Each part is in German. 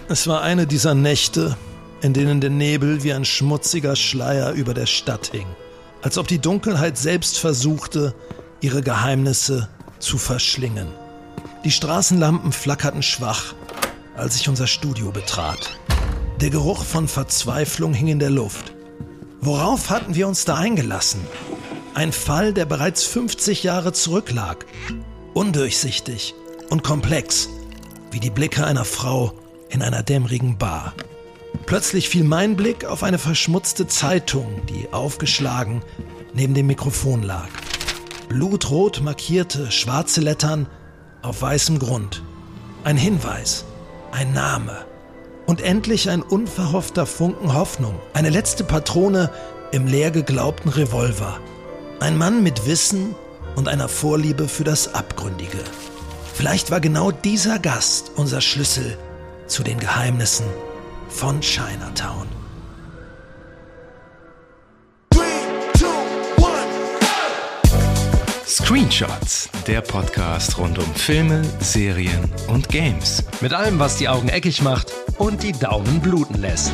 Es war eine dieser Nächte, in denen der Nebel wie ein schmutziger Schleier über der Stadt hing. Als ob die Dunkelheit selbst versuchte, ihre Geheimnisse zu verschlingen. Die Straßenlampen flackerten schwach, als ich unser Studio betrat. Der Geruch von Verzweiflung hing in der Luft. Worauf hatten wir uns da eingelassen? Ein Fall, der bereits 50 Jahre zurücklag. Undurchsichtig und komplex, wie die Blicke einer Frau in einer dämmerigen Bar. Plötzlich fiel mein Blick auf eine verschmutzte Zeitung, die aufgeschlagen neben dem Mikrofon lag. Blutrot markierte schwarze Lettern auf weißem Grund. Ein Hinweis, ein Name und endlich ein unverhoffter Funken Hoffnung. Eine letzte Patrone im leer geglaubten Revolver. Ein Mann mit Wissen und einer Vorliebe für das Abgründige. Vielleicht war genau dieser Gast unser Schlüssel zu den Geheimnissen von Chinatown. 3, 2, 1. Screenshots, der Podcast rund um Filme, Serien und Games. Mit allem, was die Augen eckig macht und die Daumen bluten lässt.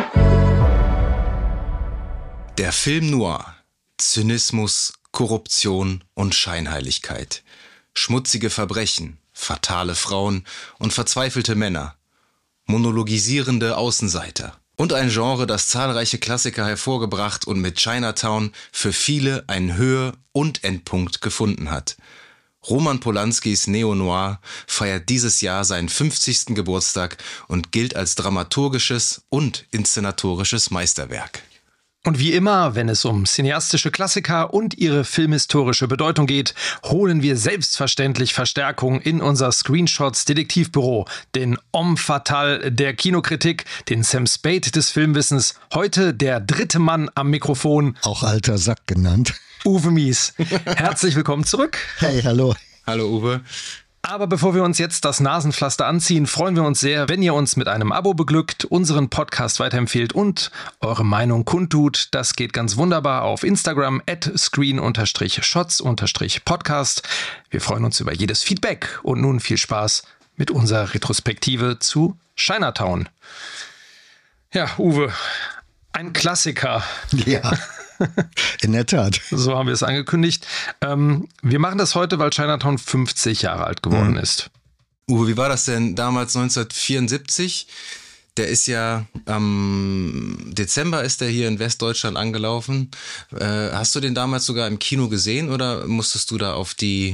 Der Film Noir. Zynismus, Korruption und Scheinheiligkeit. Schmutzige Verbrechen, fatale Frauen und verzweifelte Männer. Monologisierende Außenseiter. Und ein Genre, das zahlreiche Klassiker hervorgebracht und mit Chinatown für viele einen Höhe- und Endpunkt gefunden hat. Roman Polanskis Neo-Noir feiert dieses Jahr seinen 50. Geburtstag und gilt als dramaturgisches und inszenatorisches Meisterwerk. Und wie immer, wenn es um cineastische Klassiker und ihre filmhistorische Bedeutung geht, holen wir selbstverständlich Verstärkung in unser Screenshots-Detektivbüro, den Homme Fatale der Kinokritik, den Sam Spade des Filmwissens, heute der dritte Mann am Mikrofon. Auch alter Sack genannt. Uwe Mies. Herzlich willkommen zurück. Hey, hallo. Hallo Uwe. Aber bevor wir uns jetzt das Nasenpflaster anziehen, freuen wir uns sehr, wenn ihr uns mit einem Abo beglückt, unseren Podcast weiterempfehlt und eure Meinung kundtut. Das geht ganz wunderbar auf Instagram @screen_shots_podcast. Wir freuen uns über jedes Feedback und nun viel Spaß mit unserer Retrospektive zu Chinatown. Ja, Uwe, ein Klassiker. Ja. In der Tat. So haben wir es angekündigt. Wir machen das heute, weil Chinatown 50 Jahre alt geworden ist. Uwe, wie war das denn damals 1974? Der ist ja am Dezember ist der hier in Westdeutschland angelaufen. Hast du den damals sogar im Kino gesehen oder musstest du da auf die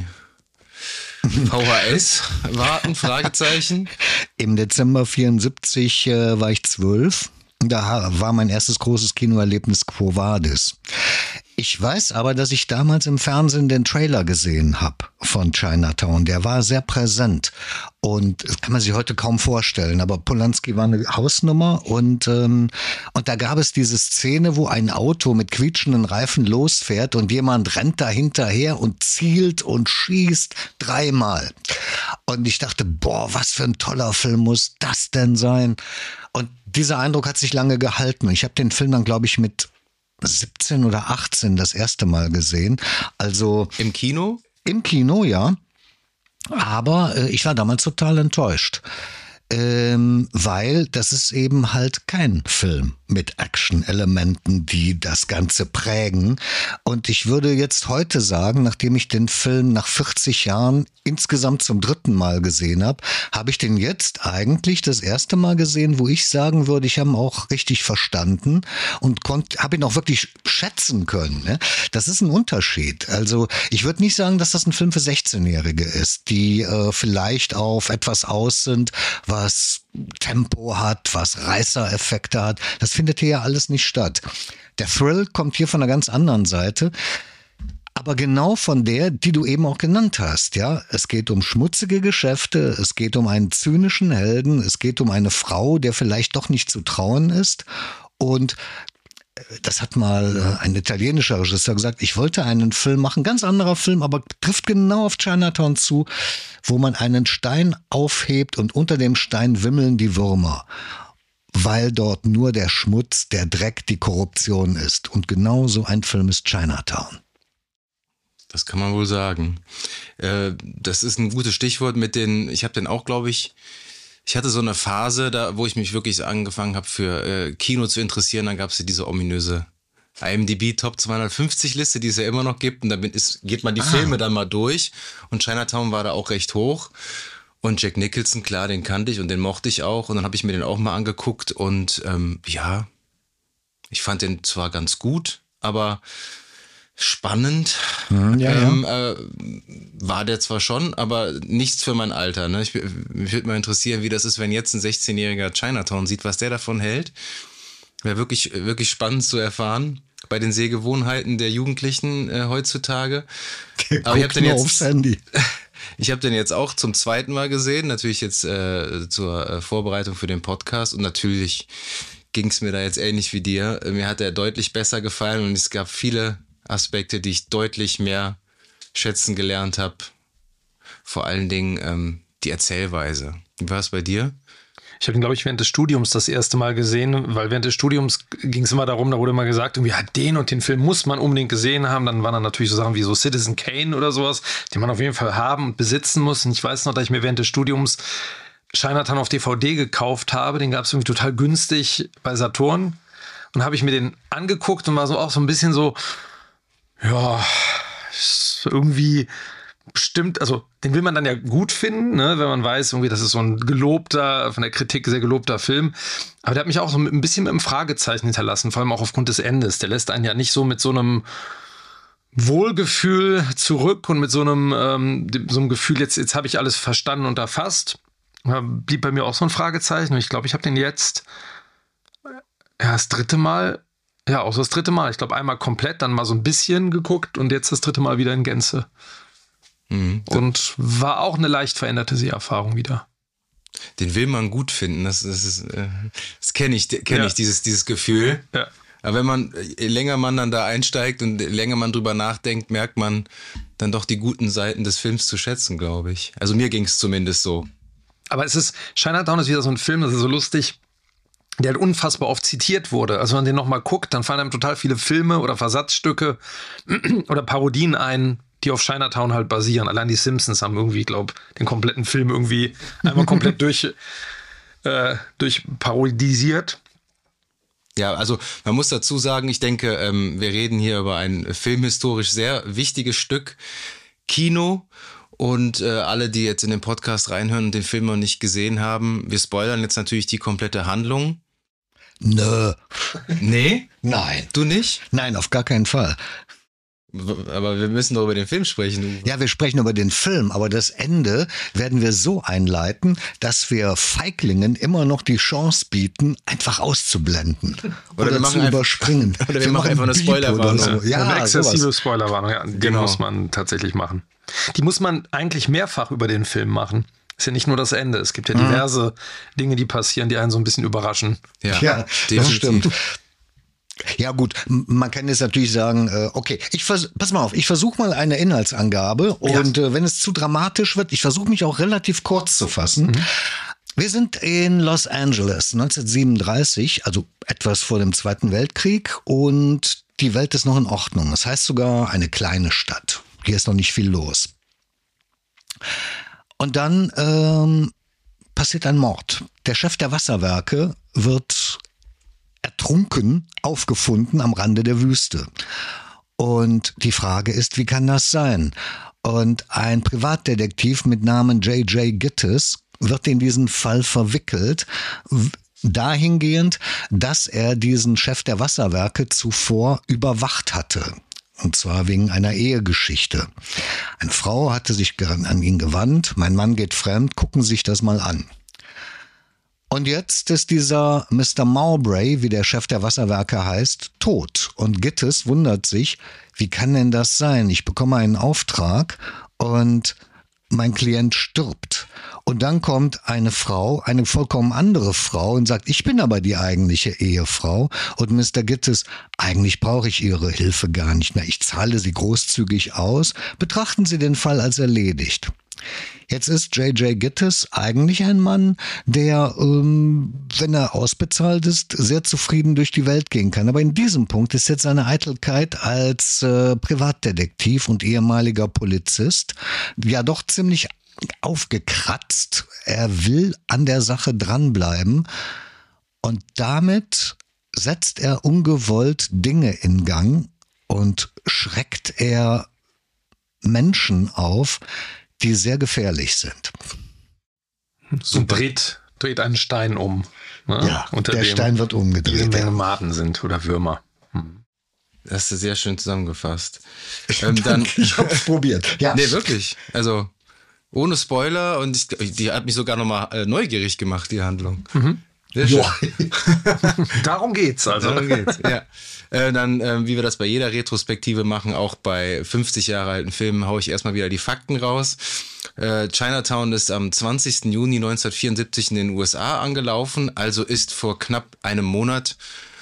VHS warten? Fragezeichen. Im Dezember 74 war ich 12. Da war mein erstes großes Kinoerlebnis Quo Vadis. Ich weiß aber, dass ich damals im Fernsehen den Trailer gesehen habe von Chinatown. Der war sehr präsent und das kann man sich heute kaum vorstellen. Aber Polanski war eine Hausnummer und da gab es diese Szene, wo ein Auto mit quietschenden Reifen losfährt und jemand rennt da hinterher und zielt und schießt 3-mal. Und ich dachte, boah, was für ein toller Film muss das denn sein? Und dieser Eindruck hat sich lange gehalten. Ich habe den Film dann, glaube ich, mit 17 oder 18 das erste Mal gesehen. Also im Kino? Im Kino, ja. Aber ich war damals total enttäuscht. Weil das ist eben halt kein Film mit Action-Elementen, die das Ganze prägen. Und ich würde jetzt heute sagen, nachdem ich den Film nach 40 Jahren insgesamt zum 3. Mal gesehen habe, habe ich den jetzt eigentlich das erste Mal gesehen, wo ich sagen würde, ich habe ihn auch richtig verstanden und habe ihn auch wirklich schätzen können. Ne? Das ist ein Unterschied. Also ich würde nicht sagen, dass das ein Film für 16-Jährige ist, die vielleicht auf etwas aus sind, was Tempo hat, was Reißereffekte hat. Das findet hier ja alles nicht statt. Der Thrill kommt hier von einer ganz anderen Seite. Aber genau von der, die du eben auch genannt hast, ja. Es geht um schmutzige Geschäfte, es geht um einen zynischen Helden, es geht um eine Frau, der vielleicht doch nicht zu trauen ist. Und das hat mal ein italienischer Regisseur gesagt, ich wollte einen Film machen, ganz anderer Film, aber trifft genau auf Chinatown zu, wo man einen Stein aufhebt und unter dem Stein wimmeln die Würmer, weil dort nur der Schmutz, der Dreck, die Korruption ist. Und genau so ein Film ist Chinatown. Das kann man wohl sagen. Das ist ein gutes Stichwort ich habe den auch, glaube ich, Ich hatte so eine Phase, wo ich mich wirklich angefangen habe für Kino zu interessieren. Dann gab es diese ominöse IMDb Top 250 Liste, die es ja immer noch gibt. Und da geht man die Filme dann mal durch. Und Chinatown war da auch recht hoch. Und Jack Nicholson, klar, den kannte ich und den mochte ich auch. Und dann habe ich mir den auch mal angeguckt. Und ich fand den zwar ganz gut, aber spannend war der zwar schon, aber nichts für mein Alter. Ne? Mich würde mal interessieren, wie das ist, wenn jetzt ein 16-jähriger Chinatown sieht, was der davon hält. Wäre wirklich, wirklich spannend zu erfahren bei den Sehgewohnheiten der Jugendlichen heutzutage. Aber ich habe den jetzt auch zum zweiten Mal gesehen, natürlich jetzt zur Vorbereitung für den Podcast und natürlich ging es mir da jetzt ähnlich wie dir. Mir hat er deutlich besser gefallen und es gab viele Aspekte, die ich deutlich mehr schätzen gelernt habe. Vor allen Dingen die Erzählweise. Wie war es bei dir? Ich habe ihn, glaube ich, während des Studiums das erste Mal gesehen, weil während des Studiums ging es immer darum, da wurde immer gesagt, irgendwie, den und den Film muss man unbedingt gesehen haben. Dann waren dann natürlich so Sachen wie so Citizen Kane oder sowas, die man auf jeden Fall haben und besitzen muss. Und ich weiß noch, dass ich mir während des Studiums Chinatown auf DVD gekauft habe. Den gab es irgendwie total günstig bei Saturn. Und habe ich mir den angeguckt und war so auch so ein bisschen so, ja, ist irgendwie bestimmt, also den will man dann ja gut finden, ne, wenn man weiß, irgendwie, das ist so ein gelobter, von der Kritik sehr gelobter Film. Aber der hat mich auch so ein bisschen mit einem Fragezeichen hinterlassen, vor allem auch aufgrund des Endes. Der lässt einen ja nicht so mit so einem Wohlgefühl zurück und mit so einem Gefühl, jetzt habe ich alles verstanden und erfasst. Da blieb bei mir auch so ein Fragezeichen. Und ich glaube, ich habe den jetzt das dritte Mal. Ja, auch so das dritte Mal. Ich glaube, einmal komplett, dann mal so ein bisschen geguckt und jetzt das dritte Mal wieder in Gänze. Und war auch eine leicht veränderte Seherfahrung wieder. Den will man gut finden, das kenne ich, dieses Gefühl. Ja. Aber je länger man dann da einsteigt und je länger man drüber nachdenkt, merkt man dann doch die guten Seiten des Films zu schätzen, glaube ich. Also mir ging es zumindest so. Aber Chinatown ist wieder so ein Film, das ist so lustig, der halt unfassbar oft zitiert wurde. Also wenn man den nochmal guckt, dann fallen einem total viele Filme oder Versatzstücke oder Parodien ein, die auf Chinatown halt basieren. Allein die Simpsons haben irgendwie, glaube ich, den kompletten Film irgendwie einmal komplett durch parodisiert. Ja, also man muss dazu sagen, ich denke, wir reden hier über ein filmhistorisch sehr wichtiges Stück Kino. Und alle, die jetzt in den Podcast reinhören und den Film noch nicht gesehen haben, wir spoilern jetzt natürlich die komplette Handlung. Nö. Nee? Nein. Du nicht? Nein, auf gar keinen Fall. Aber wir müssen doch über den Film sprechen. Uwe. Ja, wir sprechen über den Film, aber das Ende werden wir so einleiten, dass wir Feiglingen immer noch die Chance bieten, einfach auszublenden. Oder zu überspringen. Oder wir machen einfach eine Spoilerwarnung. So. Ja, eine exzessive Spoilerwarnung, ja. Die muss man tatsächlich machen. Die muss man eigentlich mehrfach über den Film machen. Ist ja nicht nur das Ende. Es gibt ja diverse Dinge, die passieren, die einen so ein bisschen überraschen. Ja, das stimmt. Ja gut, man kann jetzt natürlich sagen, okay, pass mal auf, ich versuche mal eine Inhaltsangabe und wenn es zu dramatisch wird, ich versuche mich auch relativ kurz zu fassen. Wir sind in Los Angeles 1937, also etwas vor dem Zweiten Weltkrieg und die Welt ist noch in Ordnung. Das heißt sogar eine kleine Stadt. Hier ist noch nicht viel los. Und dann passiert ein Mord. Der Chef der Wasserwerke wird ertrunken aufgefunden am Rande der Wüste. Und die Frage ist, wie kann das sein? Und ein Privatdetektiv mit Namen J.J. Gittes wird in diesen Fall verwickelt, dahingehend, dass er diesen Chef der Wasserwerke zuvor überwacht hatte. Und zwar wegen einer Ehegeschichte. Eine Frau hatte sich an ihn gewandt, mein Mann geht fremd, gucken Sie sich das mal an. Und jetzt ist dieser Mr. Mowbray, wie der Chef der Wasserwerke heißt, tot. Und Gittes wundert sich, wie kann denn das sein? Ich bekomme einen Auftrag und mein Klient stirbt. Und dann kommt eine Frau, eine vollkommen andere Frau und sagt, ich bin aber die eigentliche Ehefrau. Und Mr. Gittes, eigentlich brauche ich Ihre Hilfe gar nicht. Na, ich zahle sie großzügig aus. Betrachten Sie den Fall als erledigt. Jetzt ist J.J. Gittes eigentlich ein Mann, der, wenn er ausbezahlt ist, sehr zufrieden durch die Welt gehen kann. Aber in diesem Punkt ist jetzt seine Eitelkeit als Privatdetektiv und ehemaliger Polizist ja doch ziemlich aufgekratzt. Er will an der Sache dranbleiben und damit setzt er ungewollt Dinge in Gang und schreckt er Menschen auf, die sehr gefährlich sind. Und dreht einen Stein um. Ne? Ja, unter der dem Stein wird jede umgedreht. Menge Ja. Maden sind oder Würmer. Das hast du sehr schön zusammengefasst. Dann, Ich hab's probiert. Ja. nee, wirklich. Also ohne Spoiler und die hat mich sogar nochmal neugierig gemacht, die Handlung. Sehr schön. Darum geht's also. Darum geht's, ja. Dann, wie wir das bei jeder Retrospektive machen, auch bei 50 Jahre alten Filmen, haue ich erstmal wieder die Fakten raus. Chinatown ist am 20. Juni 1974 in den USA angelaufen, also ist vor knapp einem Monat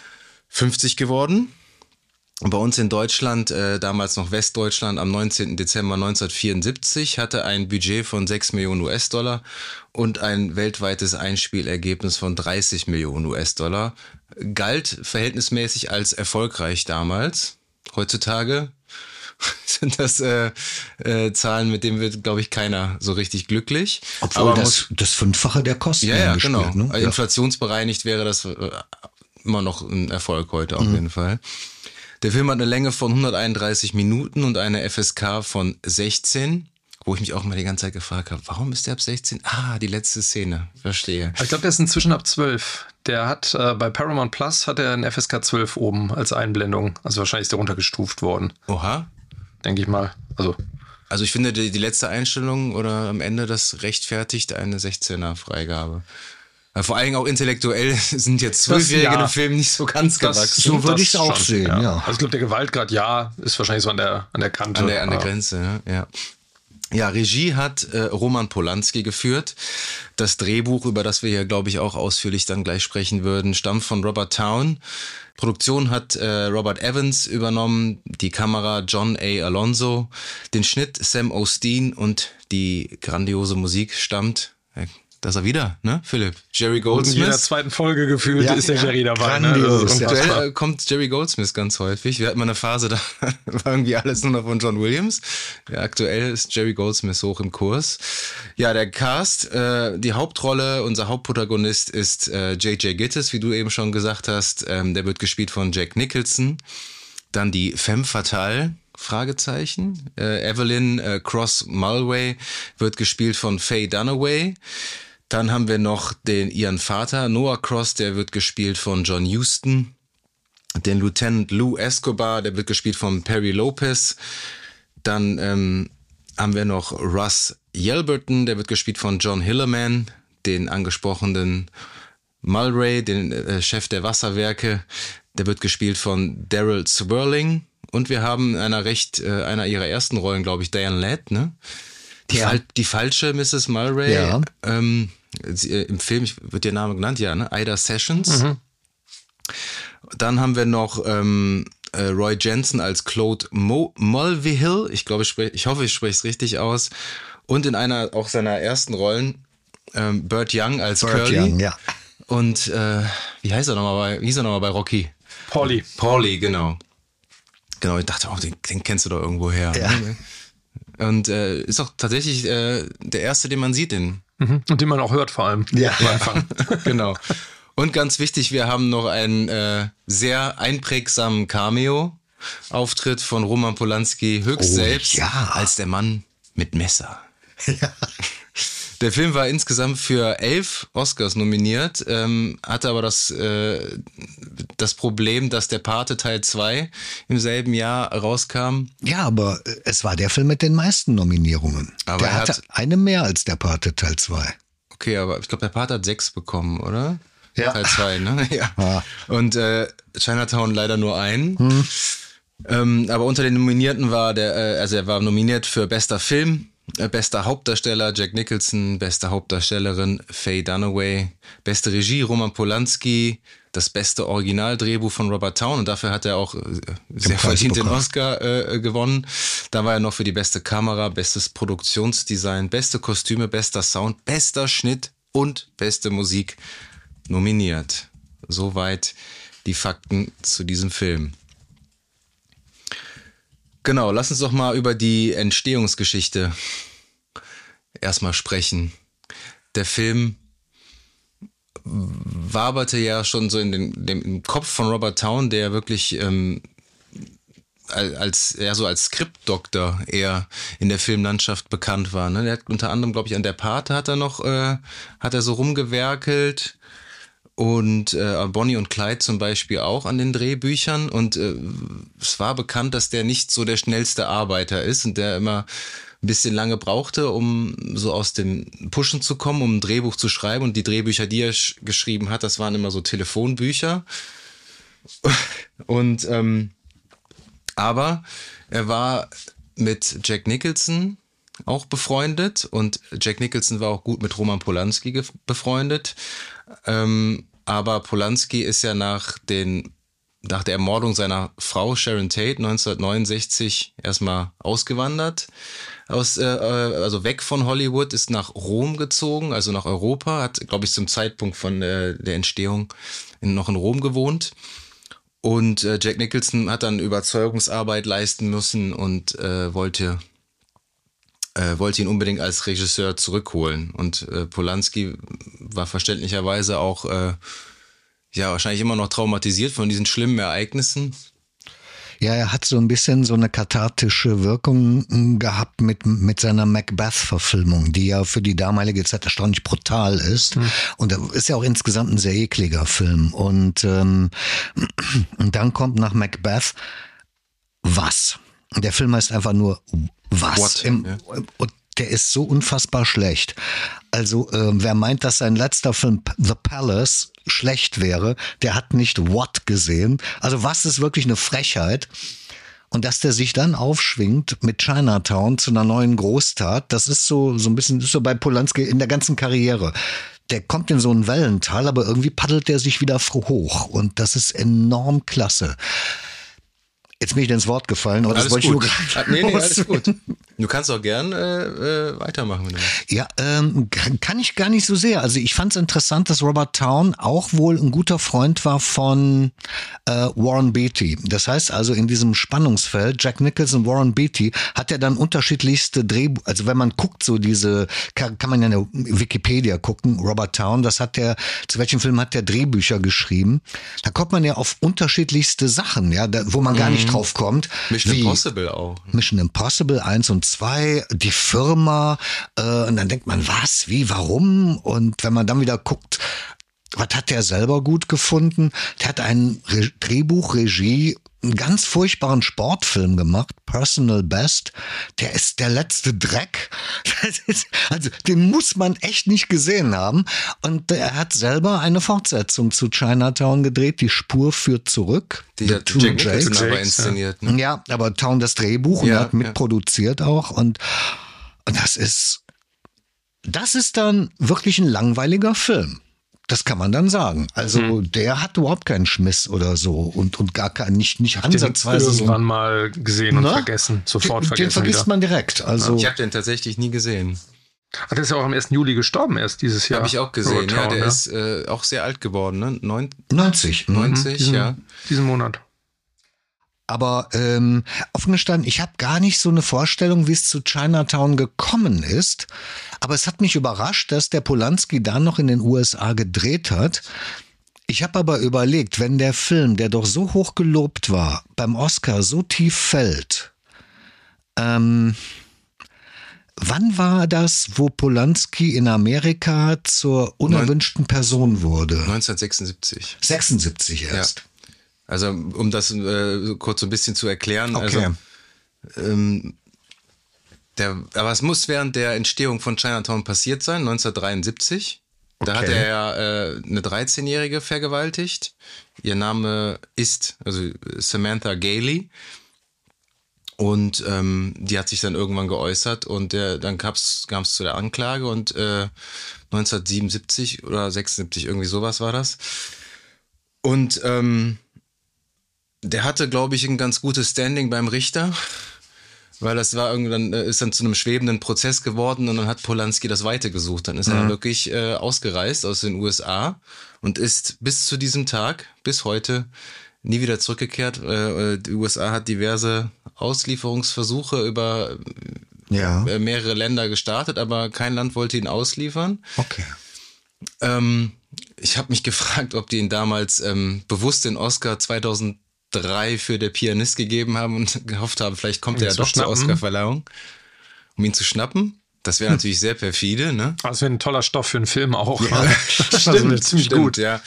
50 geworden. Und bei uns in Deutschland, damals noch Westdeutschland, am 19. Dezember 1974, hatte ein Budget von 6 Millionen US-Dollar und ein weltweites Einspielergebnis von 30 Millionen US-Dollar. Galt verhältnismäßig als erfolgreich damals. Heutzutage sind das Zahlen, mit denen wird, glaube ich, keiner so richtig glücklich. Obwohl Aber das Fünffache der Kosten ja, gespielt, genau. ne? Also inflationsbereinigt wäre das immer noch ein Erfolg heute auf jeden Fall. Der Film hat eine Länge von 131 Minuten und eine FSK von 16, wo ich mich auch mal die ganze Zeit gefragt habe, warum ist der ab 16? Ah, die letzte Szene, verstehe. Ich glaube, der ist inzwischen ab 12. Der hat bei Paramount Plus hat er einen FSK 12 oben als Einblendung. Also wahrscheinlich ist der runtergestuft worden, Oha. denke ich mal. Also ich finde, die letzte Einstellung oder am Ende, das rechtfertigt eine 16er Freigabe. Vor allem auch intellektuell sind jetzt 12-Jährige in dem Film nicht so ganz gewachsen. so würde das ich's auch schon, sehen, ja. Also ich glaube, der Gewaltgrad, ist wahrscheinlich so an der Kante. An der Grenze, ja. Ja, Regie hat Roman Polanski geführt. Das Drehbuch, über das wir hier, glaube ich, auch ausführlich dann gleich sprechen würden, stammt von Robert Towne. Produktion hat Robert Evans übernommen, die Kamera John A. Alonso, den Schnitt Sam Osteen und die grandiose Musik stammt... Da ist er wieder, ne, Philipp? Jerry In jeder Goldsmith. zweiten Folge gefühlt ist der Jerry dabei. Grandios, Ne? ja. Aktuell kommt Jerry Goldsmith ganz häufig. Wir hatten mal eine Phase, da war irgendwie alles nur noch von John Williams. Ja, aktuell ist Jerry Goldsmith hoch im Kurs. Ja, der Cast, die Hauptrolle, unser Hauptprotagonist ist J.J. Gittes, wie du eben schon gesagt hast. Der wird gespielt von Jack Nicholson. Dann die Femme Fatale, Fragezeichen. Evelyn Cross Mulway wird gespielt von Faye Dunaway. Dann haben wir noch ihren Vater, Noah Cross, der wird gespielt von John Huston. Den Lieutenant Lou Escobar, der wird gespielt von Perry Lopez. Dann haben wir noch Russ Yelverton, der wird gespielt von John Hillerman. Den angesprochenen Mulray, den Chef der Wasserwerke, der wird gespielt von Daryl Swerling. Und wir haben einer ihrer ersten Rollen, glaube ich, Diane Ladd, ne? Die falsche Mrs. Mulray. Ja. Im Film wird ihr Name genannt, ja, ne? Ida Sessions. Dann haben wir noch Roy Jensen als Claude Mulvihill. Ich hoffe, ich spreche es richtig aus. Und in einer auch seiner ersten Rollen Burt Young als Curly. Young, ja. Und wie hieß er nochmal bei Rocky? Paulie, genau. Genau, ich dachte, den kennst du doch irgendwo her. Ja. Und ist auch tatsächlich der erste, den man sieht. Und den man auch hört vor allem. Ja. Am Anfang. Genau. Und ganz wichtig, wir haben noch einen sehr einprägsamen Cameo-Auftritt von Roman Polanski höchst selbst ja. als der Mann mit Messer. Ja. Der Film war insgesamt für 11 Oscars nominiert, hatte aber das Problem, dass der Pate Teil 2 im selben Jahr rauskam. Ja, aber es war der Film mit den meisten Nominierungen. Aber der er hatte eine mehr als der Pate Teil 2. Okay, aber ich glaube, der Pate hat 6 bekommen, oder? Ja. Teil 2, ne? Ja. Ah. Und Chinatown leider nur einen. Aber unter den Nominierten war er war nominiert für bester Film, bester Hauptdarsteller Jack Nicholson, beste Hauptdarstellerin Faye Dunaway, beste Regie Roman Polanski, das beste Originaldrehbuch von Robert Towne und dafür hat er auch sehr verdient den Oscar gewonnen. Da war er noch für die beste Kamera, bestes Produktionsdesign, beste Kostüme, bester Sound, bester Schnitt und beste Musik nominiert. Soweit die Fakten zu diesem Film. Genau, lass uns doch mal über die Entstehungsgeschichte erstmal sprechen. Der Film waberte ja schon so in dem Kopf von Robert Towne, der wirklich als Skriptdoktor eher in der Filmlandschaft bekannt war. Ne? Der hat unter anderem, glaube ich, an der Pate hat er so rumgewerkelt und Bonnie und Clyde zum Beispiel auch an den Drehbüchern und es war bekannt, dass der nicht so der schnellste Arbeiter ist und der immer ein bisschen lange brauchte, um so aus dem Pushen zu kommen, um ein Drehbuch zu schreiben und die Drehbücher, die er geschrieben hat, das waren immer so Telefonbücher und aber er war mit Jack Nicholson auch befreundet und Jack Nicholson war auch gut mit Roman Polanski befreundet. Aber Polanski ist ja nach der Ermordung seiner Frau Sharon Tate 1969 erstmal ausgewandert. Also weg von Hollywood, ist nach Rom gezogen, also nach Europa, hat, glaube ich, zum Zeitpunkt von der Entstehung noch in Rom gewohnt. Und Jack Nicholson hat dann Überzeugungsarbeit leisten müssen und wollte ihn unbedingt als Regisseur zurückholen. Und Polanski war verständlicherweise auch wahrscheinlich immer noch traumatisiert von diesen schlimmen Ereignissen. Ja, er hat so ein bisschen so eine kathartische Wirkung gehabt mit seiner Macbeth-Verfilmung, die ja für die damalige Zeit erstaunlich brutal ist. Und da ist ja auch insgesamt ein sehr ekliger Film. Und dann kommt nach Macbeth was? Der Film heißt einfach nur was? Und der ist so unfassbar schlecht. Also wer meint, dass sein letzter Film The Palace schlecht wäre, der hat nicht What gesehen. Also was ist wirklich eine Frechheit. Und dass der sich dann aufschwingt mit Chinatown zu einer neuen Großtat, das ist so ein bisschen, ist so bei Polanski in der ganzen Karriere. Der kommt in so ein Wellental, aber irgendwie paddelt der sich wieder hoch. Und das ist enorm klasse. Jetzt bin ich ins Wort gefallen, aber alles das wollte gut. ich nur Nee, alles gut. Du kannst auch gern weitermachen. Wenn du willst. Ja, kann ich gar nicht so sehr. Also ich fand es interessant, dass Robert Towne auch wohl ein guter Freund war von Warren Beatty. Das heißt also in diesem Spannungsfeld, Jack Nicholson, Warren Beatty, hat er dann unterschiedlichste Drehbücher, also wenn man guckt, so diese, kann man ja in der Wikipedia gucken, Robert Towne, zu welchem Film hat der Drehbücher geschrieben? Da kommt man ja auf unterschiedlichste Sachen, ja, wo man gar nicht drauf kommt. Mission Impossible auch. Mission Impossible 1 und 2, die Firma, und dann denkt man, was, wie, warum? Und wenn man dann wieder guckt, was hat der selber gut gefunden? Der hat ein Drehbuch, Regie, einen ganz furchtbaren Sportfilm gemacht, Personal Best. Der ist der letzte Dreck. Also den muss man echt nicht gesehen haben. Und er hat selber eine Fortsetzung zu Chinatown gedreht, Die Spur führt zurück. Die hat Jack Nicholson aber inszeniert. Ne? Ja, aber Towne das Drehbuch und hat mitproduziert auch. Und das ist dann wirklich ein langweiliger Film. Das kann man dann sagen. Also der hat überhaupt keinen Schmiss oder so und gar nicht ansatzweise so. Irgendwann mal gesehen und vergessen, sofort vergessen. Den vergisst man direkt. Also ich habe den tatsächlich nie gesehen. Der ist ja auch am 1. Juli gestorben erst dieses Jahr. Habe ich auch gesehen. Town, der ist auch sehr alt geworden. Ne? 90. 90, Diesen Monat. Aber offen gestanden, ich habe gar nicht so eine Vorstellung, wie es zu Chinatown gekommen ist. Aber es hat mich überrascht, dass der Polanski da noch in den USA gedreht hat. Ich habe aber überlegt, wenn der Film, der doch so hoch gelobt war, beim Oscar so tief fällt, wann war das, wo Polanski in Amerika zur unerwünschten Person wurde? 1976. 76 erst. Ja. Also um das kurz so ein bisschen zu erklären. Okay. Also, aber es muss während der Entstehung von Chinatown passiert sein, 1973. Da hat er ja eine 13-Jährige vergewaltigt. Ihr Name ist Samantha Gailey. Und die hat sich dann irgendwann geäußert und dann kam es zu der Anklage und 1977 oder 76, irgendwie sowas war das. Und der hatte, glaube ich, ein ganz gutes Standing beim Richter, weil das war irgendwann, ist dann zu einem schwebenden Prozess geworden und dann hat Polanski das Weite gesucht. Dann ist er wirklich ausgereist aus den USA und ist bis zu diesem Tag, bis heute, nie wieder zurückgekehrt. Die USA hat diverse Auslieferungsversuche über mehrere Länder gestartet, aber kein Land wollte ihn ausliefern. Okay. Ich habe mich gefragt, ob die ihn damals bewusst den Oscar 2003 für Der Pianist gegeben haben und gehofft haben, vielleicht kommt er ja doch zur Oscarverleihung, um ihn zu schnappen. Das wäre natürlich sehr perfide, ne? Das wäre ein toller Stoff für einen Film auch. Ja, stimmt, ziemlich gut. Ja.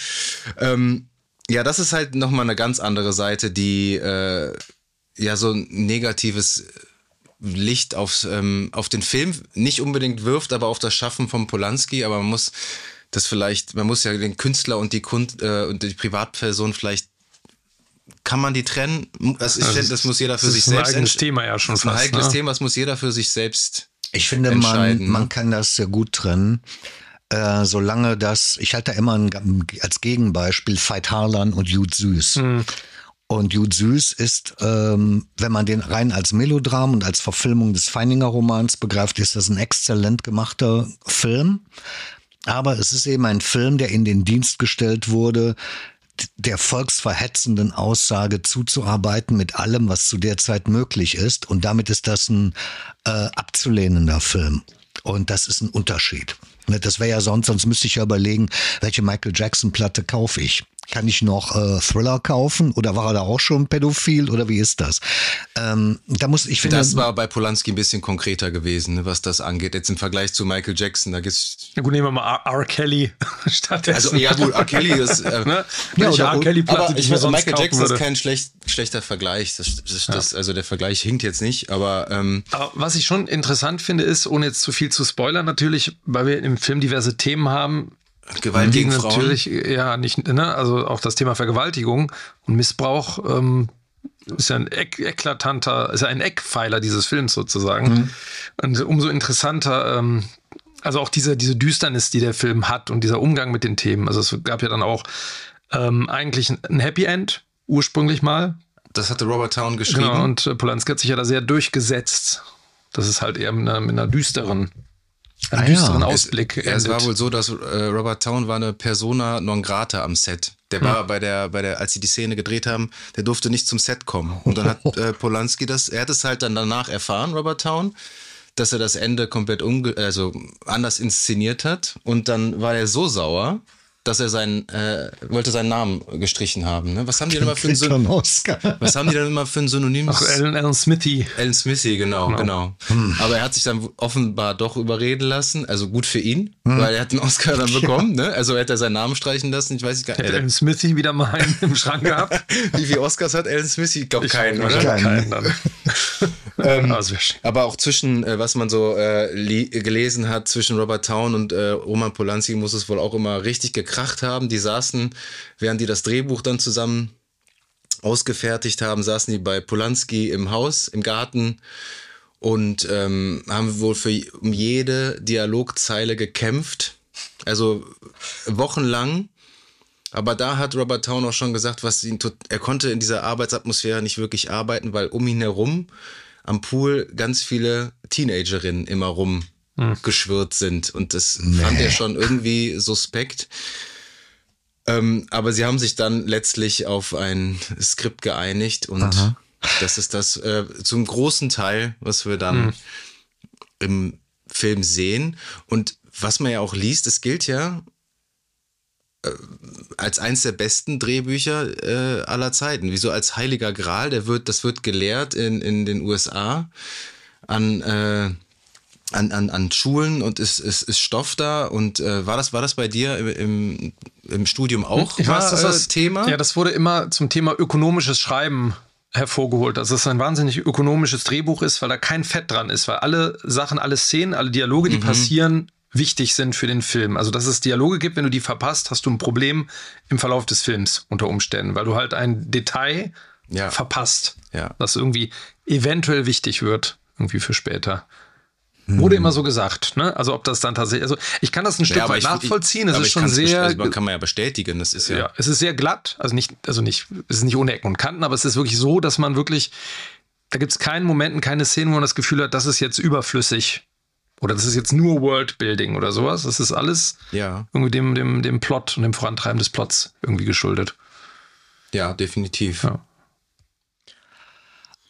Ja, das ist halt nochmal eine ganz andere Seite, die ja so ein negatives Licht auf den Film nicht unbedingt wirft, aber auf das Schaffen von Polanski. Aber man muss ja den Künstler und die Privatperson vielleicht, kann man die trennen? Das muss jeder für sich selbst entscheiden. Das ist ein eigenes Thema ja schon fast. Das ist ein heikles Thema, das muss jeder für sich selbst Ich finde, man kann das sehr gut trennen. Solange ich halte da immer als Gegenbeispiel Veit Harlan und Jud Süß. Und Jud Süß ist, wenn man den rein als Melodram und als Verfilmung des Feininger-Romans begreift, ist das ein exzellent gemachter Film. Aber es ist eben ein Film, der in den Dienst gestellt wurde, der volksverhetzenden Aussage zuzuarbeiten mit allem, was zu der Zeit möglich ist. Und damit ist das ein abzulehnender Film. Und das ist ein Unterschied. Das wäre ja sonst müsste ich ja überlegen, welche Michael Jackson-Platte kaufe ich. Kann ich noch Thriller kaufen oder war er da auch schon pädophil oder wie ist das? Das war bei Polanski ein bisschen konkreter gewesen, ne, was das angeht. Jetzt im Vergleich zu Michael Jackson, da gibt's. Ja gut, nehmen wir mal R. Kelly stattdessen. Also ja gut, R. Kelly ist. Ne? Ja, oder R. Kelly-Platte, aber ich meine, Michael Jackson ist kein schlechter Vergleich. Also der Vergleich hinkt jetzt nicht, aber. Aber was ich schon interessant finde, ist, ohne jetzt zu viel zu spoilern, natürlich, weil wir im Film diverse Themen haben. Gewalt gegen Frauen. Natürlich, ja, nicht, ne? Also auch das Thema Vergewaltigung und Missbrauch ist ja ein ist ja ein Eckpfeiler dieses Films sozusagen. Und umso interessanter, also auch diese Düsternis, die der Film hat und dieser Umgang mit den Themen. Also es gab ja dann auch eigentlich ein Happy End, ursprünglich mal. Das hatte Robert Towne geschrieben. Genau, und Polanski hat sich ja da sehr durchgesetzt. Das ist halt eher mit einer düsteren Ausblick. Es war wohl so, dass Robert Towne war eine Persona non grata am Set. Der war als sie die Szene gedreht haben, der durfte nicht zum Set kommen. Und dann hat Polanski er hat es halt dann danach erfahren, Robert Towne, dass er das Ende komplett anders inszeniert hat. Und dann war er so sauer, dass er wollte seinen Namen gestrichen haben. Ne? Was haben die denn immer für ein Synonym? Ach, Alan Smithy. Alan Smithy, genau. Aber er hat sich dann offenbar doch überreden lassen. Also gut für ihn, weil er hat den Oscar dann bekommen. Ne? Also hätte er seinen Namen streichen lassen. Ich weiß gar nicht. Hat Alan Smithy wieder mal einen im Schrank gehabt? Wie viele Oscars hat Alan Smithy? Ich glaube keinen, oder? Keinen dann. Aber auch zwischen, was man so gelesen hat, zwischen Robert Towne und Roman Polanski muss es wohl auch immer richtig gekracht haben. Die saßen, während die das Drehbuch dann zusammen ausgefertigt haben, saßen die bei Polanski im Haus, im Garten und haben wohl um jede Dialogzeile gekämpft. Also wochenlang. Aber da hat Robert Towne auch schon gesagt, er konnte in dieser Arbeitsatmosphäre nicht wirklich arbeiten, weil um ihn herum am Pool ganz viele Teenagerinnen immer rumgeschwirrt sind. Und das fand er schon irgendwie suspekt. Aber sie haben sich dann letztlich auf ein Skript geeinigt und das ist das zum großen Teil, was wir dann im Film sehen. Und was man ja auch liest, es gilt ja als eins der besten Drehbücher aller Zeiten, wie so als heiliger Gral. Das wird gelehrt in den USA an Schulen und ist Stoff da. Und war das bei dir im Studium auch das Thema? Ja, das wurde immer zum Thema ökonomisches Schreiben hervorgeholt, dass es ein wahnsinnig ökonomisches Drehbuch ist, weil da kein Fett dran ist, weil alle Sachen, alle Szenen, alle Dialoge, die passieren, wichtig sind für den Film. Also, dass es Dialoge gibt, wenn du die verpasst, hast du ein Problem im Verlauf des Films unter Umständen, weil du halt ein Detail verpasst, das irgendwie eventuell wichtig wird, irgendwie für später. Wurde immer so gesagt, ne? Also ob das dann tatsächlich, also ich kann das ein Stück weit nachvollziehen. Es ist schon sehr, man kann man ja bestätigen. Das ist es ist sehr glatt, es ist nicht ohne Ecken und Kanten, aber es ist wirklich so, dass man wirklich, da gibt es keinen Moment, keine Szene, wo man das Gefühl hat, das ist jetzt überflüssig oder das ist jetzt nur Worldbuilding oder sowas. Das ist alles irgendwie dem Plot und dem Vorantreiben des Plots irgendwie geschuldet. Ja, definitiv. Ja.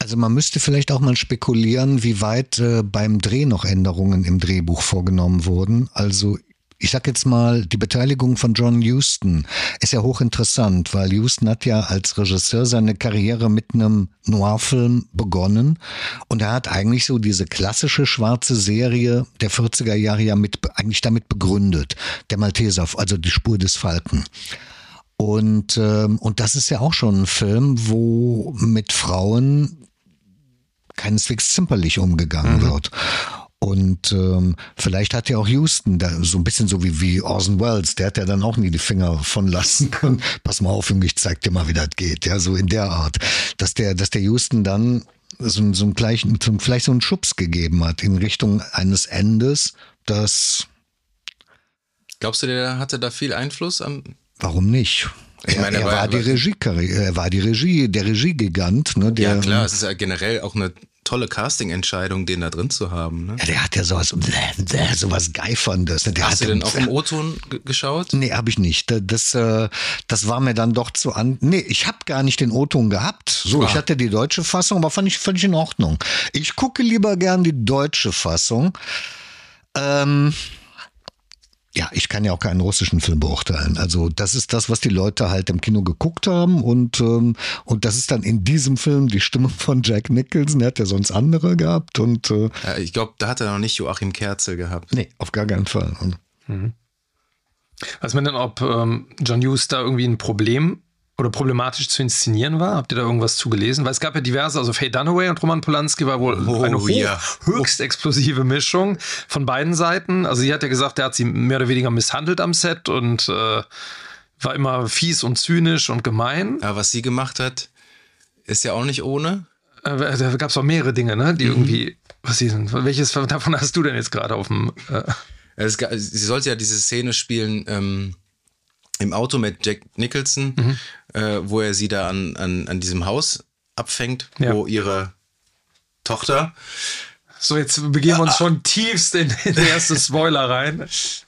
Also man müsste vielleicht auch mal spekulieren, wie weit beim Dreh noch Änderungen im Drehbuch vorgenommen wurden. Also ich sag jetzt mal, die Beteiligung von John Huston ist ja hochinteressant, weil Huston hat ja als Regisseur seine Karriere mit einem Noir-Film begonnen und er hat eigentlich so diese klassische schwarze Serie der 40er Jahre ja eigentlich damit begründet. Der Malteser, also die Spur des Falken. Und das ist ja auch schon ein Film, wo mit Frauen keineswegs zimperlich umgegangen wird. Und vielleicht hat ja auch Huston da so ein bisschen so wie Orson Welles, der hat ja dann auch nie die Finger von lassen können. Pass mal auf, Junge, ich zeig dir mal, wie das geht. Ja, so in der Art. Dass der Huston dann vielleicht so einen Schubs gegeben hat in Richtung eines Endes, das... Glaubst du, der hatte da viel Einfluss am... Warum nicht? Er war der Regiegigant. Ne, ja klar, es ist ja generell auch eine tolle Casting-Entscheidung, den da drin zu haben. Ne? Ja, der hat ja sowas Geiferndes. Hast du denn auch im O-Ton geschaut? Nee, habe ich nicht. Das war mir dann doch zu Nee, ich habe gar nicht den O-Ton gehabt. So, Ich hatte die deutsche Fassung, aber fand ich völlig in Ordnung. Ich gucke lieber gern die deutsche Fassung. Ja, ich kann ja auch keinen russischen Film beurteilen. Also das ist das, was die Leute halt im Kino geguckt haben und das ist dann in diesem Film die Stimme von Jack Nicholson. Er hat ja sonst andere gehabt und ja, ich glaube, da hat er noch nicht Joachim Kerzel gehabt. Nee, auf gar keinen Fall. Weiß man denn, ob John Hughes da irgendwie ein Problem oder problematisch zu inszenieren war? Habt ihr da irgendwas zugelesen? Weil es gab ja diverse, also Faye Dunaway und Roman Polanski war wohl eine höchst explosive Mischung von beiden Seiten. Also sie hat ja gesagt, er hat sie mehr oder weniger misshandelt am Set und war immer fies und zynisch und gemein. Aber was sie gemacht hat, ist ja auch nicht ohne. Da gab es auch mehrere Dinge, ne? Die irgendwie, welches davon hast du denn jetzt gerade auf dem... Sie sollte ja diese Szene spielen, im Auto mit Jack Nicholson, wo er sie da an diesem Haus abfängt, wo ihre Tochter... So, jetzt begeben wir uns schon tiefst in den ersten Spoiler rein.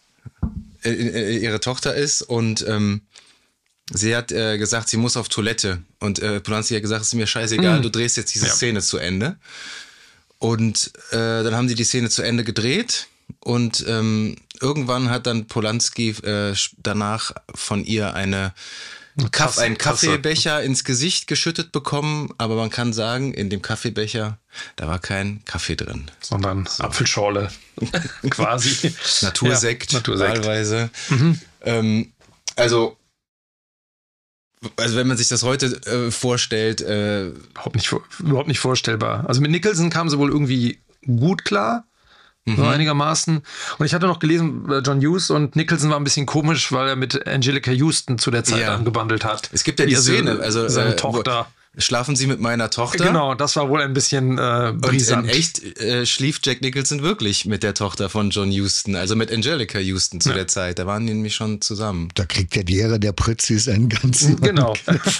Ihre Tochter ist und sie hat gesagt, sie muss auf Toilette. Und Polanski hat gesagt, es ist mir scheißegal, du drehst jetzt diese Szene zu Ende. Und dann haben sie die Szene zu Ende gedreht. Und irgendwann hat dann Polanski danach von ihr einen Kaffeebecher ins Gesicht geschüttet bekommen. Aber man kann sagen, in dem Kaffeebecher, da war kein Kaffee drin. Sondern Apfelschorle quasi. Natursekt, wahlweise. Also wenn man sich das heute vorstellt... überhaupt nicht vorstellbar. Also mit Nicholson kam sie wohl irgendwie gut klar. So einigermaßen. Und ich hatte noch gelesen, John Hughes und Nicholson war ein bisschen komisch, weil er mit Angelica Houston zu der Zeit angebandelt hat. Es gibt ja die Szene, also seine Tochter. Schlafen Sie mit meiner Tochter? Genau, das war wohl ein bisschen brisant. Und in echt schlief Jack Nicholson wirklich mit der Tochter von John Huston, also mit Angelica Houston zu der Zeit. Da waren die nämlich schon zusammen. Da kriegt ja die Ehre der Pritzis einen ganzen... Genau.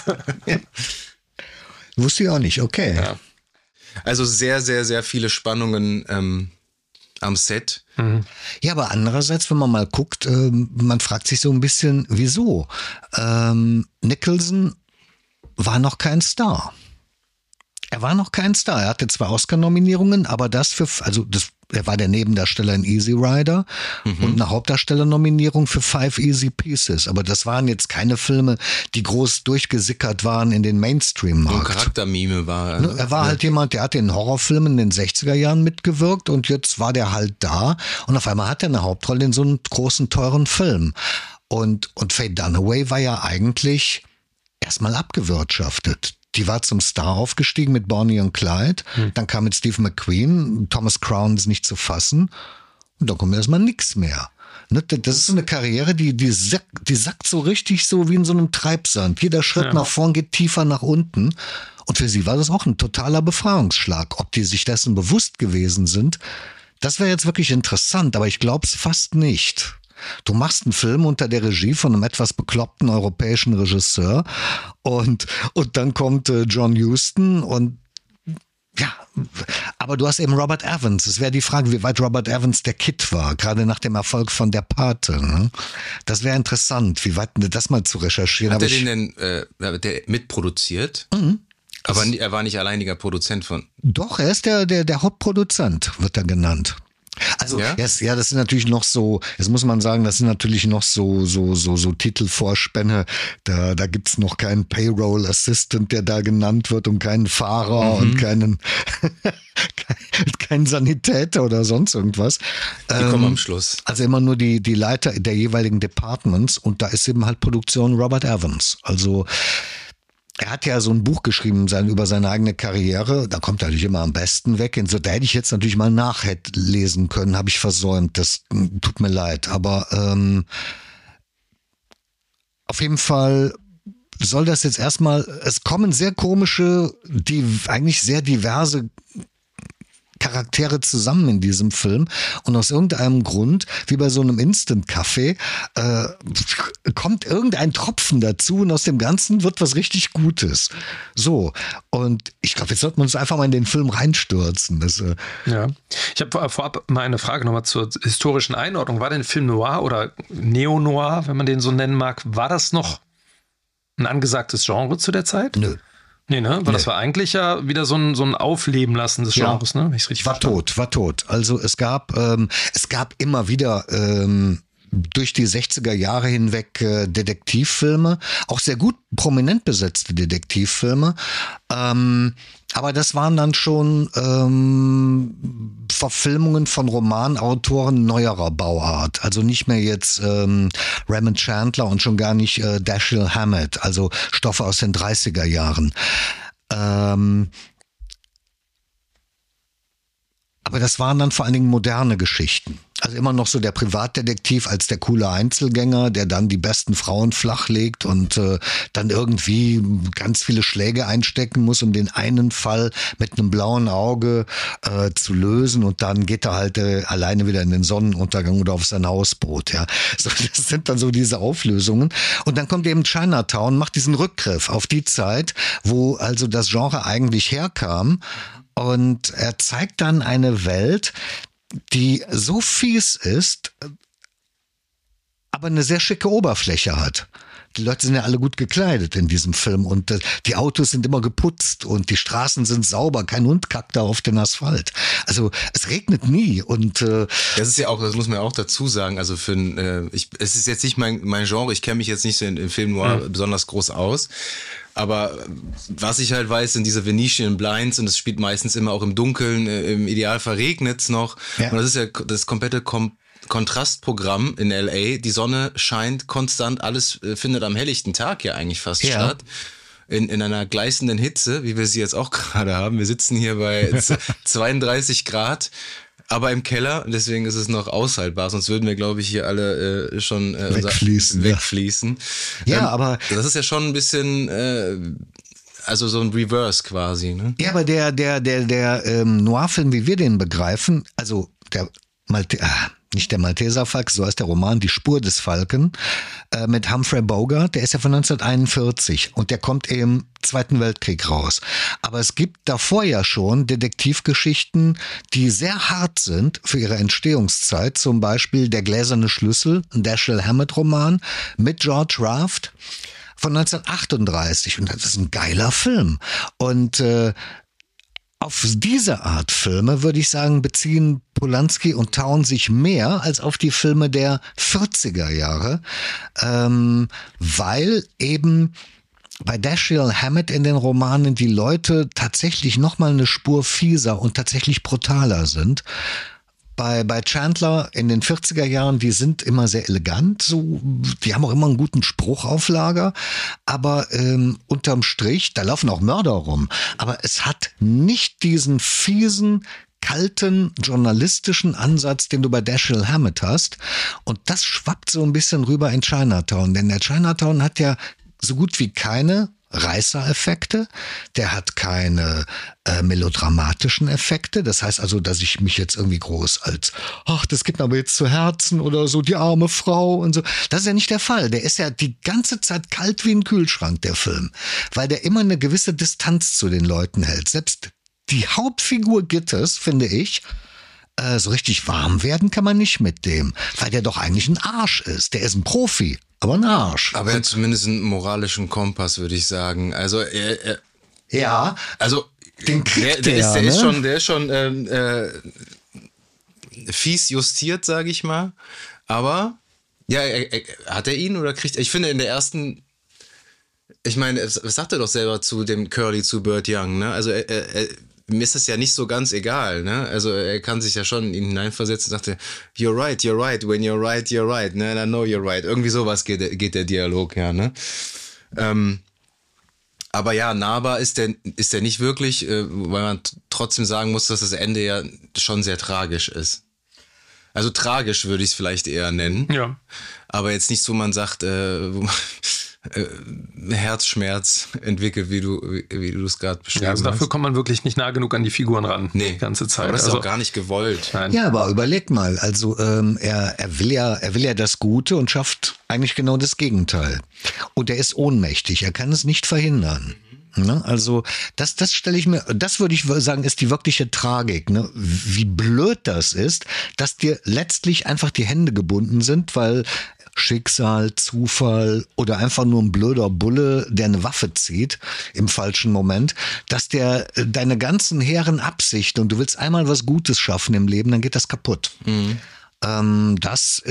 Wusste ich auch nicht, okay. Ja. Also sehr, sehr, sehr viele Spannungen am Set. Ja, aber andererseits, wenn man mal guckt, man fragt sich so ein bisschen, wieso? Nicholson war noch kein Star. Er war noch kein Star. Er hatte 2 Oscar-Nominierungen, aber er war der Nebendarsteller in Easy Rider und eine Hauptdarsteller-Nominierung für 5 Easy Pieces. Aber das waren jetzt keine Filme, die groß durchgesickert waren in den Mainstream-Markt. Und Charaktermime war er. Er war halt jemand, der hat in Horrorfilmen in den 60er Jahren mitgewirkt und jetzt war der halt da und auf einmal hat er eine Hauptrolle in so einem großen, teuren Film. Und Faye Dunaway war ja eigentlich erstmal abgewirtschaftet. Die war zum Star aufgestiegen mit Bonnie und Clyde. Dann kam mit Steve McQueen. Thomas Crown ist nicht zu fassen. Und dann kommt erstmal nichts mehr. Das ist so eine Karriere, die sackt so richtig so wie in so einem Treibsand. Jeder Schritt nach vorn geht tiefer nach unten. Und für sie war das auch ein totaler Befreiungsschlag. Ob die sich dessen bewusst gewesen sind, das wäre jetzt wirklich interessant. Aber ich glaube es fast nicht. Du machst einen Film unter der Regie von einem etwas bekloppten europäischen Regisseur und dann kommt John Huston und ja, aber du hast eben Robert Evans. Es wäre die Frage, wie weit Robert Evans der Kid war, gerade nach dem Erfolg von Der Pate. Ne? Das wäre interessant, wie weit das mal zu recherchieren. Hat er den denn mitproduziert? Aber er war nicht alleiniger Produzent von. Doch, er ist der Hauptproduzent, wird er genannt. Also, Ja? das sind natürlich noch so, jetzt muss man sagen, das sind natürlich noch so Titelvorspänne. Da gibt's noch keinen Payroll Assistant, der da genannt wird und keinen Fahrer und keinen Sanitäter oder sonst irgendwas. Die kommen am Schluss. Also immer nur die Leiter der jeweiligen Departments und da ist eben halt Produktion Robert Evans. Also, er hat ja so ein Buch geschrieben über seine eigene Karriere. Da kommt er natürlich immer am besten weg. Da hätte ich jetzt natürlich mal nachlesen können, habe ich versäumt. Das tut mir leid. Aber auf jeden Fall soll das jetzt erstmal, es kommen sehr komische, eigentlich sehr diverse Charaktere zusammen in diesem Film und aus irgendeinem Grund, wie bei so einem Instant-Kaffee, kommt irgendein Tropfen dazu und aus dem Ganzen wird was richtig Gutes. So, und ich glaube, jetzt sollten wir uns einfach mal in den Film reinstürzen. Ja, ich habe vorab mal eine Frage nochmal zur historischen Einordnung. War denn Film Noir oder Neo-Noir, wenn man den so nennen mag, war das noch ein angesagtes Genre zu der Zeit? Nö. Nee, ne? Weil das war eigentlich ja wieder so ein Aufleben lassen des Genres, ne? Wenn ich's richtig verstanden habe. War tot. Also es gab immer wieder durch die 60er Jahre hinweg Detektivfilme, auch sehr gut prominent besetzte Detektivfilme. Aber das waren dann schon Verfilmungen von Romanautoren neuerer Bauart. Also nicht mehr jetzt Raymond Chandler und schon gar nicht Dashiell Hammett, also Stoffe aus den 30er Jahren. Aber das waren dann vor allen Dingen moderne Geschichten. Also immer noch so der Privatdetektiv als der coole Einzelgänger, der dann die besten Frauen flachlegt und dann irgendwie ganz viele Schläge einstecken muss, um den einen Fall mit einem blauen Auge zu lösen. Und dann geht er halt alleine wieder in den Sonnenuntergang oder auf sein Hausboot. Ja, so, das sind dann so diese Auflösungen. Und dann kommt eben Chinatown, macht diesen Rückgriff auf die Zeit, wo also das Genre eigentlich herkam. Und er zeigt dann eine Welt, die so fies ist, aber eine sehr schicke Oberfläche hat. Die Leute sind ja alle gut gekleidet in diesem Film und die Autos sind immer geputzt und die Straßen sind sauber, kein Hund kackt da auf den Asphalt. Also es regnet nie und das ist ja auch, das muss man ja auch dazu sagen, also es ist jetzt nicht mein Genre, ich kenne mich jetzt nicht so in Film Noir besonders groß aus. Aber was ich halt weiß, sind diese Venetian Blinds und es spielt meistens immer auch im Dunkeln, im Idealfall regnet's noch. Ja. Und das ist ja das komplette Kontrastprogramm in L.A. Die Sonne scheint konstant, alles findet am helllichten Tag ja eigentlich fast statt. In einer gleißenden Hitze, wie wir sie jetzt auch gerade haben. Wir sitzen hier bei 32 Grad. Aber im Keller, deswegen ist es noch aushaltbar, sonst würden wir, glaube ich, hier alle schon wegfließen. Ja, aber das ist ja schon ein bisschen, also so ein Reverse quasi. Ne? Ja, aber der Noir-Film, wie wir den begreifen, also nicht der Malteser Falk, so heißt der Roman, Die Spur des Falken, mit Humphrey Bogart, der ist ja von 1941 und der kommt im Zweiten Weltkrieg raus. Aber es gibt davor ja schon Detektivgeschichten, die sehr hart sind für ihre Entstehungszeit, zum Beispiel Der gläserne Schlüssel, ein Dashiell Hammett-Roman mit George Raft von 1938 und das ist ein geiler Film. Und auf diese Art Filme, würde ich sagen, beziehen Polanski und Town sich mehr als auf die Filme der 40er Jahre, weil eben bei Dashiell Hammett in den Romanen die Leute tatsächlich nochmal eine Spur fieser und tatsächlich brutaler sind. Bei Chandler in den 40er Jahren, die sind immer sehr elegant, so, die haben auch immer einen guten Spruch auf Lager, aber unterm Strich, da laufen auch Mörder rum, aber es hat nicht diesen fiesen, kalten, journalistischen Ansatz, den du bei Dashiell Hammett hast, und das schwappt so ein bisschen rüber in Chinatown, denn der Chinatown hat ja so gut wie keine Reißereffekte, der hat keine melodramatischen Effekte, das heißt also, dass ich mich jetzt irgendwie groß als, ach, das geht mir aber jetzt zu Herzen oder so, die arme Frau und so, das ist ja nicht der Fall, der ist ja die ganze Zeit kalt wie ein Kühlschrank, der Film, weil der immer eine gewisse Distanz zu den Leuten hält, selbst die Hauptfigur Gittes, finde ich, so richtig warm werden kann man nicht mit dem, weil der doch eigentlich ein Arsch ist, der ist ein Profi. Aber ein Arsch. Aber er hat zumindest einen moralischen Kompass, würde ich sagen. Also Ja, Also den kriegt der der, ist schon fies justiert, sage ich mal. Aber ja, hat er ihn oder kriegt? Ich finde in der ersten, ich meine, was sagt er doch selber zu dem Curly, zu Burt Young, ne? Also mir ist das ja nicht so ganz egal, ne? Also er kann sich ja schon in ihn hineinversetzen und sagt, you're right, when you're right, ne? And I know you're right. Irgendwie sowas geht der Dialog, ja, ne? Aber ja, nahbar ist der nicht wirklich, weil man trotzdem sagen muss, dass das Ende ja schon sehr tragisch ist. Also tragisch würde ich es vielleicht eher nennen. Ja. Aber jetzt nicht so, man sagt, wo man Herzschmerz entwickelt, wie du es gerade beschrieben hast. Also dafür kommt man wirklich nicht nah genug an die Figuren ran. Nee, die ganze Zeit. Aber das ist auch gar nicht gewollt. Nein. Ja, aber überleg mal, also er will ja das Gute und schafft eigentlich genau das Gegenteil. Und er ist ohnmächtig, er kann es nicht verhindern. Ne? Also das stelle ich mir, das würde ich sagen, ist die wirkliche Tragik. Ne? Wie blöd das ist, dass dir letztlich einfach die Hände gebunden sind, weil Schicksal, Zufall oder einfach nur ein blöder Bulle, der eine Waffe zieht im falschen Moment, dass der deine ganzen hehren Absichten und du willst einmal was Gutes schaffen im Leben, dann geht das kaputt. Das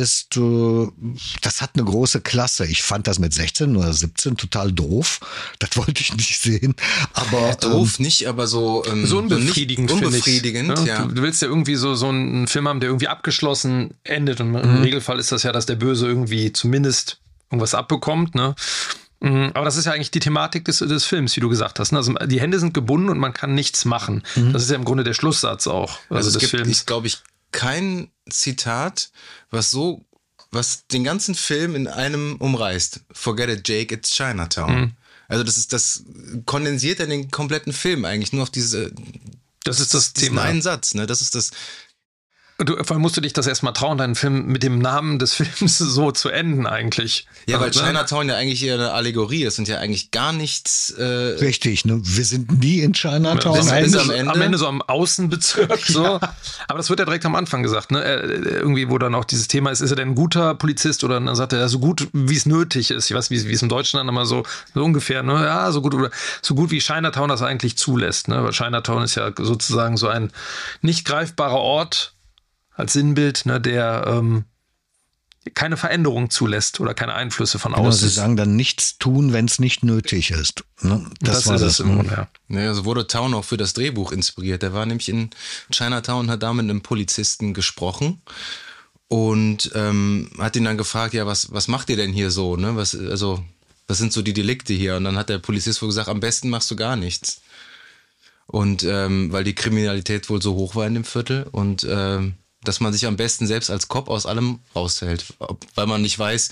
hat eine große Klasse. Ich fand das mit 16 oder 17 total doof. Das wollte ich nicht sehen. Aber doof nicht, aber so unbefriedigend, unbefriedigend, ja. Du willst ja irgendwie so einen Film haben, der irgendwie abgeschlossen endet. Und im Regelfall ist das ja, dass der Böse irgendwie zumindest irgendwas abbekommt, ne? Aber das ist ja eigentlich die Thematik des Films, wie du gesagt hast. Ne? Also die Hände sind gebunden und man kann nichts machen. Das ist ja im Grunde der Schlusssatz auch. Also des es gibt, Films. glaube ich, kein Zitat, was den ganzen Film in einem umreißt. Forget it, Jake, it's Chinatown. Also das kondensiert ja den kompletten Film eigentlich nur auf das ist das Thema. Einen Satz, ne? Das ist das. Vor allem musst du dich das erstmal trauen, deinen Film mit dem Namen des Films so zu enden eigentlich. Ja, weil Chinatown ja eigentlich eher eine Allegorie ist und ja eigentlich gar nichts... Richtig, ne? Wir sind nie in Chinatown. Bis am Ende so am Außenbezirk. So. Ja. Aber das wird ja direkt am Anfang gesagt. Ne? Irgendwie, wo dann auch dieses Thema ist er denn ein guter Polizist oder dann sagt er, so gut wie es nötig ist. Ich weiß, wie es im Deutschen dann immer so ungefähr, ne? Ja, so gut wie Chinatown das eigentlich zulässt. Ne? Weil Chinatown ist ja sozusagen so ein nicht greifbarer Ort, als Sinnbild, ne, der keine Veränderung zulässt oder keine Einflüsse von außen. Sie sagen dann nichts tun, wenn es nicht nötig ist. Ne? Das war ist das es im Grunde, ja. Ja, also wurde Town auch für das Drehbuch inspiriert. Der war nämlich in Chinatown und hat da mit einem Polizisten gesprochen und hat ihn dann gefragt, ja, was macht ihr denn hier so? Ne? Was sind so die Delikte hier? Und dann hat der Polizist wohl gesagt, am besten machst du gar nichts. Und weil die Kriminalität wohl so hoch war in dem Viertel und dass man sich am besten selbst als Cop aus allem raushält, weil man nicht weiß,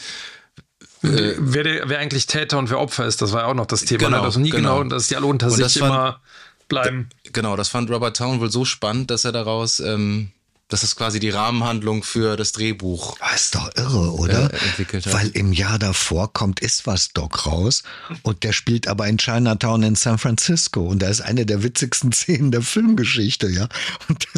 wer eigentlich Täter und wer Opfer ist. Das war ja auch noch das Thema. Genau, dass nie genau, dass die alle unter sich immer bleiben. Genau, das fand Robert Town wohl so spannend, dass er daraus, dass es quasi die Rahmenhandlung für das Drehbuch das ist doch irre, oder? Entwickelt hat. Weil im Jahr davor kommt Iswas Dog raus und der spielt aber in Chinatown in San Francisco und da ist eine der witzigsten Szenen der Filmgeschichte, ja. Und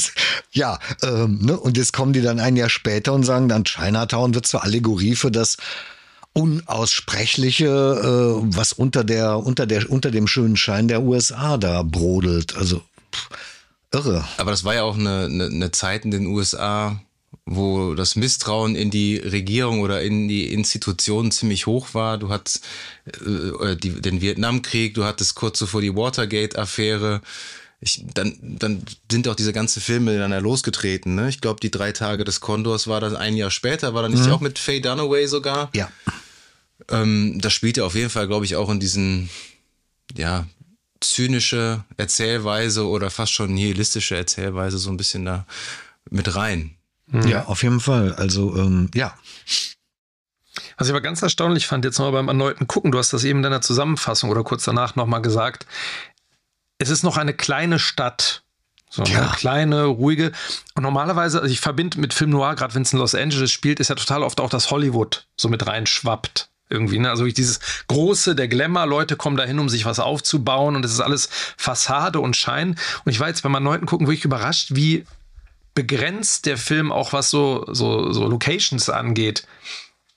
und jetzt kommen die dann ein Jahr später und sagen dann, Chinatown wird zur Allegorie für das Unaussprechliche, was unter dem schönen Schein der USA da brodelt. Also irre. Aber das war ja auch eine Zeit in den USA, wo das Misstrauen in die Regierung oder in die Institutionen ziemlich hoch war. Du hattest den Vietnamkrieg, du hattest kurz zuvor die Watergate-Affäre. Dann sind auch diese ganzen Filme dann ja losgetreten. Ne? Ich glaube, die 3 Tage des Kondors war dann ein Jahr später, war dann nicht auch mit Faye Dunaway sogar? Ja. Das spielte auf jeden Fall, glaube ich, auch in diesen, zynische Erzählweise oder fast schon nihilistische Erzählweise so ein bisschen da mit rein. Ja, auf jeden Fall. Also, ja. Was ich aber ganz erstaunlich fand, jetzt nochmal beim erneuten Gucken, du hast das eben in deiner Zusammenfassung oder kurz danach nochmal gesagt, es ist noch eine kleine Stadt. So eine kleine, ruhige. Und normalerweise, also ich verbinde mit Film Noir, gerade wenn es in Los Angeles spielt, ist ja total oft auch das Hollywood so mit reinschwappt. Irgendwie, ne? Also dieses Große, der Glamour, Leute kommen dahin, um sich was aufzubauen und es ist alles Fassade und Schein. Und ich war jetzt beim erneuten Gucken wirklich überrascht, wie begrenzt der Film auch was so Locations angeht,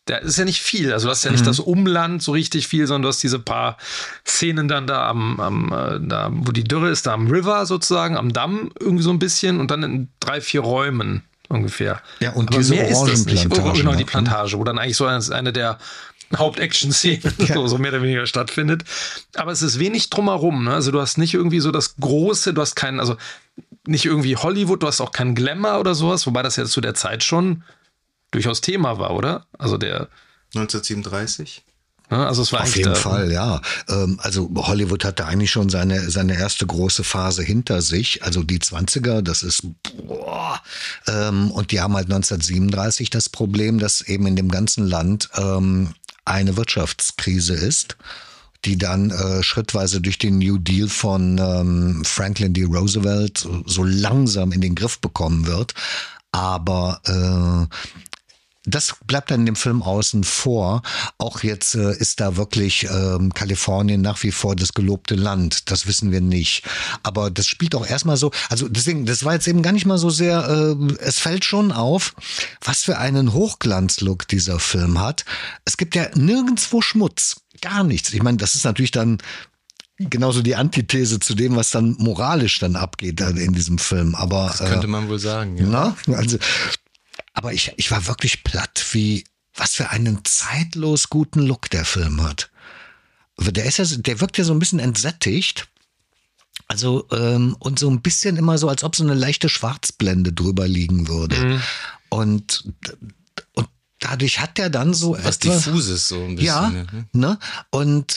Da ist ja nicht viel. Also du hast ja nicht das Umland so richtig viel, sondern du hast diese paar Szenen dann da da, wo die Dürre ist, da am River sozusagen, am Damm irgendwie so ein bisschen und dann in 3, 4 Räumen ungefähr. Ja, und aber diese mehr ist das nicht. Orangenplantage. Genau, die Plantage, wo dann eigentlich so eine der Hauptaction-Szenen so mehr oder weniger stattfindet. Aber es ist wenig drumherum. Ne? Also du hast nicht irgendwie so das Große, du hast keinen, also nicht irgendwie Hollywood, du hast auch keinen Glamour oder sowas, wobei das ja zu der Zeit schon durchaus Thema war, oder? Also 1937? Also es war auf jeden Fall, ja. Also Hollywood hatte eigentlich schon seine erste große Phase hinter sich. Also die 20er, das ist und die haben halt 1937 das Problem, dass eben in dem ganzen Land eine Wirtschaftskrise ist, die dann schrittweise durch den New Deal von Franklin D. Roosevelt so langsam in den Griff bekommen wird. Aber das bleibt dann in dem Film außen vor. Auch jetzt ist da wirklich Kalifornien nach wie vor das gelobte Land. Das wissen wir nicht. Aber das spielt auch erstmal so, also deswegen, das war jetzt eben gar nicht mal so sehr, es fällt schon auf, was für einen Hochglanzlook dieser Film hat. Es gibt ja nirgendwo Schmutz. Gar nichts. Ich meine, das ist natürlich dann genauso die Antithese zu dem, was dann moralisch dann abgeht in diesem Film. Aber das könnte man wohl sagen, ja. Na, also aber ich war wirklich platt, was für einen zeitlos guten Look der Film hat. Der wirkt ja so ein bisschen entsättigt. Also, und so ein bisschen immer so, als ob so eine leichte Schwarzblende drüber liegen würde. Mhm. Und dadurch hat der dann so was etwas Diffuses so ein bisschen. Ja, ne? Und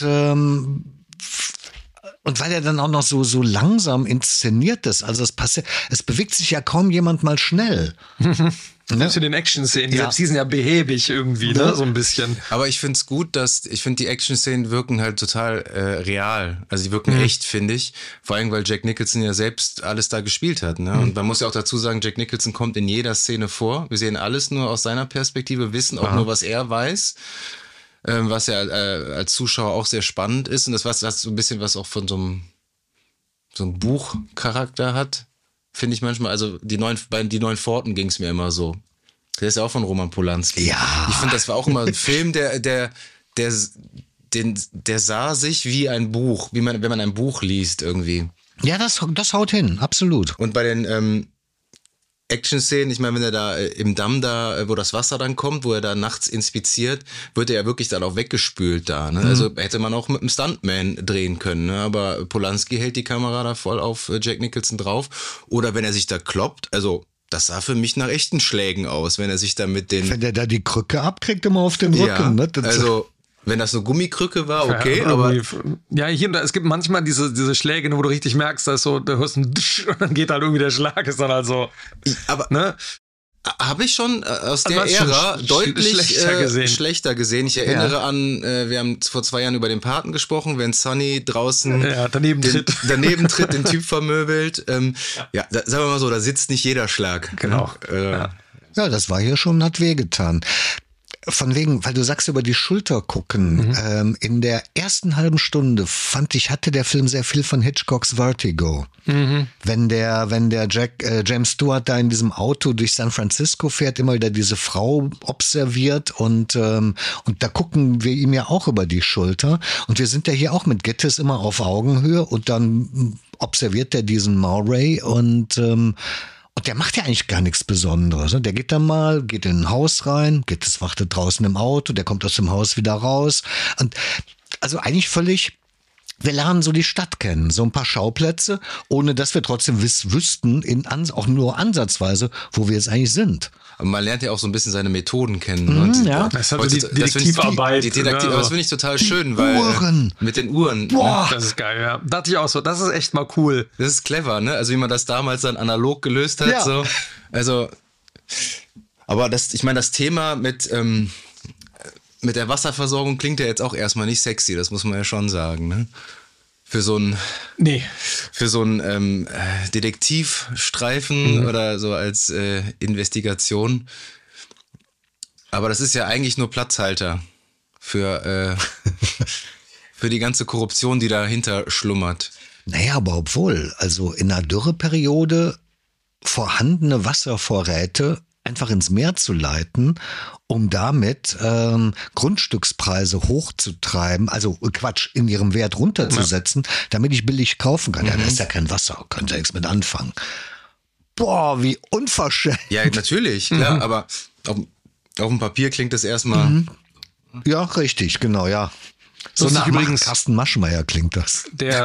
weil er dann auch noch so langsam inszeniert ist, also es bewegt sich ja kaum jemand mal schnell. Ne? Zu den Action-Szenen, die sind ja behäbig irgendwie, ne? So ein bisschen. Aber ich finde es gut, ich finde die Action-Szenen wirken halt total real. Also die wirken echt, finde ich. Vor allem, weil Jack Nicholson ja selbst alles da gespielt hat. Ne? Und man muss ja auch dazu sagen, Jack Nicholson kommt in jeder Szene vor. Wir sehen alles nur aus seiner Perspektive, wissen auch nur, was er weiß. Was ja als Zuschauer auch sehr spannend ist. Und das was so ein bisschen was auch von so einem Buchcharakter hat. Finde ich manchmal, also die neuen Pforten ging es mir immer so. Der ist ja auch von Roman Polanski. Ja. Ich finde, das war auch immer ein Film, der sah sich wie ein Buch, wenn man ein Buch liest irgendwie. Ja, das haut hin, absolut. Und bei den Action-Szenen, ich meine, wenn er da im Damm wo das Wasser dann kommt, wo er da nachts inspiziert, wird er ja wirklich dann auch weggespült da. Ne? Also hätte man auch mit einem Stuntman drehen können. Ne? Aber Polanski hält die Kamera da voll auf Jack Nicholson drauf. Oder wenn er sich da kloppt, also das sah für mich nach echten Schlägen aus, wenn er sich da mit den... Wenn der da die Krücke abkriegt, immer auf den Rücken. Ja, ne? Also... Wenn das eine Gummikrücke war, okay, aber... Ja, hier und da, es gibt manchmal diese Schläge, wo du richtig merkst, dass so, da hörst du ein Dsch und dann geht halt irgendwie der Schlag, ist dann halt so... Aber ne? Habe ich schon aus der Ära deutlich schlechter gesehen. Ich erinnere an, wir haben vor 2 Jahren über den Paten gesprochen, wenn Sonny draußen daneben tritt, den Typ vermöbelt. Sagen wir mal so, da sitzt nicht jeder Schlag. Genau. Ja, das war hier schon, hat wehgetan. Von wegen, weil du sagst über die Schulter gucken, in der ersten halben Stunde hatte der Film sehr viel von Hitchcocks Vertigo. Wenn der James Stewart da in diesem Auto durch San Francisco fährt, immer wieder diese Frau observiert und da gucken wir ihm ja auch über die Schulter und wir sind ja hier auch mit Gittes immer auf Augenhöhe und dann observiert er diesen Murray und der macht ja eigentlich gar nichts Besonderes. Der geht dann mal, geht in ein Haus rein, Gittes wartet draußen im Auto, der kommt aus dem Haus wieder raus. Und also eigentlich wir lernen so die Stadt kennen, so ein paar Schauplätze, ohne dass wir trotzdem wüssten, auch nur ansatzweise, wo wir jetzt eigentlich sind. Aber man lernt ja auch so ein bisschen seine Methoden kennen. Ja, das hat die Detektivarbeit. Aber das finde ich total schön, weil Uhren. Mit den Uhren. Boah. Das ist geil, ja. Dachte ich auch so, das ist echt mal cool. Das ist clever, ne? Also wie man das damals dann analog gelöst hat. Ja. So. Also, aber ich meine, das Thema mit der Wasserversorgung klingt ja jetzt auch erstmal nicht sexy, das muss man ja schon sagen, ne? Für so einen Detektivstreifen oder so als Investigation. Aber das ist ja eigentlich nur Platzhalter für die ganze Korruption, die dahinter schlummert. Naja, aber obwohl, also in einer Dürreperiode vorhandene Wasservorräte einfach ins Meer zu leiten, um damit Grundstückspreise hochzutreiben, also Quatsch, in ihrem Wert runterzusetzen, damit ich billig kaufen kann. Ja, da ist ja kein Wasser, könnt ihr nichts mit anfangen. Boah, wie unverschämt. Ja, natürlich, klar, aber auf dem Papier klingt das erstmal... Ja, richtig, genau, ja. So nach übrigens Carsten Maschmeyer klingt das.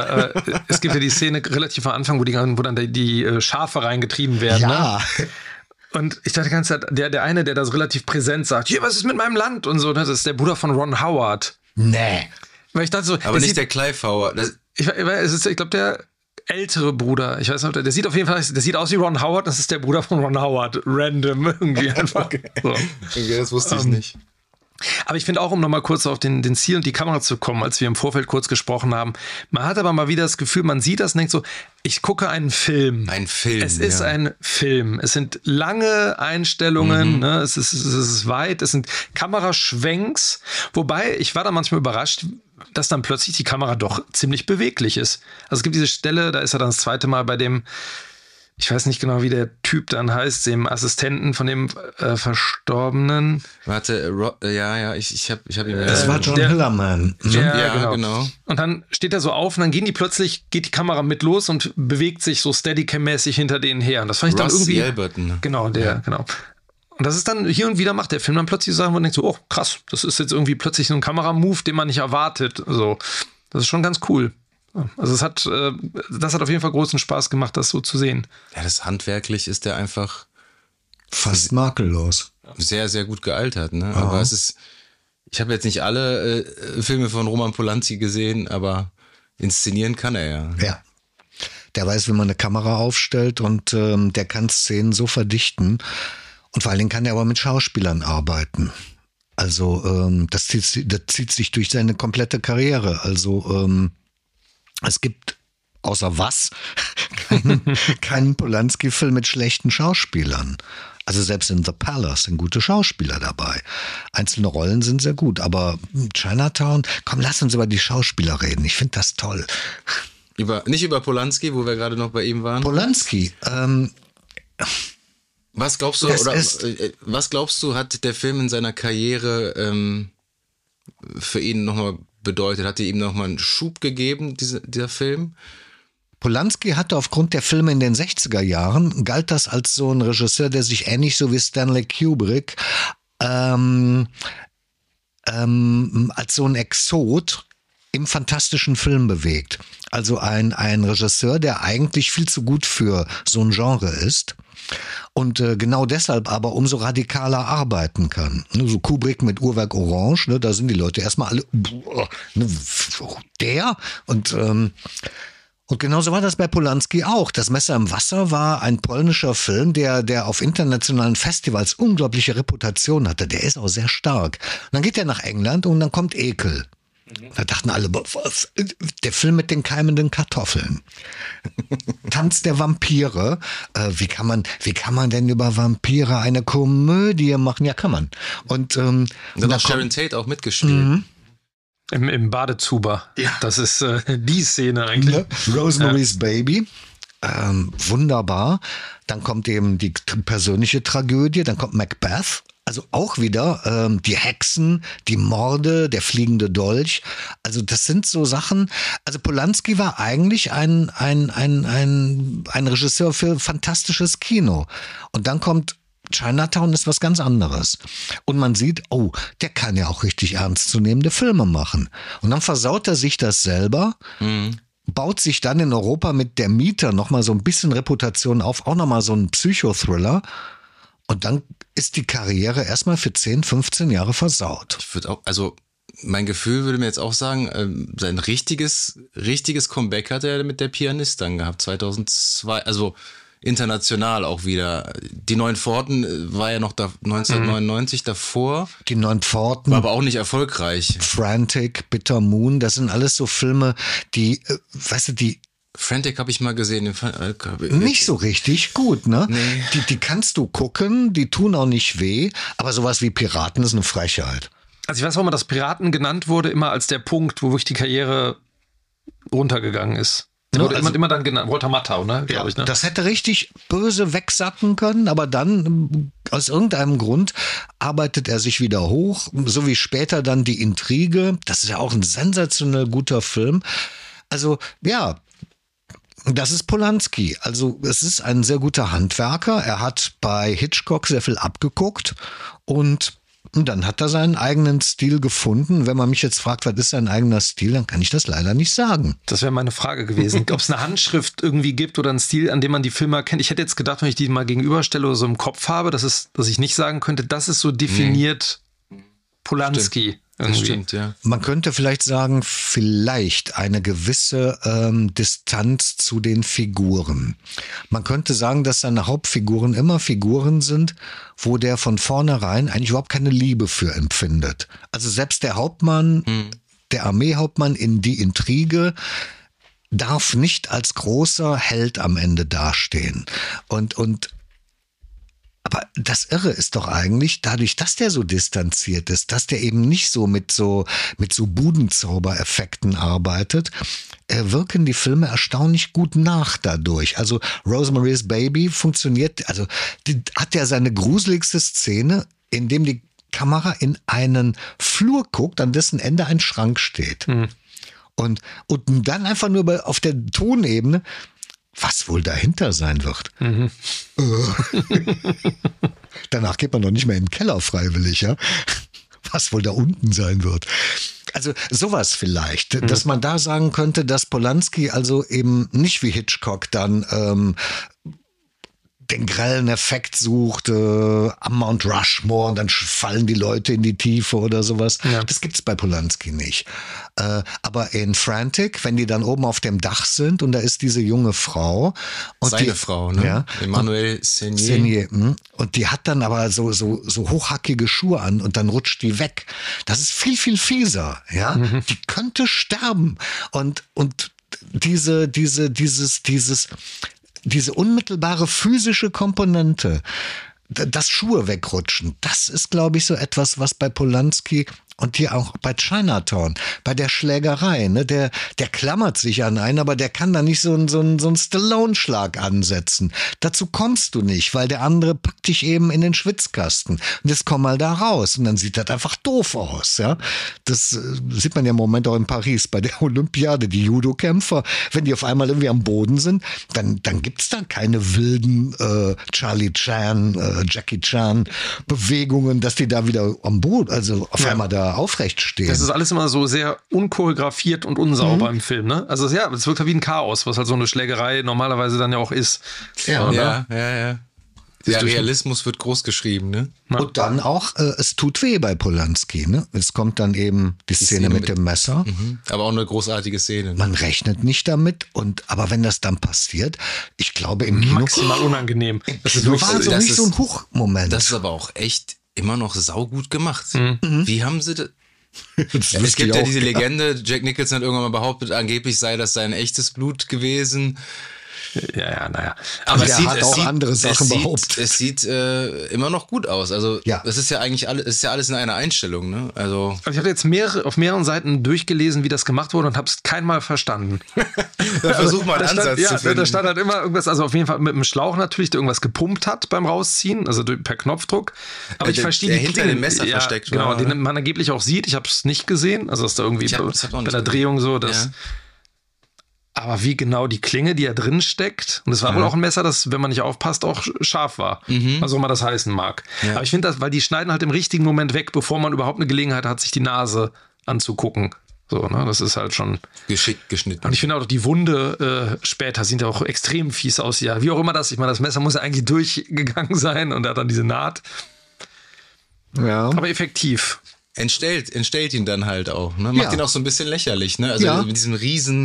Es gibt ja die Szene relativ am Anfang, wo dann die Schafe reingetrieben werden. Ja. Ne? Und ich dachte die ganze Zeit, der eine, der da so relativ präsent sagt, hier, was ist mit meinem Land? Und so, das ist der Bruder von Ron Howard. Nee. Weil ich dachte so, aber nicht der Clive Howard. Ich glaube, der ältere Bruder, ich weiß nicht, der sieht auf jeden Fall, der sieht aus wie Ron Howard, das ist der Bruder von Ron Howard. Random, irgendwie einfach. So. Okay, das wusste ich nicht. Aber ich finde auch, um nochmal kurz auf den Ziel und die Kamera zu kommen, als wir im Vorfeld kurz gesprochen haben, man hat aber mal wieder das Gefühl, man sieht das und denkt so, ich gucke einen Film. Ein Film, Es ist ein Film. Es sind lange Einstellungen, ne? Es ist weit, es sind Kameraschwenks, wobei ich war da manchmal überrascht, dass dann plötzlich die Kamera doch ziemlich beweglich ist. Also es gibt diese Stelle, da ist er dann das zweite Mal bei dem, ich weiß nicht genau, wie der Typ dann heißt, dem Assistenten von dem Verstorbenen. Warte, ich hab ihn. Das war John Hillerman. Ja, genau. Und dann steht er so auf und dann geht die Kamera mit los und bewegt sich so Steadicam-mäßig hinter denen her. Und das fand ich dann irgendwie... Yelburton. Genau, genau. Und das ist dann, hier und wieder macht der Film dann plötzlich Sachen, wo man denkt so, oh krass, das ist jetzt irgendwie plötzlich so ein Kameramove, den man nicht erwartet. So, das ist schon ganz cool. Also das hat auf jeden Fall großen Spaß gemacht, das so zu sehen. Ja, das handwerklich ist der einfach fast makellos. Sehr, sehr gut gealtert, ne? Aber ich habe jetzt nicht alle Filme von Roman Polanski gesehen, aber inszenieren kann er ja. Ja. Der weiß, wie man eine Kamera aufstellt und der kann Szenen so verdichten. Und vor allen Dingen kann er aber mit Schauspielern arbeiten. Also das zieht sich durch seine komplette Karriere. Also es gibt außer keinen Polanski-Film mit schlechten Schauspielern. Also selbst in The Palace sind gute Schauspieler dabei. Einzelne Rollen sind sehr gut, aber Chinatown, komm, lass uns über die Schauspieler reden. Ich finde das toll. Nicht über Polanski, wo wir gerade noch bei ihm waren? Polanski, was glaubst du, hat der Film in seiner Karriere für ihn nochmal bedeutet? Hat er ihm nochmal einen Schub gegeben, dieser Film? Polanski hatte aufgrund der Filme in den 60er Jahren, galt das als so ein Regisseur, der sich ähnlich so wie Stanley Kubrick als so ein Exot im fantastischen Film bewegt. Also ein Regisseur, der eigentlich viel zu gut für so ein Genre ist. Und genau deshalb aber umso radikaler arbeiten kann. So Kubrick mit Uhrwerk Orange, ne, da sind die Leute erstmal alle, der? Und genauso war das bei Polanski auch. Das Messer im Wasser war ein polnischer Film, der auf internationalen Festivals unglaubliche Reputation hatte. Der ist auch sehr stark. Und dann geht er nach England und dann kommt Ekel. Da dachten alle, der Film mit den keimenden Kartoffeln. Tanz der Vampire. Wie kann man denn über Vampire eine Komödie machen? Ja, kann man. Und dann hat Sharon Tate auch mitgespielt. Im Badezuber. Ja. Das ist die Szene eigentlich. Ne? Rosemary's Baby. Wunderbar. Dann kommt eben die persönliche Tragödie. Dann kommt Macbeth. Also auch wieder die Hexen, die Morde, der fliegende Dolch. Also das sind so Sachen. Also Polanski war eigentlich ein Regisseur für fantastisches Kino. Und dann kommt Chinatown, ist was ganz anderes. Und man sieht, oh, der kann ja auch richtig ernstzunehmende Filme machen. Und dann versaut er sich das selber. Baut sich dann in Europa mit Der Mieter nochmal so ein bisschen Reputation auf, auch nochmal so ein Psychothriller. Und dann ist die Karriere erstmal für 10, 15 Jahre versaut. Ich würde auch, also mein Gefühl würde mir jetzt auch sagen, sein richtiges Comeback hat er mit Der Pianist dann gehabt, 2002, also international auch wieder. Die Neun Pforten war ja noch 1999 davor. Die Neun Pforten. War aber auch nicht erfolgreich. Frantic, Bitter Moon, das sind alles so Filme, die, weißt du, die Frantic habe ich mal gesehen. Nicht so richtig gut, ne? Nee. Die kannst du gucken, die tun auch nicht weh, aber sowas wie Piraten ist eine Frechheit. Also ich weiß, warum man das Piraten genannt wurde, immer als der Punkt, wo wirklich die Karriere runtergegangen ist. Der wurde Also- immer dann genannt, Walter Matthau, ne? Glaube ich, ne? Das hätte richtig böse wegsacken können, aber dann aus irgendeinem Grund arbeitet er sich wieder hoch, so wie später dann die Intrige. Das ist ja auch ein sensationell guter Film. Also ja, das ist Polanski. Also es ist ein sehr guter Handwerker. Er hat bei Hitchcock sehr viel abgeguckt und dann hat er seinen eigenen Stil gefunden. Wenn man mich jetzt fragt, was ist sein eigener Stil, dann kann ich das leider nicht sagen. Das wäre meine Frage gewesen. Ob es eine Handschrift irgendwie gibt oder einen Stil, an dem man die Filme erkennt. Ich hätte jetzt gedacht, wenn ich die mal gegenüberstelle oder so im Kopf habe, dass ich nicht sagen könnte, das ist so definiert Polanski. Das Irgendwie. stimmt, ja. Man könnte vielleicht sagen, vielleicht eine gewisse Distanz zu den Figuren. Man könnte sagen, dass seine Hauptfiguren immer Figuren sind, wo der von vornherein eigentlich überhaupt keine Liebe für empfindet. Also selbst der Hauptmann, der Armeehauptmann in Die Intrige, darf nicht als großer Held am Ende dastehen. Aber das Irre ist doch eigentlich, dadurch, dass der so distanziert ist, dass der eben nicht so mit so Budenzaubereffekten arbeitet, wirken die Filme erstaunlich gut nach dadurch. Also Rosemary's Baby funktioniert, also die hat ja seine gruseligste Szene, in dem die Kamera in einen Flur guckt, an dessen Ende ein Schrank steht. Und dann einfach nur auf der Tonebene, was wohl dahinter sein wird. Danach geht man doch nicht mehr in den Keller freiwillig, ja? Was wohl da unten sein wird. Also sowas vielleicht, dass man da sagen könnte, dass Polanski also eben nicht wie Hitchcock dann den grellen Effekt sucht am Mount Rushmore und dann fallen die Leute in die Tiefe oder sowas. Ja. Das gibt's bei Polanski nicht. Aber in Frantic, wenn die dann oben auf dem Dach sind und da ist diese junge Frau. Und Seine Frau, ne? Ja. Emmanuelle Seigner. Seigner, und die hat dann aber so hochhackige Schuhe an und dann rutscht die weg. Das ist viel, viel fieser, ja. Die könnte sterben. Und diese unmittelbare physische Komponente, das Schuhe wegrutschen, das ist, glaube ich, so etwas, was bei Polanski und hier auch bei Chinatown, bei der Schlägerei, ne, der klammert sich an einen, aber der kann da nicht so einen Stallone-Schlag ansetzen. Dazu kommst du nicht, weil der andere packt dich eben in den Schwitzkasten. Und jetzt komm mal da raus. Und dann sieht das einfach doof aus, ja. Das sieht man ja im Moment auch in Paris bei der Olympiade. Die Judo-Kämpfer, wenn die auf einmal irgendwie am Boden sind, dann gibt's da keine wilden Charlie Chan, Jackie Chan Bewegungen, dass die da wieder am Boden, also auf einmal da aufrecht stehen. Das ist alles immer so sehr unchoreografiert und unsauber im Film, ne? Also ja, es wirkt halt wie ein Chaos, was halt so eine Schlägerei normalerweise dann ja auch ist. Ja. So, Ja, ne? ja. Der Realismus wird groß geschrieben, ne? Und dann auch, es tut weh bei Polanski, ne? Es kommt dann eben die Szene mit dem Messer. Aber auch eine großartige Szene. Ne? Man rechnet nicht damit, aber wenn das dann passiert, ich glaube im Kino, Maximal unangenehm. Das ist Kino wirklich war so das nicht so ein ist- Hochmoment. Das ist aber auch echt immer noch saugut gemacht. Mhm. Wie haben sie das? Das Es wüsste gibt ich ja auch diese gerne. Legende, Jack Nicholson hat irgendwann mal behauptet, angeblich sei das sein echtes Blut gewesen. ja, naja. Aber der hat auch andere Sachen behauptet. Es sieht immer noch gut aus. Also Ja. es ist ja eigentlich alles, es ist ja alles in einer Einstellung. Ne? Also Also ich hatte jetzt auf mehreren Seiten durchgelesen, wie das gemacht wurde und habe es keinmal verstanden. versuch mal einen Da stand, Ansatz ja, zu finden. Da stand halt immer irgendwas, also auf jeden Fall mit einem Schlauch natürlich, der irgendwas gepumpt hat beim Rausziehen, also per Knopfdruck. Aber ich Der- verstehe der die hinter Klingen. dem Messer versteckt genau, war, den oder? man angeblich auch sieht. Ich habe es nicht gesehen, also dass da irgendwie Ich hab's auch bei nicht der gesehen. Drehung so, dass. Ja. Aber wie genau die Klinge, die ja drin steckt, und es war wohl auch ein Messer, das, wenn man nicht aufpasst, auch scharf war. Was auch immer das heißen mag. Ja. Aber ich finde das, weil die schneiden halt im richtigen Moment weg, bevor man überhaupt eine Gelegenheit hat, sich die Nase anzugucken. So, ne, das ist halt schon. geschickt geschnitten. Und ich finde auch, die Wunde später sieht ja auch extrem fies aus. Ja, wie auch immer das. Ich meine, das Messer muss ja eigentlich durchgegangen sein und er hat dann diese Naht. Ja. Aber effektiv. Entstellt ihn dann halt auch. Ne? Macht Ja. ihn auch so ein bisschen lächerlich. Ne? Also Ja. mit diesem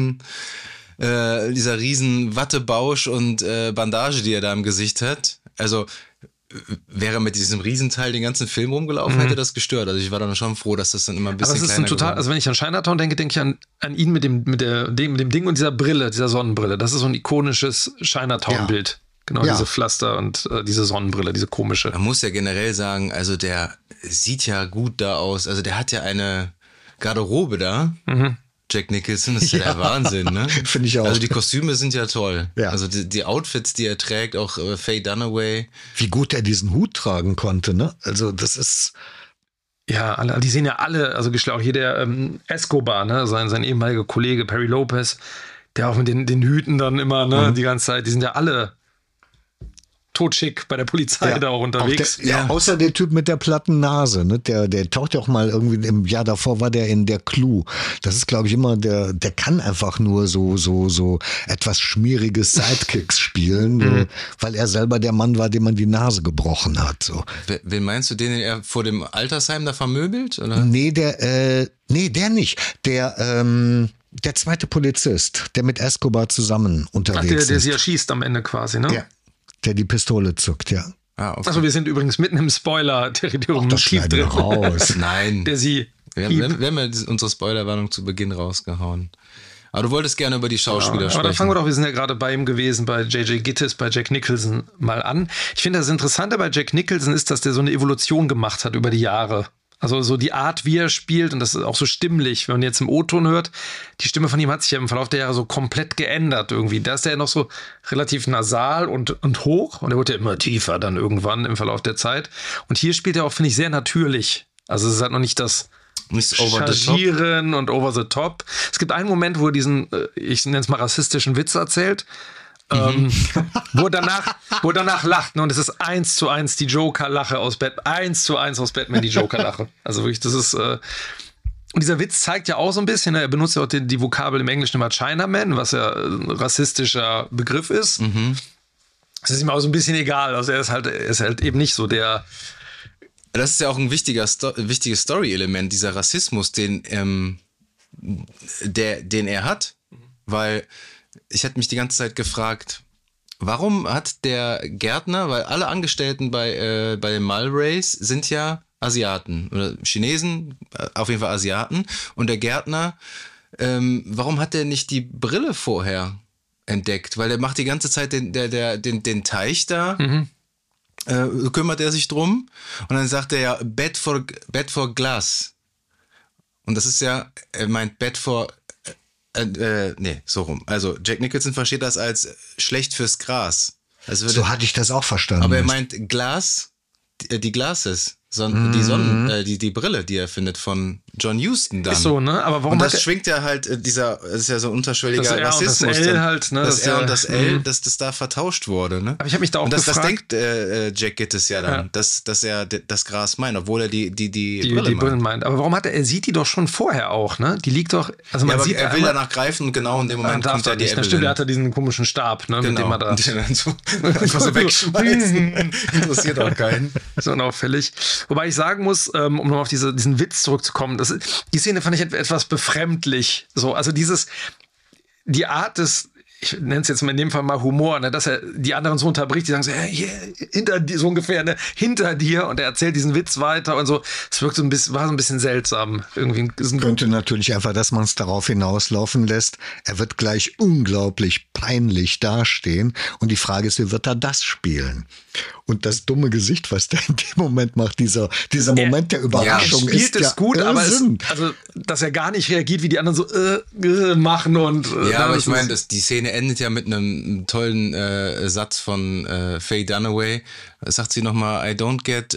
dieser riesen Wattebausch und Bandage, die er da im Gesicht hat. Also wäre mit diesem Riesenteil den ganzen Film rumgelaufen, hätte das gestört. Also ich war dann schon froh, dass das dann immer ein bisschen Aber es ist kleiner ein total, geworden also wenn ich an Chinatown denke, denke ich an ihn mit dem Ding und dieser Brille, dieser Sonnenbrille. Das ist so ein ikonisches Chinatown-Bild. Genau, Ja. diese Pflaster und diese Sonnenbrille, diese komische. Man muss ja generell sagen, also der sieht ja gut da aus. Also der hat ja eine Garderobe da. Jack Nicholson, das ist ja der Wahnsinn, ne? Finde ich auch. Also die Kostüme sind ja toll. Ja. Also die Outfits, die er trägt, auch Faye Dunaway. Wie gut er diesen Hut tragen konnte, ne? Also das ist... Ja, die sehen ja alle, also auch hier der Escobar, ne, sein ehemaliger Kollege Perry Lopez, der auch mit den Hüten dann immer, ne, die ganze Zeit, die sind ja alle totschick bei der Polizei da auch unterwegs. Außer der Typ mit der platten Nase, ne? Der taucht ja auch mal irgendwie, im Jahr davor war der in Der Clou. Das ist, glaube ich, immer der kann einfach nur so etwas schmierige Sidekicks spielen, weil er selber der Mann war, dem man die Nase gebrochen hat. So. Wen meinst du, den er vor dem Altersheim da vermöbelt? Oder? Nee, der nicht. Der zweite Polizist, der mit Escobar zusammen unterwegs ist. Der sie erschießt am Ende quasi, ne? Ja. Der die Pistole zuckt, ja. Ah, okay. Also wir sind übrigens mitten im Spoiler-Territorium. Das schneiden wir raus. Nein. Der sie. Wir haben ja unsere Spoilerwarnung zu Beginn rausgehauen. Aber du wolltest gerne über die Schauspieler sprechen. Aber dann fangen wir doch, wir sind ja gerade bei ihm gewesen, bei J.J. Gittes, bei Jack Nicholson mal an. Ich finde, das Interessante bei Jack Nicholson ist, dass der so eine Evolution gemacht hat über die Jahre. Also so die Art, wie er spielt, und das ist auch so stimmlich, wenn man jetzt im O-Ton hört, die Stimme von ihm hat sich ja im Verlauf der Jahre so komplett geändert irgendwie. Da ist er ja noch so relativ nasal und hoch, und er wurde ja immer tiefer dann irgendwann im Verlauf der Zeit. Und hier spielt er auch, finde ich, sehr natürlich. Also es ist halt noch nicht das Chargieren und over the top. Es gibt einen Moment, wo er diesen, ich nenne es mal rassistischen Witz erzählt, wo er danach lacht, ne? Und es ist 1:1 die Joker-Lache aus Batman. 1:1 aus Batman die Joker-Lache. Also wirklich, das ist. Und dieser Witz zeigt ja auch so ein bisschen, ne? Er benutzt ja auch die Vokabel im Englischen immer Chinaman, was ja ein rassistischer Begriff ist. Das ist ihm auch so ein bisschen egal. Also er ist halt eben nicht so der. Das ist ja auch ein wichtiges Story-Element, dieser Rassismus, den er hat, weil ich hatte mich die ganze Zeit gefragt, warum hat der Gärtner, weil alle Angestellten bei den Mulrays sind ja Asiaten oder Chinesen, auf jeden Fall Asiaten, und der Gärtner, warum hat der nicht die Brille vorher entdeckt? Weil er macht die ganze Zeit den Teich da, kümmert er sich drum, und dann sagt er ja Bed for Glass, und das ist ja, er meint Bed for so rum. Also Jack Nicholson versteht das als schlecht fürs Gras. Also so hatte ich das auch verstanden. Aber er meint Glas, die Glasses, die Brille, die er findet von John Huston dann. Ist so, ne? Aber warum? Und das schwingt ja halt das ist ja so unterschwelliger Rassismus. Das L halt, ne? Das R und das L, dass das da vertauscht wurde, ne? Aber ich habe mich da auch gefragt. Das denkt Jack Gittes ja dann, dass er das Gras meint, obwohl er die Brille meint. Aber warum er sieht die doch schon vorher auch, ne? Die liegt doch, also man sieht er will danach greifen, und genau in dem Moment kommt er die Evelyn. Stimmt, er hat ja diesen komischen Stab, ne? Genau. Mit dem er da einfach so wegschmeißen. Interessiert auch keinen. So unauffällig. Wobei ich sagen muss, um nochmal auf diesen Witz zurückzukommen, die Szene fand ich etwas befremdlich. So, also die Art des, ich nenne es jetzt mal in dem Fall mal Humor, ne, dass er die anderen so unterbricht, die sagen so, hey, hinter dir, so ungefähr, ne, hinter dir, und er erzählt diesen Witz weiter und so. Es wirkt war so ein bisschen seltsam. Irgendwie könnte natürlich einfach, dass man es darauf hinauslaufen lässt. Er wird gleich unglaublich peinlich dastehen, und die Frage ist, wie wird er das spielen? Und das dumme Gesicht, was der in dem Moment macht, dieser Moment der Überraschung, er spielt ist es gut, aber also, dass er gar nicht reagiert, wie die anderen so machen und ja, aber ich meine, die Szene endet ja mit einem tollen Satz von Faye Dunaway. Sagt sie nochmal, I don't get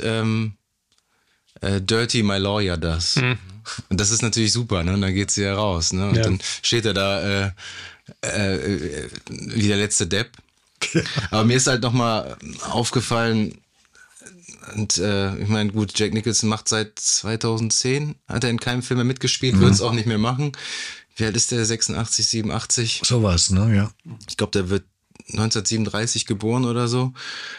dirty, my lawyer does. Und das ist natürlich super, ne? Und dann geht sie ja raus, ne? Und dann steht er da wie der letzte Depp. Aber mir ist halt nochmal aufgefallen, und ich meine, gut, Jack Nicholson macht seit 2010, hat er in keinem Film mehr mitgespielt, wird es auch nicht mehr machen. Wie alt ist der? 86, 87? Sowas, ne, ja. Ich glaube, der wird 1937 geboren oder so.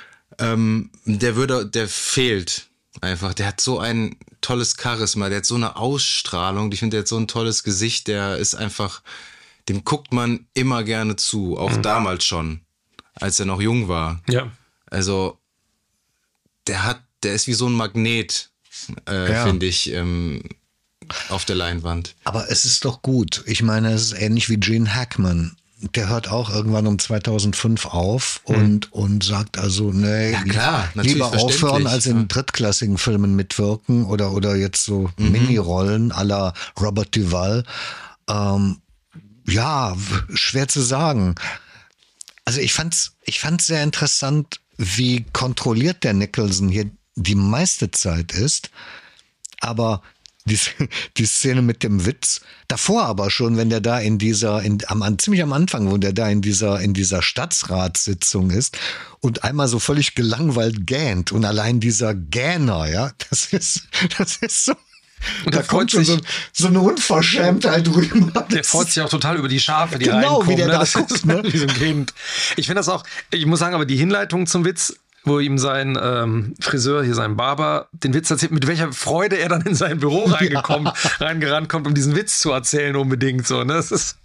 Der fehlt einfach. Der hat so ein tolles Charisma, der hat so eine Ausstrahlung. Ich finde, der hat so ein tolles Gesicht, der ist einfach, dem guckt man immer gerne zu, auch damals schon, als er noch jung war. Ja. Also, der ist wie so ein Magnet, finde ich, auf der Leinwand. Aber es ist doch gut. Ich meine, es ist ähnlich wie Gene Hackman. Der hört auch irgendwann um 2005 auf und sagt also, nee, ja, klar, lieber aufhören, als in drittklassigen Filmen mitwirken oder jetzt so Minirollen à la Robert Duvall. Ja, schwer zu sagen. Also ich fand's sehr interessant, wie kontrolliert der Nicholson hier die meiste Zeit ist. Aber die Szene mit dem Witz, davor aber schon, wenn der da ziemlich am Anfang, wo der da in dieser Stadtratssitzung ist und einmal so völlig gelangweilt gähnt und allein dieser Gähner, ja, das ist so. Und da kommt schon so eine Unverschämtheit rüber. Der freut sich auch total über die Schafe, die reinkommen. Wie der ne? da Das guckt, ist ne? wie so ein Kind. Ich finde das auch, ich muss sagen, aber die Hinleitung zum Witz, wo ihm sein Friseur, hier sein Barber, den Witz erzählt, mit welcher Freude er dann in sein Büro reingerannt kommt, um diesen Witz zu erzählen unbedingt. So, ne? Das ist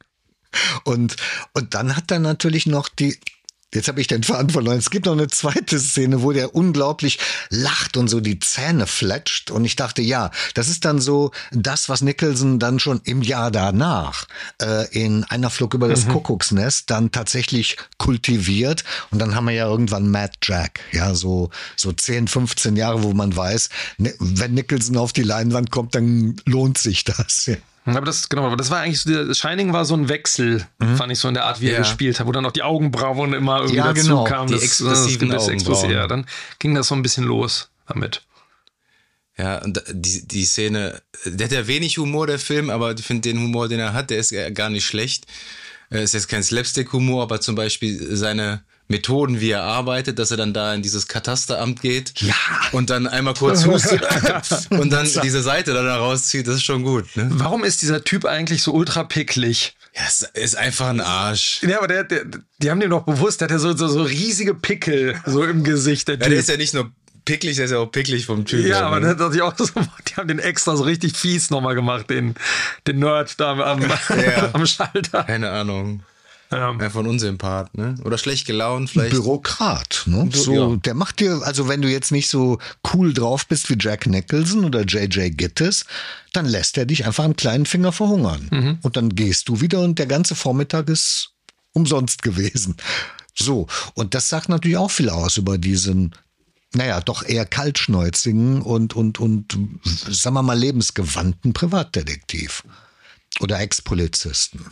und dann hat er natürlich noch jetzt habe ich den Faden verloren. Es gibt noch eine zweite Szene, wo der unglaublich lacht und so die Zähne fletscht. Und ich dachte, ja, das ist dann so das, was Nicholson dann schon im Jahr danach in Einer Flug über das Kuckucksnest dann tatsächlich kultiviert. Und dann haben wir ja irgendwann Mad Jack. Ja, so 10, 15 Jahre, wo man weiß, wenn Nicholson auf die Leinwand kommt, dann lohnt sich das. Ja. Aber das war eigentlich so, das Shining war so ein Wechsel, fand ich so in der Art, wie er gespielt hat, wo dann auch die Augenbrauen immer irgendwie dazu kamen. Die expressiven Augenbrauen. Ja, dann ging das so ein bisschen los damit. Ja, und die Szene, der hat ja wenig Humor, der Film, aber ich finde den Humor, den er hat, der ist gar nicht schlecht. Ist jetzt kein Slapstick-Humor, aber zum Beispiel seine Methoden, wie er arbeitet, dass er dann da in dieses Katasteramt geht und dann einmal kurz hustet und dann diese Seite da rauszieht, das ist schon gut. Ne? Warum ist dieser Typ eigentlich so ultra picklig? Ja, es ist einfach ein Arsch. Ja, aber die haben dem doch bewusst, der hat ja so riesige Pickel so im Gesicht. Der ist ja nicht nur picklig, der ist ja auch picklig vom Typ. Ja, aber das hat sich auch so, die haben den extra so richtig fies nochmal gemacht, den Nerd da am Schalter. Keine Ahnung. Einfach ein Unsympath, ne? Oder schlecht gelaunt vielleicht. Bürokrat, ne? Der macht dir, also wenn du jetzt nicht so cool drauf bist wie Jack Nicholson oder J.J. Gittes, dann lässt er dich einfach am kleinen Finger verhungern. Und dann gehst du wieder und der ganze Vormittag ist umsonst gewesen. So, und das sagt natürlich auch viel aus über diesen, doch eher kaltschnäuzigen und sagen wir mal lebensgewandten Privatdetektiv. Oder Ex-Polizisten.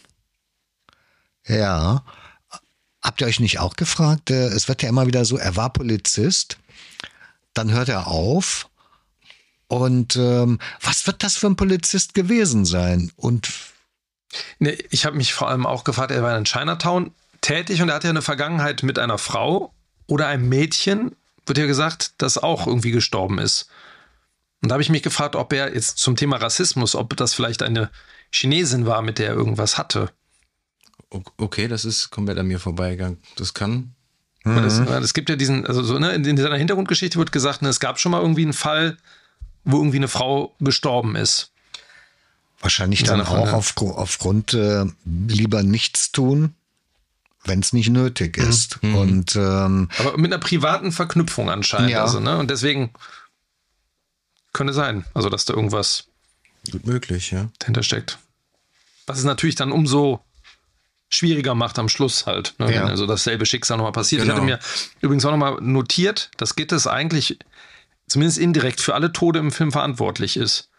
Ja. Habt ihr euch nicht auch gefragt? Es wird ja immer wieder so, er war Polizist, dann hört er auf. Und was wird das für ein Polizist gewesen sein? Und ich habe mich vor allem auch gefragt, er war in Chinatown tätig und er hatte ja eine Vergangenheit mit einer Frau oder einem Mädchen, wird ja gesagt, das auch irgendwie gestorben ist. Und da habe ich mich gefragt, ob er jetzt zum Thema Rassismus, ob das vielleicht eine Chinesin war, mit der er irgendwas hatte. Okay, das ist komplett an mir vorbeigegangen. Das kann. Es gibt ja diesen, also so, ne, in seiner Hintergrundgeschichte wird gesagt, ne, es gab schon mal irgendwie einen Fall, wo irgendwie eine Frau gestorben ist. Wahrscheinlich dann auch aufgrund lieber nichts tun, wenn es nicht nötig ist. Und, aber mit einer privaten Verknüpfung anscheinend. Ja. Also, ne? Und deswegen könnte sein, also dass da irgendwas gut möglich, ja, dahinter steckt. Was es natürlich dann umso schwieriger macht am Schluss halt, ne? Wenn also dasselbe Schicksal nochmal passiert. Genau. Ich hatte mir übrigens auch nochmal notiert, dass Gittes eigentlich zumindest indirekt für alle Tode im Film verantwortlich ist.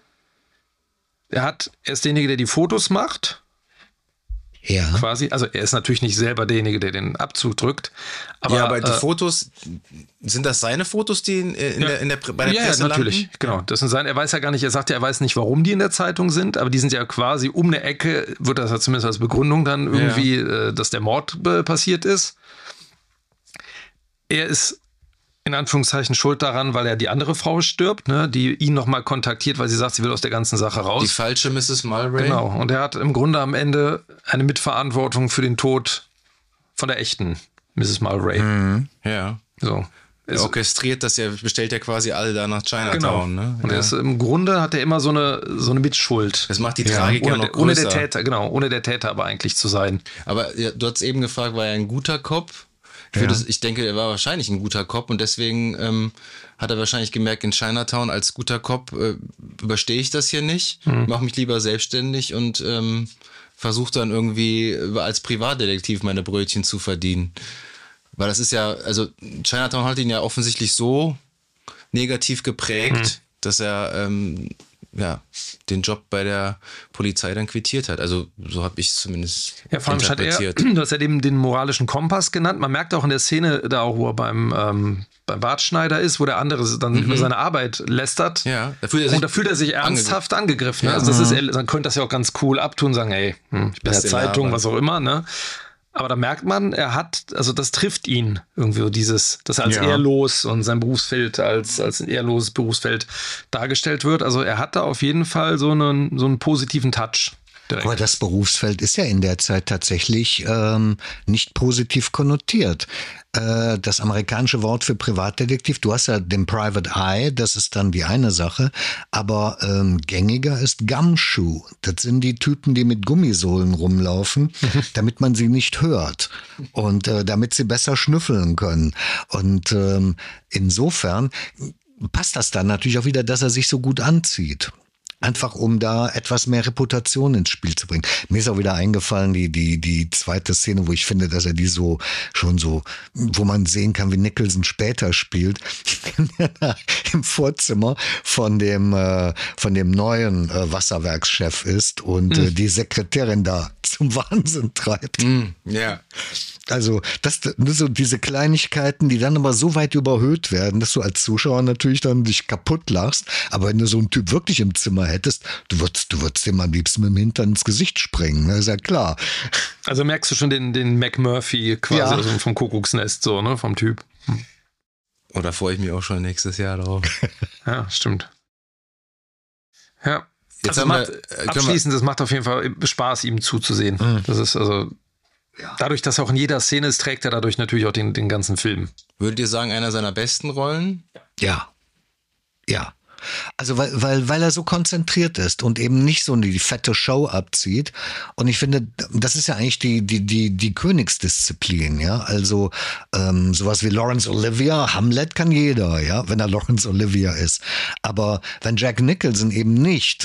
Er ist derjenige, der die Fotos macht. Ja. Quasi. Also er ist natürlich nicht selber derjenige, der den Abzug drückt. Aber die Fotos, sind das seine Fotos, die bei der Presse natürlich. landen? Genau. Das sind seine, er weiß ja gar nicht, er sagt ja, er weiß nicht, warum die in der Zeitung sind, aber die sind ja quasi um eine Ecke, wird das ja zumindest als Begründung dann irgendwie, dass der Mord passiert ist. Er ist in Anführungszeichen schuld daran, weil er die andere Frau stirbt, ne, die ihn nochmal kontaktiert, weil sie sagt, sie will aus der ganzen Sache raus. Die falsche Mrs. Mulray. Genau. Und er hat im Grunde am Ende eine Mitverantwortung für den Tod von der echten Mrs. Mulray. Ja. So. Er orchestriert das ja, bestellt ja quasi alle da nach Chinatown. Genau. Ne? Und er ist, im Grunde hat er immer so eine Mitschuld. Das macht die Tragik ja noch größer. Ohne der Täter aber eigentlich zu sein. Aber du hast eben gefragt, war er ein guter Cop? Ich denke, er war wahrscheinlich ein guter Cop und deswegen hat er wahrscheinlich gemerkt, in Chinatown als guter Cop überstehe ich das hier nicht, mache mich lieber selbstständig und versuche dann irgendwie als Privatdetektiv meine Brötchen zu verdienen. Weil das ist ja, also Chinatown hat ihn ja offensichtlich so negativ geprägt, dass er den Job bei der Polizei dann quittiert hat. Also so habe ich es zumindest vor allem hat interpretiert. du hast ja den moralischen Kompass genannt. Man merkt auch in der Szene, da auch, wo er beim Bartschneider ist, wo der andere dann über seine Arbeit lästert. Ja, da fühlt er sich ernsthaft angegriffen. Ne? Also man könnte das ja auch ganz cool abtun, sagen, ey, ich bin der Zeitung, was auch immer, ne? Aber da merkt man, das trifft ihn irgendwie so dass er als ehrlos und sein Berufsfeld als ein ehrloses Berufsfeld dargestellt wird. Also er hat da auf jeden Fall so einen positiven Touch. Direkt. Aber das Berufsfeld ist ja in der Zeit tatsächlich nicht positiv konnotiert. Das amerikanische Wort für Privatdetektiv, du hast ja den Private Eye, das ist dann die eine Sache, aber gängiger ist Gumshoe. Das sind die Typen, die mit Gummisohlen rumlaufen, damit man sie nicht hört und damit sie besser schnüffeln können. Und insofern passt das dann natürlich auch wieder, dass er sich so gut anzieht. Einfach um da etwas mehr Reputation ins Spiel zu bringen. Mir ist auch wieder eingefallen, die zweite Szene, wo ich finde, dass er die schon so, wo man sehen kann, wie Nicholson später spielt, im Vorzimmer von dem neuen Wasserwerkschef ist und die Sekretärin da zum Wahnsinn treibt. Ja. Also das so diese Kleinigkeiten, die dann aber so weit überhöht werden, dass du als Zuschauer natürlich dann dich kaputt lachst. Aber wenn du so einen Typ wirklich im Zimmer hättest, du würdest dem am liebsten mit dem Hintern ins Gesicht springen, ne? Ist ja klar. Also merkst du schon den McMurphy quasi also vom Kuckucksnest, so, ne, vom Typ. Oder freue ich mich auch schon nächstes Jahr drauf. Ja, stimmt. Ja. Jetzt also abschließend, es macht auf jeden Fall Spaß, ihm zuzusehen. Das ist also dadurch, dass er auch in jeder Szene ist, trägt er dadurch natürlich auch den ganzen Film. Würdet ihr sagen, einer seiner besten Rollen? Ja. Also weil er so konzentriert ist und eben nicht so die fette Show abzieht. Und ich finde, das ist ja eigentlich die Königsdisziplin, ja. Also sowas wie Laurence Olivier, Hamlet kann jeder, ja, wenn er Laurence Olivier ist. Aber wenn Jack Nicholson eben nicht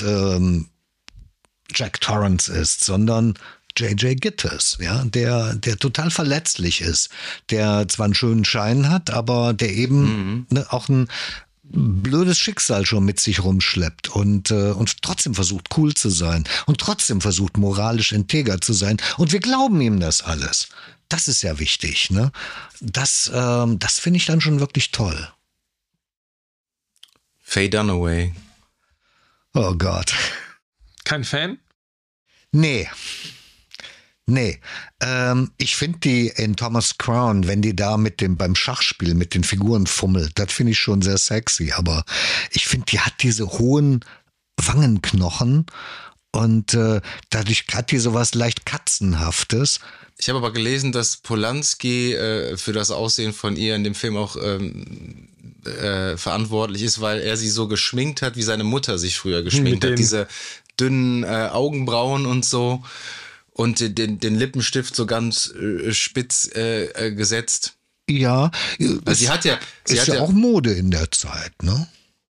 Jack Torrance ist, sondern J.J. Gittes, ja, der total verletzlich ist, der zwar einen schönen Schein hat, aber der eben auch ein blödes Schicksal schon mit sich rumschleppt und trotzdem versucht cool zu sein und trotzdem versucht moralisch integer zu sein und wir glauben ihm das alles. Das ist ja wichtig, ne? Das finde ich dann schon wirklich toll. Faye Dunaway. Oh Gott. Kein Fan? Nee. Ich finde die in Thomas Crown, wenn die da beim Schachspiel mit den Figuren fummelt, das finde ich schon sehr sexy, aber ich finde, die hat diese hohen Wangenknochen und dadurch hat die sowas leicht Katzenhaftes. Ich habe aber gelesen, dass Polanski für das Aussehen von ihr in dem Film auch verantwortlich ist, weil er sie so geschminkt hat, wie seine Mutter sich früher geschminkt hat. Diese dünnen Augenbrauen und so. Und den Lippenstift so ganz spitz gesetzt. Ja, also sie hat ja auch Mode in der Zeit, ne?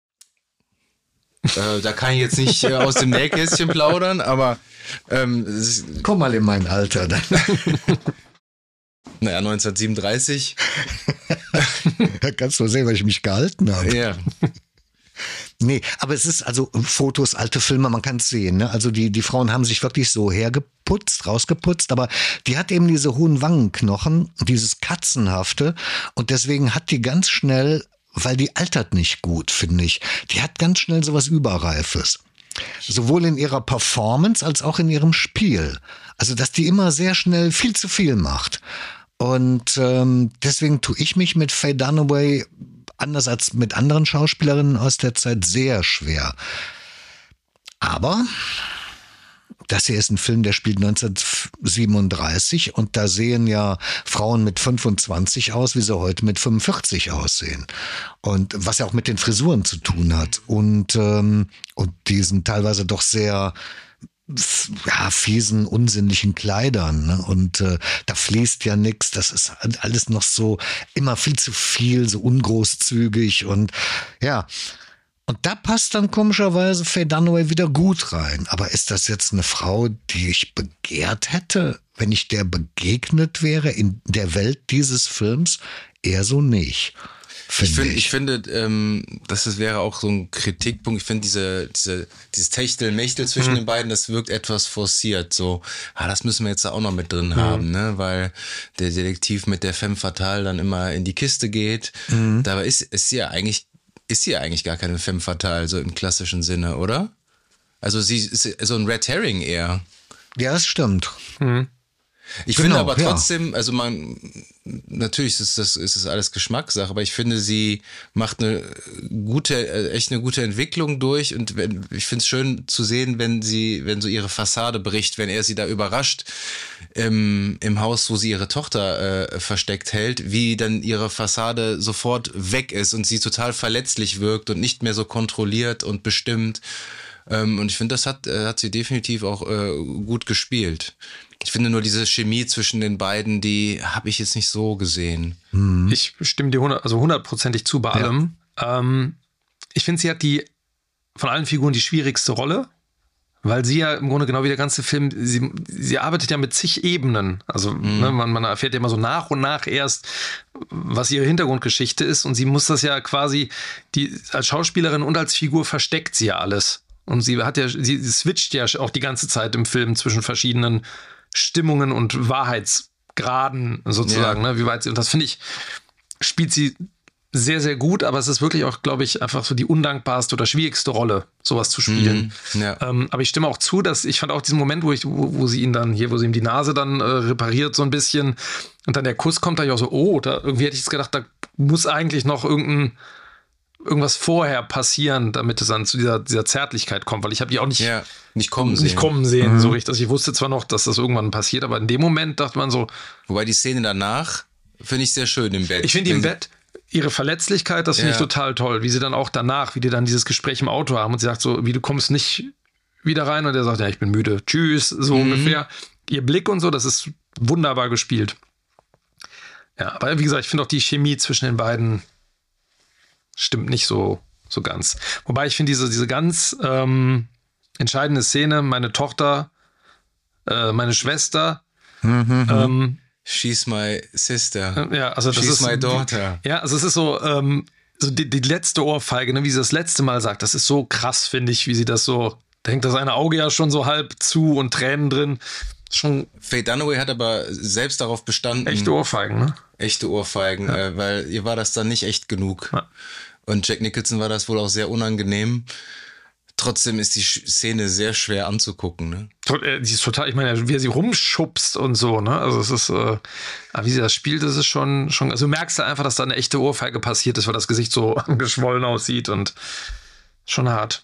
Da kann ich jetzt nicht aus dem Nähkästchen plaudern, aber komm mal in mein Alter dann. Naja, 1937. Da kannst du sehen, weil ich mich gehalten habe. Ja. Nee, aber es ist also Fotos, alte Filme, man kann es sehen. Ne? Also die Frauen haben sich wirklich so rausgeputzt, aber die hat eben diese hohen Wangenknochen, dieses Katzenhafte und deswegen hat die ganz schnell, weil die altert nicht gut, finde ich, die hat ganz schnell sowas Überreifes. Sowohl in ihrer Performance als auch in ihrem Spiel. Also dass die immer sehr schnell viel zu viel macht. Und deswegen tue ich mich mit Faye Dunaway anders als mit anderen Schauspielerinnen aus der Zeit sehr schwer. Aber das hier ist ein Film, der spielt 1937 und da sehen ja Frauen mit 25 aus, wie sie heute mit 45 aussehen. Und was ja auch mit den Frisuren zu tun hat. Und die sind teilweise doch sehr fiesen, unsinnlichen Kleidern, ne? Und da fließt ja nichts, das ist alles noch so immer viel zu viel, so ungroßzügig und ja. Und da passt dann komischerweise Faye Dunaway wieder gut rein. Aber ist das jetzt eine Frau, die ich begehrt hätte, wenn ich der begegnet wäre in der Welt dieses Films? Eher so nicht. Ich finde, das wäre auch so ein Kritikpunkt. Ich finde dieses Techtelmechtel zwischen den beiden, das wirkt etwas forciert. So, das müssen wir jetzt da auch noch mit drin haben, ne? Weil der Detektiv mit der Femme Fatale dann immer in die Kiste geht. Dabei ist sie ja eigentlich gar keine Femme Fatale, so im klassischen Sinne, oder? Also sie ist so ein Red Herring eher. Ja, das stimmt. Ich finde aber trotzdem, also natürlich ist das alles Geschmackssache, aber ich finde, sie macht echt eine gute Entwicklung durch, und ich finde es schön zu sehen, wenn so ihre Fassade bricht, wenn er sie da überrascht im Haus, wo sie ihre Tochter versteckt hält, wie dann ihre Fassade sofort weg ist und sie total verletzlich wirkt und nicht mehr so kontrolliert und bestimmt. Und ich finde, das hat sie definitiv auch gut gespielt. Ich finde nur diese Chemie zwischen den beiden, die habe ich jetzt nicht so gesehen. Ich stimme dir 100%ig zu bei allem. Ich finde, sie hat von allen Figuren die schwierigste Rolle, weil sie ja im Grunde genau wie der ganze Film, sie arbeitet ja mit zig Ebenen. Also man erfährt ja immer so nach und nach erst, was ihre Hintergrundgeschichte ist, und sie muss das ja quasi, als Schauspielerin und als Figur versteckt sie ja alles. Und sie switcht ja auch die ganze Zeit im Film zwischen verschiedenen Stimmungen und Wahrheitsgraden sozusagen, ne? Wie weit sie, und das finde ich, spielt sie sehr, sehr gut, aber es ist wirklich auch, glaube ich, einfach so die undankbarste oder schwierigste Rolle, sowas zu spielen. Aber ich stimme auch zu, dass ich fand auch diesen Moment, wo sie ihn dann wo sie ihm die Nase dann repariert so ein bisschen, und dann der Kuss kommt, da ich auch so, irgendwie hätte ich jetzt gedacht, da muss eigentlich noch irgendwas vorher passieren, damit es dann zu dieser Zärtlichkeit kommt, weil ich habe die auch nicht kommen sehen, so richtig. Also ich wusste zwar noch, dass das irgendwann passiert, aber in dem Moment dachte man so. Wobei die Szene danach finde ich sehr schön im Bett. Ich finde die im Bett, ihre Verletzlichkeit, das finde ich total toll, wie sie dann auch danach, wie die dann dieses Gespräch im Auto haben und sie sagt so, wie, du kommst nicht wieder rein, und er sagt, ja, ich bin müde, tschüss, so ungefähr. Ihr Blick und so, das ist wunderbar gespielt. Ja, aber wie gesagt, ich finde auch die Chemie zwischen den beiden stimmt nicht so ganz. Wobei ich finde diese ganz entscheidende Szene, meine Tochter, meine Schwester. She's my sister. Ja, also das She's my daughter. Ja, also es ist so, so die letzte Ohrfeige, ne, wie sie das letzte Mal sagt, das ist so krass, finde ich, wie sie das so, da hängt das eine Auge ja schon so halb zu und Tränen drin. Schon. Faye Dunaway hat aber selbst darauf bestanden. Echte Ohrfeigen, ne? Echte Ohrfeigen, weil ihr war das dann nicht echt genug. Ja. Und Jack Nicholson war das wohl auch sehr unangenehm. Trotzdem ist die Szene sehr schwer anzugucken, ne? Die ist total, ich meine, wie er sie rumschubst und so, ne? Also es ist, wie sie das spielt, das ist schon, also du merkst ja einfach, dass da eine echte Ohrfeige passiert ist, weil das Gesicht so geschwollen aussieht und schon hart.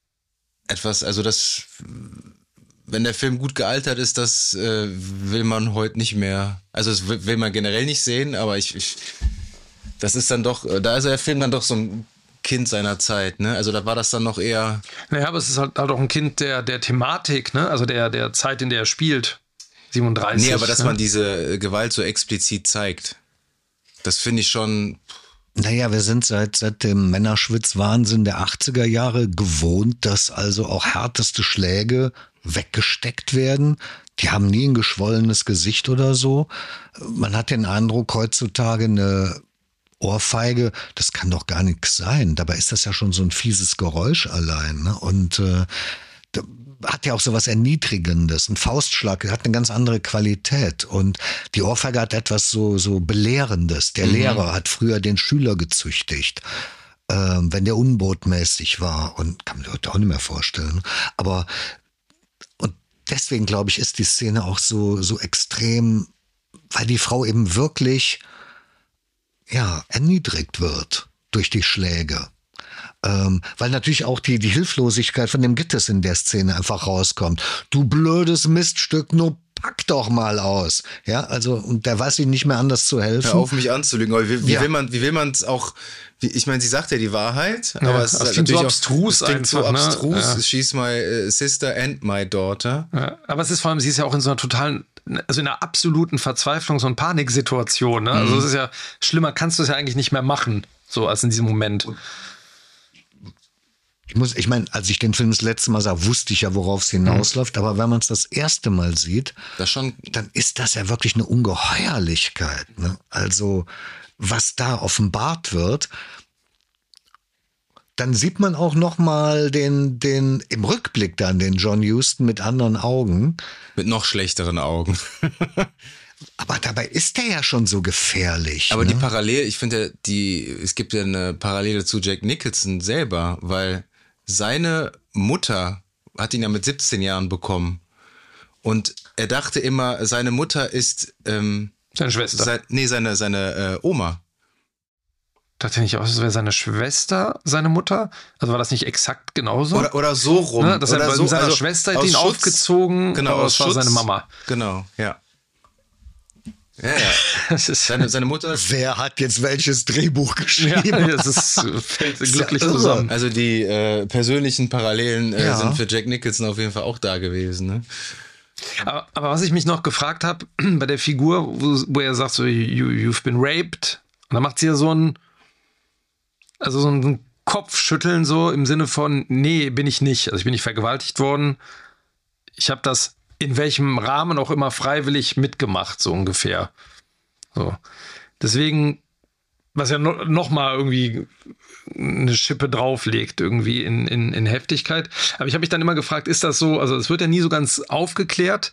Wenn der Film gut gealtert ist, das will man heute nicht mehr, also das will man generell nicht sehen, aber das ist dann doch, da ist der Film dann doch so ein Kind seiner Zeit, ne? Also da war das dann noch eher. Naja, aber es ist halt auch ein Kind der Thematik, ne? Also der Zeit, in der er spielt. 37. Nee, aber dass man diese Gewalt so explizit zeigt, das finde ich schon. Naja, wir sind seit dem Männerschwitz-Wahnsinn der 80er Jahre gewohnt, dass also auch härteste Schläge weggesteckt werden. Die haben nie ein geschwollenes Gesicht oder so. Man hat den Eindruck, heutzutage eine Ohrfeige, das kann doch gar nichts sein. Dabei ist das ja schon so ein fieses Geräusch allein. Ne? Und hat ja auch so was Erniedrigendes. Ein Faustschlag hat eine ganz andere Qualität. Und die Ohrfeige hat etwas so Belehrendes. Der Lehrer hat früher den Schüler gezüchtigt, wenn der unbotmäßig war. Und kann man sich heute auch nicht mehr vorstellen. Aber und deswegen, glaube ich, ist die Szene auch so extrem, weil die Frau eben wirklich erniedrigt wird durch die Schläge. Weil natürlich auch die Hilflosigkeit von dem Gittes in der Szene einfach rauskommt. Du blödes Miststück, nur pack doch mal aus. Ja, also, und der weiß ihm nicht mehr anders zu helfen. Hör auf, mich anzulügen. Aber wie will man es auch, ich meine, sie sagt ja die Wahrheit, aber es ist halt natürlich so abstrus einfach, abstrus. Ne? Ja. She's my sister and my daughter. Ja, aber es ist vor allem, sie ist ja auch in so einer totalen, also in einer absoluten Verzweiflungs- und Paniksituation. Ne? Also es ist ja, schlimmer kannst du es ja eigentlich nicht mehr machen, so als in diesem Moment. Ich meine, als ich den Film das letzte Mal sah, wusste ich ja, worauf es hinausläuft. Aber wenn man es das erste Mal sieht, dann ist das ja wirklich eine Ungeheuerlichkeit. Ne? Also, was da offenbart wird, dann sieht man auch noch mal den im Rückblick dann den John Huston mit anderen Augen. Mit noch schlechteren Augen. Aber dabei ist der ja schon so gefährlich. Aber ne? die Parallele, ich finde, es gibt ja eine Parallele zu Jack Nicholson selber, weil seine Mutter hat ihn ja mit 17 Jahren bekommen. Und er dachte immer, seine Mutter ist seine Schwester. Seine Oma. Dachte nicht aus, es wäre seine Schwester, seine Mutter? Also war das nicht exakt genauso? Oder so rum. Ne? Dass er oder bei so, seiner also Schwester hat aus ihn Schutz, aufgezogen, genau, aber aus es war Schutz, seine Mama. Genau, ja. Ja. Das ist Seine Mutter. Wer hat jetzt welches Drehbuch geschrieben? ja, das fällt glücklich zusammen. Also die persönlichen Parallelen Ja. sind für Jack Nicholson auf jeden Fall auch da gewesen. Ne? Aber was ich mich noch gefragt habe, bei der Figur, wo er sagt so, you've been raped, und dann macht sie ja so ein Kopfschütteln so im Sinne von, nee, bin ich nicht. Also ich bin nicht vergewaltigt worden. Ich habe das in welchem Rahmen auch immer freiwillig mitgemacht, so ungefähr. So. Deswegen, was ja noch mal irgendwie eine Schippe drauflegt, irgendwie in Heftigkeit. Aber ich habe mich dann immer gefragt, ist das so, also es wird ja nie so ganz aufgeklärt,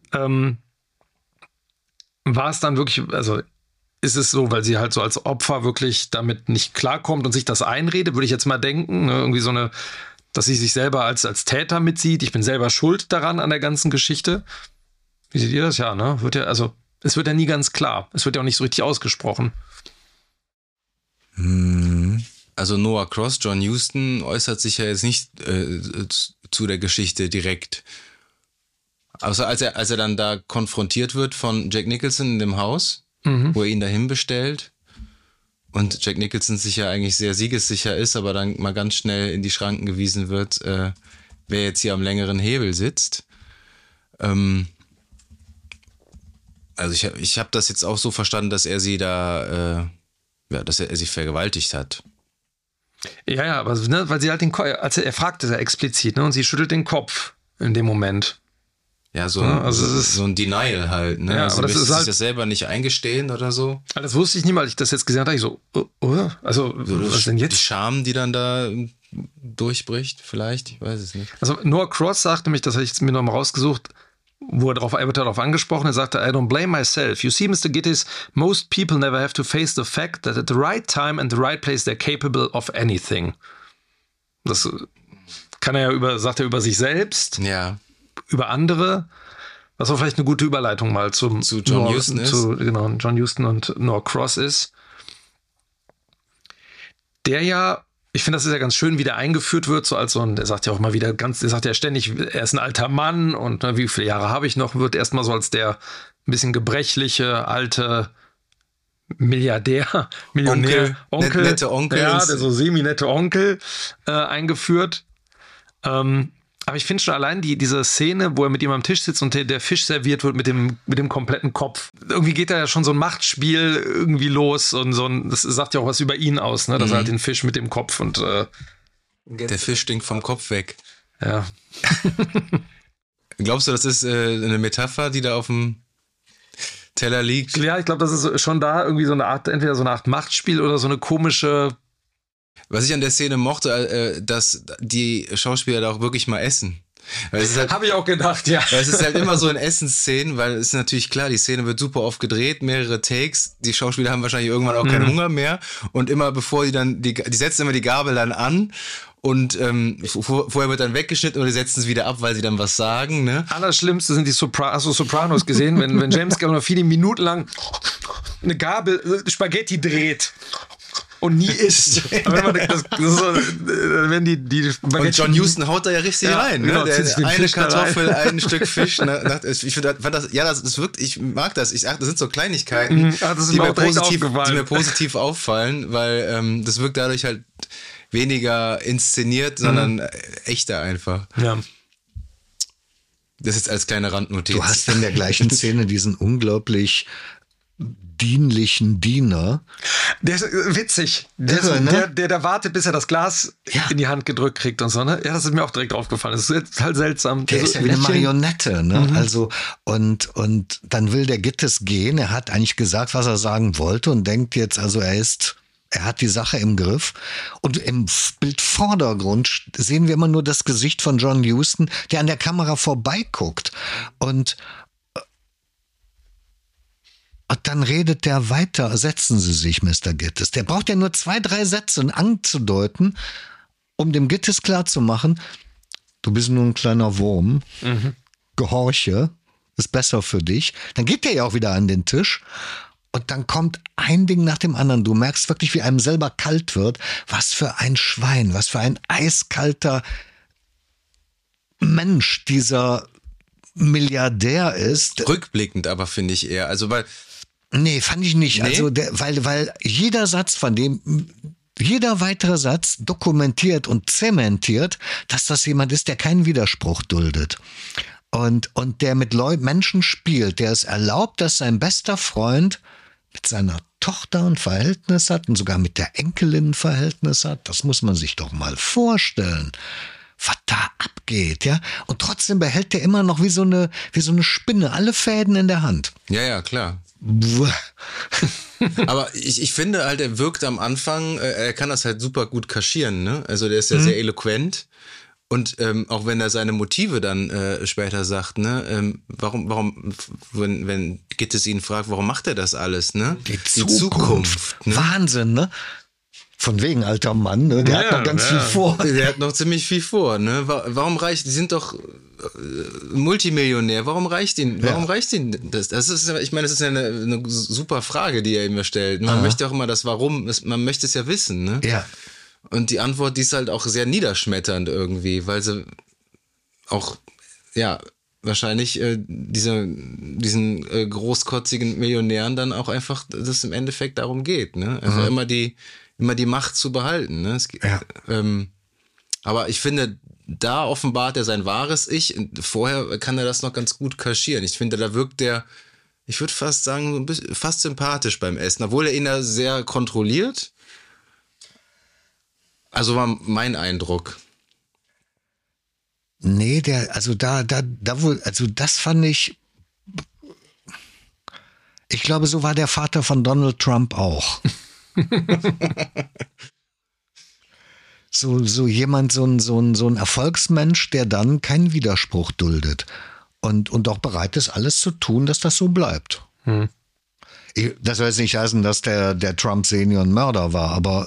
war es dann wirklich, also ist es so, weil sie halt so als Opfer wirklich damit nicht klarkommt und sich das einredet, würde ich jetzt mal denken, ne? Irgendwie so eine, dass sie sich selber als Täter mitsieht, ich bin selber schuld daran an der ganzen Geschichte. Wie seht ihr das? Ja, ne? Es wird ja nie ganz klar. Es wird ja auch nicht so richtig ausgesprochen. Also Noah Cross, John Huston, äußert sich ja jetzt nicht zu der Geschichte direkt. Also als er dann da konfrontiert wird von Jack Nicholson in dem Haus, wo er ihn dahin bestellt und Jack Nicholson sich ja eigentlich sehr siegessicher ist, aber dann mal ganz schnell in die Schranken gewiesen wird, wer jetzt hier am längeren Hebel sitzt. Also ich hab das jetzt auch so verstanden, dass er sie da, dass er sie vergewaltigt hat. Ja, aber ne, weil sie halt er fragt es ja explizit, ne, und sie schüttelt den Kopf in dem Moment. Ja, so ein Denial halt, ne? Ja, also aber das will ist sich halt, das selber nicht eingestehen oder so. Das wusste ich nie mal, als ich das jetzt gesehen habe, ich so, also was ist denn Die jetzt? Scham, die dann da durchbricht, vielleicht, ich weiß es nicht. Also Noah Cross sagte mich, das habe ich jetzt mir noch mal rausgesucht, er wird darauf angesprochen, er sagte, I don't blame myself. You see, Mr. Gittes, most people never have to face the fact that at the right time and the right place they're capable of anything. Das kann er ja sagt er über sich selbst, Ja. über andere, was auch vielleicht eine gute Überleitung mal zu John Huston ist. Genau, John Huston und Noah Cross ist. Der ja, ich finde, das ist ja ganz schön, wie der eingeführt wird, so als so ein, der sagt ja auch mal wieder der sagt ja ständig, er ist ein alter Mann und wie viele Jahre habe ich noch, wird erstmal so als der ein bisschen gebrechliche, alte Millionär, Onkel, nette Onkel. ja, der so semi-nette Onkel eingeführt. Aber ich finde schon allein diese Szene, wo er mit ihm am Tisch sitzt und der Fisch serviert wird mit dem kompletten Kopf. Irgendwie geht da ja schon so ein Machtspiel irgendwie los und das sagt ja auch was über ihn aus, ne? Dass er halt den Fisch mit dem Kopf und Der Fisch stinkt vom Kopf weg. ja. Glaubst du, das ist eine Metapher, die da auf dem Teller liegt? Ja, ich glaube, das ist schon da irgendwie so eine Art, entweder so eine Art Machtspiel oder so eine komische. Was ich an der Szene mochte, dass die Schauspieler da auch wirklich mal essen. Weil es ist halt, Habe ich auch gedacht, ja. weil es ist halt immer so in Essensszenen, weil es ist natürlich klar, die Szene wird super oft gedreht, mehrere Takes, die Schauspieler haben wahrscheinlich irgendwann auch keinen Hunger mehr und immer bevor die setzen immer die Gabel dann an und vorher wird dann weggeschnitten und die setzen es wieder ab, weil sie dann was sagen, ne? Allerschlimmste sind die Sopranos gesehen, wenn James Gandolfini minutenlang eine Gabel Spaghetti dreht. Und nie isst. Aber wenn die Spaghetti. Und John Huston haut da ja richtig rein. Genau, Ne? Eine Kartoffel, ein Stück Fisch. Ne? Ich fand das, ja, das wirkt, ich mag das. Das sind so Kleinigkeiten, die mir positiv auffallen, weil das wirkt dadurch halt weniger inszeniert, sondern echter einfach. Ja. Das ist als kleine Randnotiz. Du hast in der gleichen Szene diesen unglaublich dienlichen Diener. Der ist witzig. Irre, ne? Der wartet, bis er das Glas in die Hand gedrückt kriegt und so, ne? Ja, das ist mir auch direkt aufgefallen. Das ist halt seltsam. Der ist ja wie eine Marionette, ne? Also, und dann will der Gittes gehen. Er hat eigentlich gesagt, was er sagen wollte und denkt jetzt, also er hat die Sache im Griff. Und im Bildvordergrund sehen wir immer nur das Gesicht von John Huston, der an der Kamera vorbeiguckt. Und dann redet der weiter. Setzen Sie sich, Mr. Gittes. Der braucht ja nur 2, 3 Sätze anzudeuten, um dem Gittes klarzumachen, du bist nur ein kleiner Wurm. Gehorche, ist besser für dich. Dann geht der ja auch wieder an den Tisch. Und dann kommt ein Ding nach dem anderen. Du merkst wirklich, wie einem selber kalt wird. Was für ein Schwein, was für ein eiskalter Mensch dieser Milliardär ist. Rückblickend aber finde ich eher. Also weil Nee, fand ich nicht. Nee? Also weil jeder Satz von dem, jeder weitere Satz dokumentiert und zementiert, dass das jemand ist, der keinen Widerspruch duldet. Und der mit Menschen spielt, der es erlaubt, dass sein bester Freund mit seiner Tochter ein Verhältnis hat und sogar mit der Enkelin ein Verhältnis hat. Das muss man sich doch mal vorstellen, was da abgeht, ja. Und trotzdem behält der immer noch wie so eine Spinne alle Fäden in der Hand. ja, klar. Aber ich finde halt, er wirkt am Anfang, er kann das halt super gut kaschieren, ne? Also der ist ja sehr eloquent. Und auch wenn er seine Motive dann später sagt, ne, warum, wenn Gittes ihn fragt, warum macht er das alles, ne? Die Zukunft. Ne? Wahnsinn, ne? Von wegen alter Mann, ne? Der hat noch ganz viel vor. Der hat noch ziemlich viel vor, ne? Warum reicht, die sind doch Multimillionär, warum reicht ihnen das? Das ist, ich meine, das ist ja eine super Frage, die er immer stellt. Man möchte auch immer das Warum, man möchte es ja wissen, ne? Ja. Und die Antwort, die ist halt auch sehr niederschmetternd irgendwie, weil sie auch, ja, wahrscheinlich diesen großkotzigen Millionären dann auch einfach, dass es im Endeffekt darum geht, ne? Einfach immer die Macht zu behalten, ne? Aber ich finde, da offenbart er sein wahres Ich. Vorher kann er das noch ganz gut kaschieren. Ich finde, da wirkt der, ich würde fast sagen, ein bisschen, fast sympathisch beim Essen, obwohl er ihn da sehr kontrolliert. Also war mein Eindruck. Nee, also das fand ich. Ich glaube, so war der Vater von Donald Trump auch. So jemand, so ein Erfolgsmensch, der dann keinen Widerspruch duldet und auch bereit ist, alles zu tun, dass das so bleibt. Das soll jetzt nicht heißen, dass der Trump Senior ein Mörder war, aber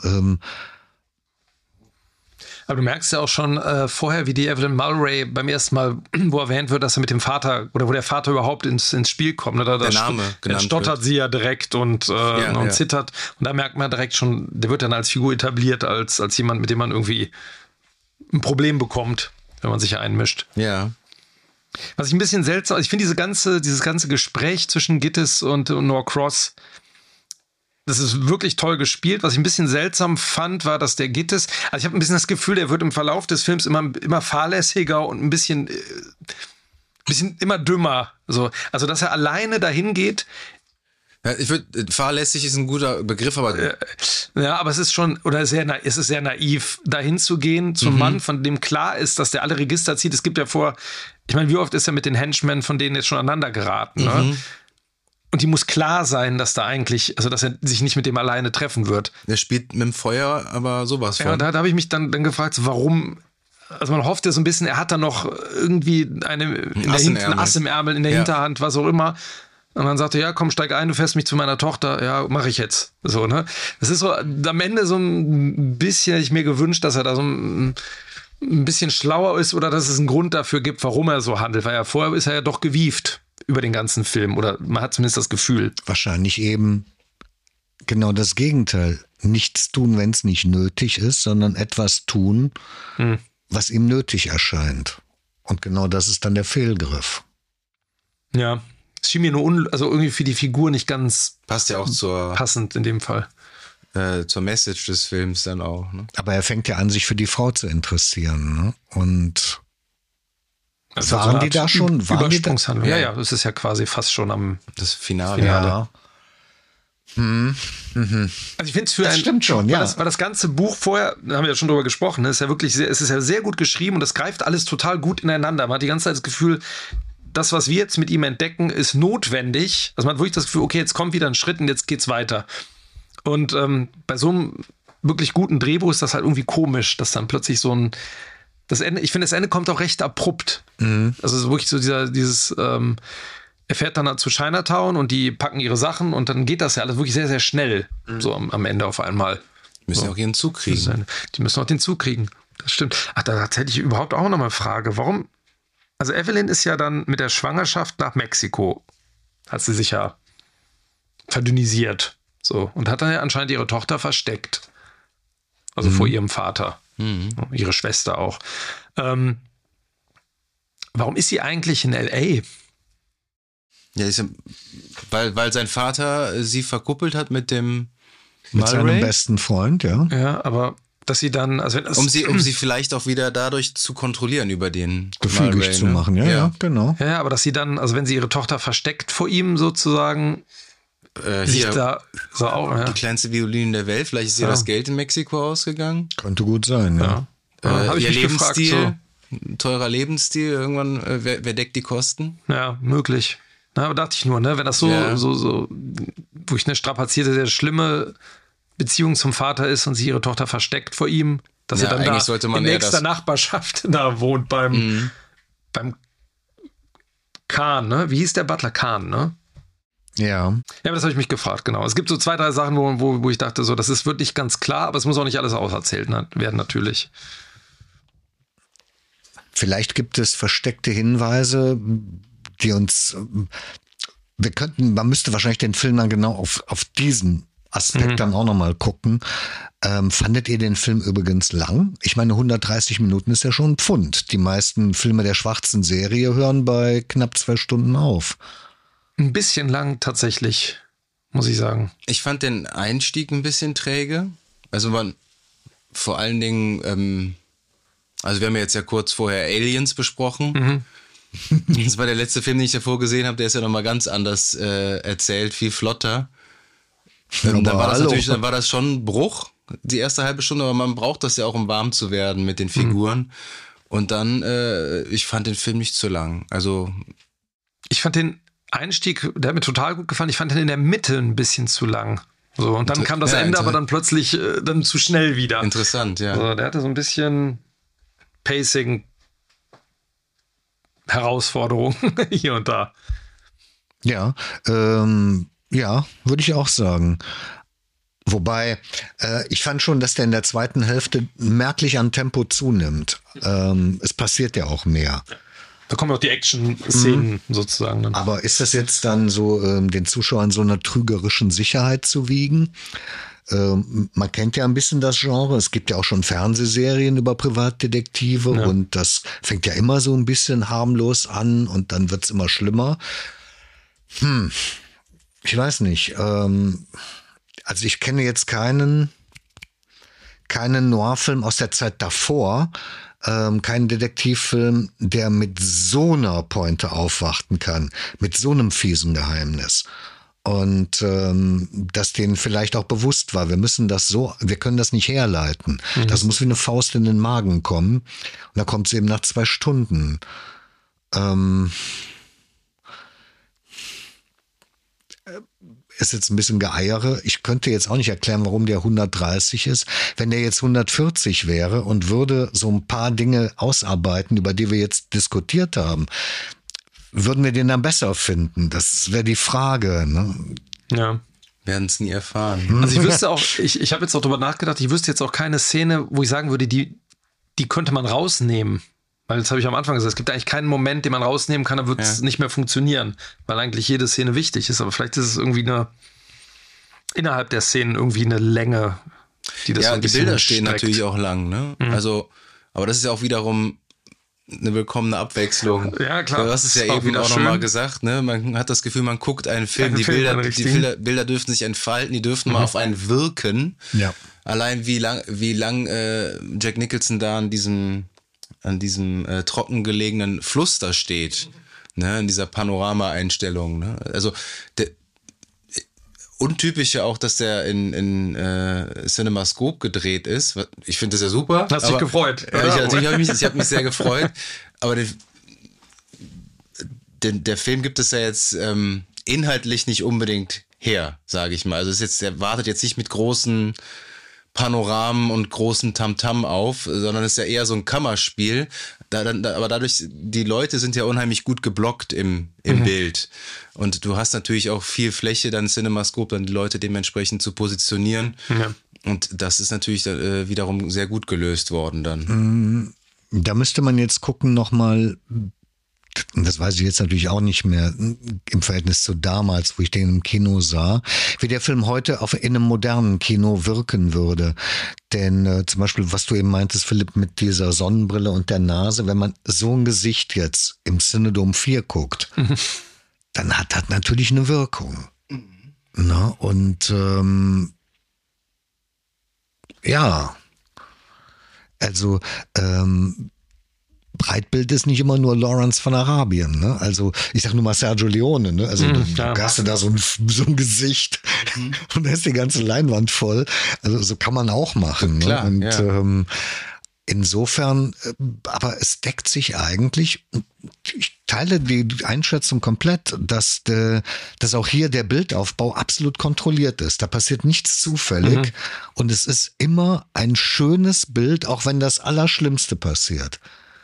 du merkst ja auch schon vorher, wie die Evelyn Mulwray beim ersten Mal, wo erwähnt wird, dass er mit dem Vater oder wo der Vater überhaupt ins Spiel kommt. Ne? Der Name dann stottert wird. Sie ja direkt und zittert. Und da merkt man direkt schon, der wird dann als Figur etabliert, als jemand, mit dem man irgendwie ein Problem bekommt, wenn man sich einmischt. Ja. Was ich ein bisschen seltsam, ich finde dieses ganze Gespräch zwischen Gittes und Norcross, das ist wirklich toll gespielt. Was ich ein bisschen seltsam fand, war, dass der Gittes, also ich habe ein bisschen das Gefühl, der wird im Verlauf des Films immer fahrlässiger und ein bisschen immer dümmer. So. Also, dass er alleine dahin geht. Ja, fahrlässig ist ein guter Begriff, aber. Ja, aber es ist schon, es ist sehr naiv, dahin zu gehen zum Mann, von dem klar ist, dass der alle Register zieht. Es gibt ja ich meine, wie oft ist er mit den Henchmen von denen jetzt schon aneinander geraten, ne? Und die muss klar sein, dass dass er sich nicht mit dem alleine treffen wird. Der spielt mit dem Feuer, aber sowas von. Ja, da habe ich mich dann gefragt, warum. Also man hofft ja so ein bisschen, er hat da noch irgendwie ein Ass im Ärmel, in der Hinterhand, was auch immer. Und dann sagt er, ja, komm, steig ein, du fährst mich zu meiner Tochter. Ja, mache ich jetzt. So, ne? Das ist so am Ende so ein bisschen, hätte ich mir gewünscht, dass er da so ein bisschen schlauer ist oder dass es einen Grund dafür gibt, warum er so handelt. Weil vorher ist er ja doch gewieft über den ganzen Film oder man hat zumindest das Gefühl. Wahrscheinlich eben genau das Gegenteil. Nichts tun, wenn es nicht nötig ist, sondern etwas tun, was ihm nötig erscheint. Und genau das ist dann der Fehlgriff. Ja, es schien mir nur irgendwie für die Figur nicht ganz passt ja auch passend in dem Fall. Zur Message des Films dann auch. Ne? Aber er fängt ja an, sich für die Frau zu interessieren. Ne? Und also waren die da schon? Übersprungshandlung. Ja, das ist ja quasi fast schon am das Finale. Ja. Mhm. Also ich finde es für Das stimmt schon, ja. Weil das ganze Buch vorher, da haben wir ja schon drüber gesprochen, ne, ist ja wirklich es ist ja sehr gut geschrieben und das greift alles total gut ineinander. Man hat die ganze Zeit das Gefühl, das, was wir jetzt mit ihm entdecken, ist notwendig. Also man hat wirklich das Gefühl, okay, jetzt kommt wieder ein Schritt und jetzt geht's weiter. Und bei so einem wirklich guten Drehbuch ist das halt irgendwie komisch, dass dann plötzlich so ein das Ende, ich finde, das Ende kommt auch recht abrupt. Also es ist wirklich so er fährt dann zu Chinatown und die packen ihre Sachen und dann geht das ja alles wirklich sehr, sehr schnell. So am Ende auf einmal. Müssen ja auch ihren Zug kriegen. Die müssen auch den Zug kriegen. Das stimmt. Ach, da hätte ich überhaupt auch noch mal eine Frage. Warum? Also Evelyn ist ja dann mit der Schwangerschaft nach Mexiko. Hat sie sich ja verdünnisiert. So. Und hat dann ja anscheinend ihre Tochter versteckt. Also vor ihrem Vater. Ihre Schwester auch. Warum ist sie eigentlich in L.A.? Ja, weil sein Vater sie verkuppelt hat mit dem Mit seinem besten Freund, ja. Ja, aber dass sie dann, also wenn das um sie vielleicht auch wieder dadurch zu kontrollieren über den Gefügig Mulray, zu ne? machen, ja, genau. ja, aber dass sie dann, also wenn sie ihre Tochter versteckt vor ihm sozusagen, sich Hier, da so auch, ja. die kleinste Violin der Welt, vielleicht ist ihr das Geld in Mexiko ausgegangen. Könnte gut sein, ja. Hab ich Ihr mich Lebensstil, gefragt, teurer Lebensstil, irgendwann, wer deckt die Kosten? Ja, möglich. Na, aber dachte ich nur, ne, wenn das so wirklich eine strapazierte, sehr schlimme Beziehung zum Vater ist und sie ihre Tochter versteckt vor ihm, dass Ja, er dann eigentlich da sollte man in eher nächster Nachbarschaft da wohnt beim Kahn, ne? Wie hieß der Butler? Kahn, ne? Ja. Ja, aber das habe ich mich gefragt, genau. Es gibt so 2, 3 Sachen, wo ich dachte, so, das ist wirklich ganz klar, aber es muss auch nicht alles auserzählt werden, natürlich. Vielleicht gibt es versteckte Hinweise, die uns, man müsste wahrscheinlich den Film dann genau auf diesen Aspekt dann auch nochmal gucken. Fandet ihr den Film übrigens lang? Ich meine, 130 Minuten ist ja schon ein Pfund. Die meisten Filme der schwarzen Serie hören bei knapp 2 Stunden auf. Ein bisschen lang tatsächlich, muss ich sagen. Ich fand den Einstieg ein bisschen träge. Also vor allen Dingen, also wir haben ja jetzt ja kurz vorher Aliens besprochen. Das war der letzte Film, den ich davor gesehen habe, der ist ja nochmal ganz anders erzählt, viel flotter. Dann war das schon ein Bruch, die erste halbe Stunde, aber man braucht das ja auch, um warm zu werden mit den Figuren. Und dann, ich fand den Film nicht zu lang. Also ich fand den Einstieg, der hat mir total gut gefallen. Ich fand den in der Mitte ein bisschen zu lang. So, und dann kam das Ende, aber dann plötzlich dann zu schnell wieder. Interessant, ja. Also, der hatte so ein bisschen Pacing Herausforderung hier und da. Ja, würde ich auch sagen. Wobei, ich fand schon, dass der in der zweiten Hälfte merklich an Tempo zunimmt. Es passiert ja auch mehr. Da kommen auch die Action-Szenen sozusagen. Dann. Aber ist das jetzt dann so, den Zuschauern so einer trügerischen Sicherheit zu wiegen? Man kennt ja ein bisschen das Genre. Es gibt ja auch schon Fernsehserien über Privatdetektive und das fängt ja immer so ein bisschen harmlos an und dann wird's immer schlimmer. Ich weiß nicht. Also ich kenne jetzt keinen Noir-Film aus der Zeit davor, keinen Detektivfilm, der mit so einer Pointe aufwarten kann, mit so einem fiesen Geheimnis. Und dass denen vielleicht auch bewusst war, wir können das nicht herleiten. Das muss wie eine Faust in den Magen kommen. Und da kommt es eben nach 2 Stunden. Ist jetzt ein bisschen Geeiere. Ich könnte jetzt auch nicht erklären, warum der 130 ist. Wenn der jetzt 140 wäre und würde so ein paar Dinge ausarbeiten, über die wir jetzt diskutiert haben, würden wir den dann besser finden? Das wäre die Frage. Ne? Ja. Werden es nie erfahren. Also ich wüsste auch, ich habe jetzt auch drüber nachgedacht, ich wüsste jetzt auch keine Szene, wo ich sagen würde, die könnte man rausnehmen. Weil das habe ich am Anfang gesagt, es gibt eigentlich keinen Moment, den man rausnehmen kann, da wird es nicht mehr funktionieren, weil eigentlich jede Szene wichtig ist. Aber vielleicht ist es irgendwie innerhalb der Szenen irgendwie eine Länge, die das so ein die bisschen Bilder stehen streckt. natürlich auch lang, ne? Also, aber das ist ja auch wiederum eine willkommene Abwechslung. Ja, klar. Du hast es ja Ist auch eben wieder auch schön. nochmal gesagt, ne? Man hat das Gefühl, man guckt einen Film. Die Bilder dürfen sich entfalten, die dürfen mal auf einen wirken. Ja. Allein wie lang Jack Nicholson da an diesem trockengelegenen Fluss da steht, ne? In dieser Panorama-Einstellung. Ne? Also untypisch ja auch, dass der in CinemaScope gedreht ist. Ich finde das ja super. Hast dich gefreut? Ja, ich habe mich sehr gefreut. Aber der Film gibt es ja jetzt inhaltlich nicht unbedingt her, sage ich mal. Also der wartet jetzt nicht mit großen Panoramen und großen Tamtam auf, sondern ist ja eher so ein Kammerspiel. Aber dadurch, die Leute sind ja unheimlich gut geblockt im Bild. Und du hast natürlich auch viel Fläche, dann CinemaScope, dann die Leute dementsprechend zu positionieren. Ja. Und das ist natürlich wiederum sehr gut gelöst worden dann. Da müsste man jetzt gucken nochmal, das weiß ich jetzt natürlich auch nicht mehr im Verhältnis zu damals, wo ich den im Kino sah, wie der Film heute in einem modernen Kino wirken würde. Denn zum Beispiel, was du eben meintest, Philipp, mit dieser Sonnenbrille und der Nase, wenn man so ein Gesicht jetzt im Cinedom 4 guckt, dann hat das natürlich eine Wirkung. Na, und ja, also Breitbild ist nicht immer nur Lawrence von Arabien, ne? Also ich sag nur mal Sergio Leone, ne? Also du hast da so ein Gesicht und da ist die ganze Leinwand voll. Also so kann man auch machen. Klar, ne? Und insofern, aber es deckt sich eigentlich. Ich teile die Einschätzung komplett, dass auch hier der Bildaufbau absolut kontrolliert ist. Da passiert nichts zufällig und es ist immer ein schönes Bild, auch wenn das Allerschlimmste passiert.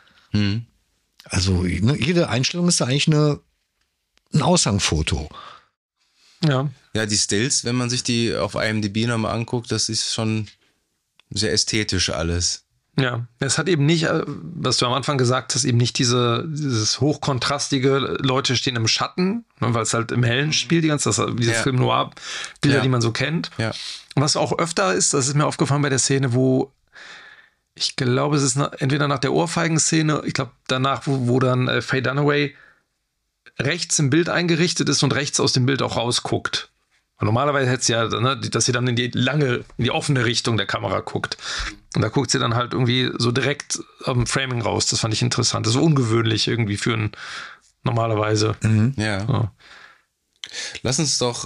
Also jede Einstellung ist da eigentlich ein Aushangfoto. Ja, die Stills, wenn man sich die auf IMDb nochmal anguckt, das ist schon sehr ästhetisch alles. Ja, es hat eben nicht, was du am Anfang gesagt hast, eben nicht dieses hochkontrastige, Leute stehen im Schatten, weil es halt im Hellen spielt, diese Film-Noir-Bilder, die man so kennt. Ja. Und was auch öfter ist, das ist mir aufgefallen bei der Szene, wo ich glaube, es ist entweder nach der Ohrfeigen-Szene, ich glaube danach, wo dann Faye Dunaway rechts im Bild eingerichtet ist und rechts aus dem Bild auch rausguckt. Weil normalerweise hätte es ja, ne, dass sie dann in die offene Richtung der Kamera guckt. Und da guckt sie dann halt irgendwie so direkt auf dem Framing raus. Das fand ich interessant. Das ist ungewöhnlich irgendwie für ein normalerweise. Ja. So. Lass uns doch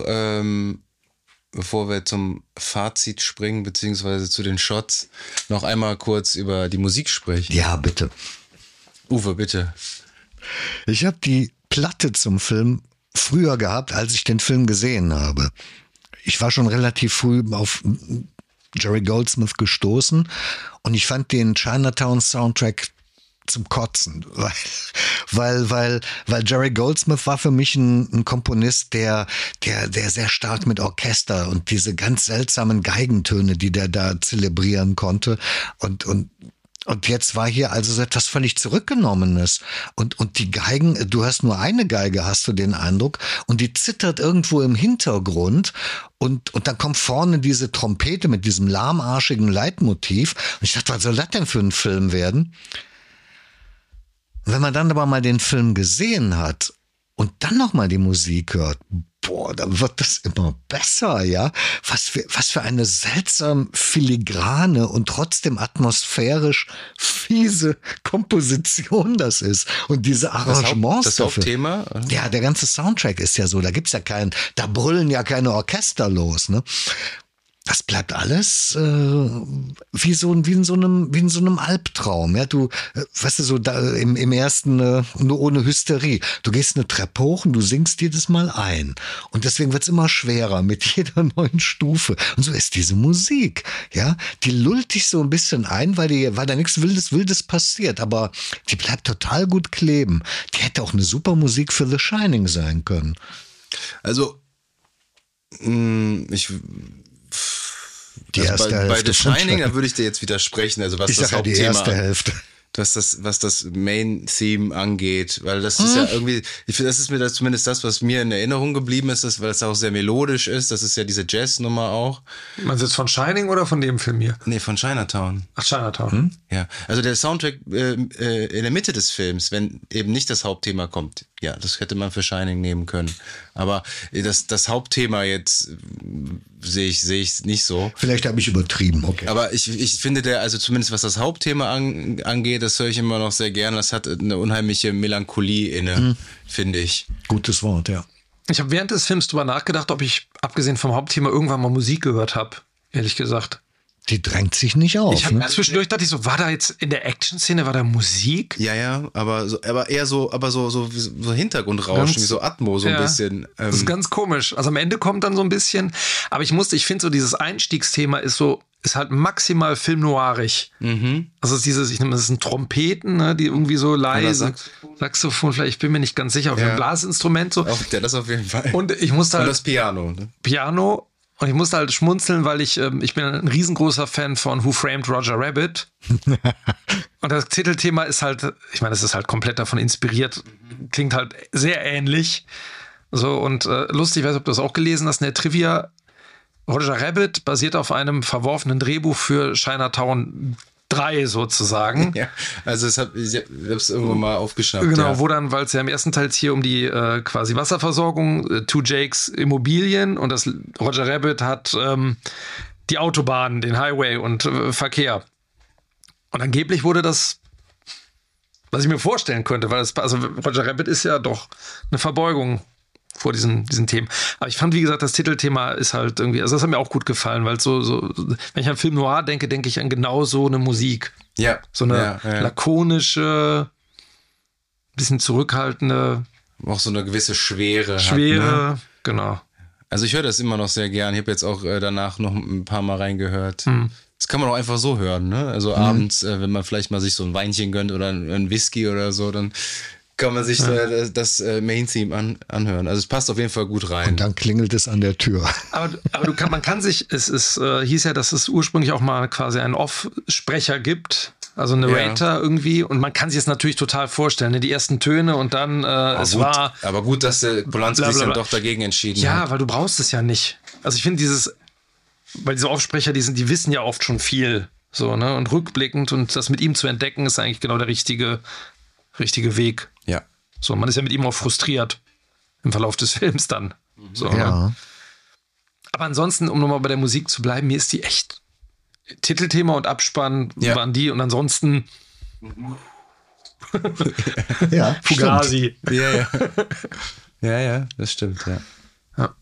bevor wir zum Fazit springen, beziehungsweise zu den Shots, noch einmal kurz über die Musik sprechen. Ja, bitte. Uwe, bitte. Ich habe die Platte zum Film früher gehabt, als ich den Film gesehen habe. Ich war schon relativ früh auf Jerry Goldsmith gestoßen und ich fand den Chinatown-Soundtrack zum Kotzen, weil Jerry Goldsmith war für mich ein Komponist, der sehr stark mit Orchester und diese ganz seltsamen Geigentöne, die der da zelebrieren konnte und jetzt war hier also so etwas völlig Zurückgenommenes und die Geigen, du hast nur eine Geige, hast du den Eindruck, und die zittert irgendwo im Hintergrund und dann kommt vorne diese Trompete mit diesem lahmarschigen Leitmotiv und ich dachte, was soll das denn für ein Film werden? Wenn man dann aber mal den Film gesehen hat und dann nochmal die Musik hört, dann wird das immer besser, ja? Was für eine seltsam filigrane und trotzdem atmosphärisch fiese Komposition das ist. Und diese Arrangements das Hauptthema? Ja, der ganze Soundtrack ist ja so, da brüllen ja keine Orchester los, ne? Das bleibt alles wie in so einem Albtraum. Ja, du, weißt du, so da im ersten nur ohne Hysterie. Du gehst eine Treppe hoch und du sinkst jedes Mal ein. Und deswegen wird's immer schwerer mit jeder neuen Stufe. Und so ist diese Musik. Ja, die lullt dich so ein bisschen ein, weil da nichts Wildes passiert. Aber die bleibt total gut kleben. Die hätte auch eine super Musik für The Shining sein können. Also, bei The Shining, da würde ich dir jetzt widersprechen, also was das Hauptthema, die erste Hälfte. Was das Main-Theme angeht, weil das ist ja irgendwie, ich finde, das ist mir das zumindest das, was mir in Erinnerung geblieben ist, weil es auch sehr melodisch ist, das ist ja diese Jazz-Nummer auch. Meinst du jetzt von Shining oder von dem Film hier? Nee, von Chinatown. Ach, Chinatown. Ja, also der Soundtrack in der Mitte des Films, wenn eben nicht das Hauptthema kommt, ja, das hätte man für Shining nehmen können. Aber das Hauptthema jetzt sehe ich nicht so. Vielleicht habe ich übertrieben, okay. Aber ich finde also zumindest was das Hauptthema angeht, das höre ich immer noch sehr gerne. Das hat eine unheimliche Melancholie inne, finde ich. Gutes Wort, ja. Ich habe während des Films drüber nachgedacht, ob ich, abgesehen vom Hauptthema, irgendwann mal Musik gehört habe, ehrlich gesagt. Die drängt sich nicht auf. Ich habe zwischendurch dachte ich so, war da jetzt in der Action-Szene, war da Musik? Ja, aber eher so Hintergrundrauschen, wie so Atmo, so ein bisschen. Das ist ganz komisch. Also am Ende kommt dann so ein bisschen, aber ich finde so, dieses Einstiegsthema ist halt maximal filmnoirig. Also ich nehme, das sind Trompeten, ne, die irgendwie so leise, Saxophon, vielleicht, ich bin mir nicht ganz sicher, auf ein Blasinstrument so. Das auf jeden Fall. Und ich musste halt. Und das Piano. Ne? Piano. Und ich musste halt schmunzeln, weil ich bin ein riesengroßer Fan von Who Framed Roger Rabbit. Und das Titelthema ist halt, ich meine, es ist halt komplett davon inspiriert, klingt halt sehr ähnlich. So, und lustig, ich weiß nicht, ob du das auch gelesen hast, in der Trivia, Roger Rabbit basiert auf einem verworfenen Drehbuch für Chinatown 3 sozusagen. Ja, also ich hab's irgendwo mal aufgeschnappt. Genau, wo dann, weil es ja im ersten Teil hier um die quasi Wasserversorgung, Two Jakes Immobilien und das Roger Rabbit hat die Autobahn, den Highway und Verkehr. Und angeblich wurde das, was ich mir vorstellen könnte, weil also Roger Rabbit ist ja doch eine Verbeugung vor diesen Themen. Aber ich fand, wie gesagt, das Titelthema ist halt irgendwie, also das hat mir auch gut gefallen, weil wenn ich an Film Noir denke, denke ich an genau so eine Musik. Ja. So eine lakonische, bisschen zurückhaltende. Auch so eine gewisse Schwere. Ne? Genau. Also ich höre das immer noch sehr gern. Ich habe jetzt auch danach noch ein paar Mal reingehört. Das kann man auch einfach so hören, ne? Also abends, wenn man vielleicht mal sich so ein Weinchen gönnt oder ein Whisky oder so, dann kann man sich das Main-Theme anhören. Also es passt auf jeden Fall gut rein. Und dann klingelt es an der Tür. Aber man kann sich, hieß ja, dass es ursprünglich auch mal quasi einen Off-Sprecher gibt, also eine Narrator irgendwie, und man kann sich das natürlich total vorstellen, ne? Die ersten Töne und dann Aber gut, dass der Polanski sich dann doch dagegen entschieden hat. Ja, weil du brauchst es ja nicht. Also ich finde weil diese Off-Sprecher, die wissen ja oft schon viel, so, ne? Und rückblickend und das mit ihm zu entdecken, ist eigentlich genau der richtige Weg. Ja. So, man ist ja mit ihm auch frustriert im Verlauf des Films dann. So, Ja. ne? Aber ansonsten, um nochmal bei der Musik zu bleiben, mir ist die echt Titelthema und Abspann waren die und ansonsten Ja, Fugazi. Ja, das stimmt, ja.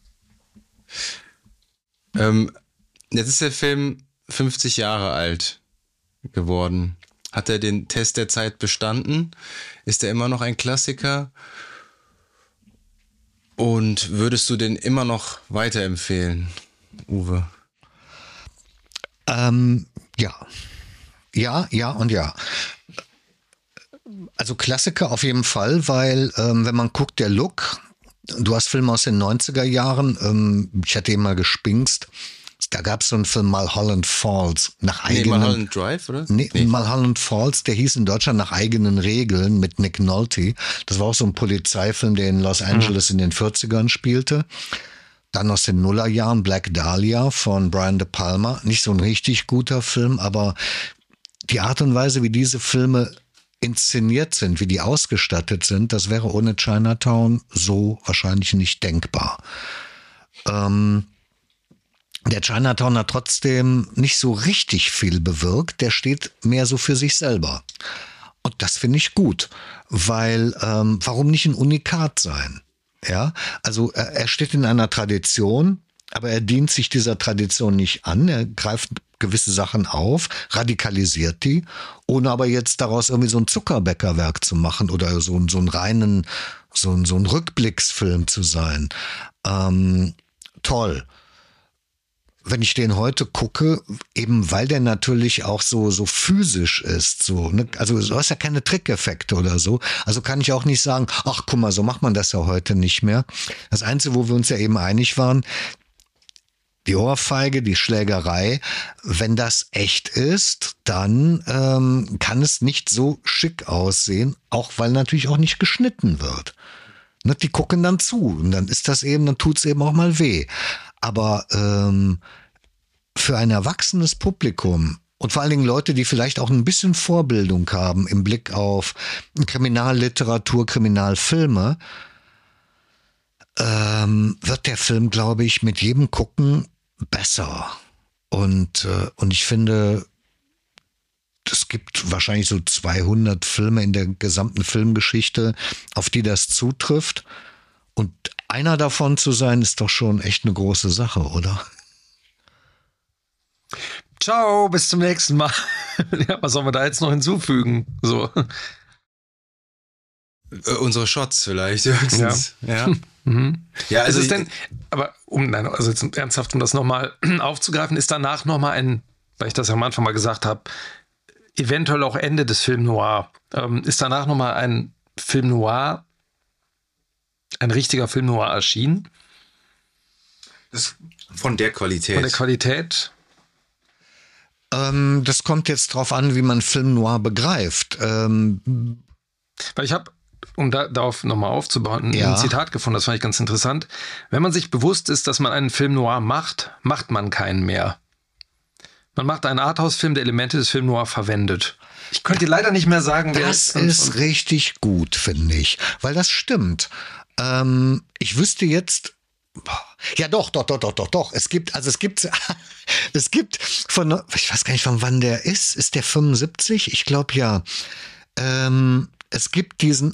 Jetzt ist der Film 50 Jahre alt geworden. Hat er den Test der Zeit bestanden? Ist er immer noch ein Klassiker? Und würdest du den immer noch weiterempfehlen, Uwe? Ja und ja. Also Klassiker auf jeden Fall, weil wenn man guckt, der Look, du hast Filme aus den 90er Jahren, ich hatte ihn mal gespinkst, da gab es so einen Film Mulholland Falls nach eigenen... Mulholland Drive, oder? Nee, Mulholland Falls, der hieß in Deutschland nach eigenen Regeln mit Nick Nolte. Das war auch so ein Polizeifilm, der in Los Angeles in den 40ern spielte. Dann aus den Nullerjahren Black Dahlia von Brian De Palma. Nicht so ein richtig guter Film, aber die Art und Weise, wie diese Filme inszeniert sind, wie die ausgestattet sind, das wäre ohne Chinatown so wahrscheinlich nicht denkbar. Der Chinatown hat trotzdem nicht so richtig viel bewirkt. Der steht mehr so für sich selber. Und das finde ich gut, weil warum nicht ein Unikat sein? Ja, also er steht in einer Tradition, aber er dient sich dieser Tradition nicht an. Er greift gewisse Sachen auf, radikalisiert die, ohne aber jetzt daraus irgendwie so ein Zuckerbäckerwerk zu machen oder so einen reinen, so ein Rückblicksfilm zu sein. Toll. Wenn ich den heute gucke, eben weil der natürlich auch so physisch ist, so, ne? Also du hast ja keine Trickeffekte oder so, also kann ich auch nicht sagen, ach guck mal, so macht man das ja heute nicht mehr. Das Einzige, wo wir uns ja eben einig waren, die Ohrfeige, die Schlägerei, wenn das echt ist, dann kann es nicht so schick aussehen, auch weil natürlich auch nicht geschnitten wird. Ne? Die gucken dann zu und dann ist das eben, dann tut's eben auch mal weh. Aber für ein erwachsenes Publikum und vor allen Dingen Leute, die vielleicht auch ein bisschen Vorbildung haben im Blick auf Kriminalliteratur, Kriminalfilme, wird der Film, glaube ich, mit jedem Gucken besser. Und ich finde, es gibt wahrscheinlich so 200 Filme in der gesamten Filmgeschichte, auf die das zutrifft. Und einer davon zu sein, ist doch schon echt eine große Sache, oder? Ciao, bis zum nächsten Mal. Ja, was sollen wir da jetzt noch hinzufügen? So. Unsere Shots vielleicht höchstens. Ja. Ja, Also ist denn, aber also jetzt ernsthaft, um das nochmal aufzugreifen, ist danach nochmal weil ich das ja am Anfang mal gesagt habe, eventuell auch Ende des Film Noir. Ist danach nochmal ein Film Noir, ein richtiger Film Noir erschienen? Von der Qualität. Von der Qualität? Das kommt jetzt drauf an, wie man Film Noir begreift. Weil ich habe, um darauf nochmal aufzubauen, ein Zitat gefunden, das fand ich ganz interessant. Wenn man sich bewusst ist, dass man einen Film Noir macht, macht man keinen mehr. Man macht einen Arthouse-Film, der Elemente des Film Noir verwendet. Ich könnte dir leider nicht mehr sagen, wer das ist richtig gut, finde ich. Weil das stimmt. Ich wüsste jetzt. Ja, doch. Es gibt von, ich weiß gar nicht, von wann der ist. Ist der 75? Ich glaube ja. Es gibt diesen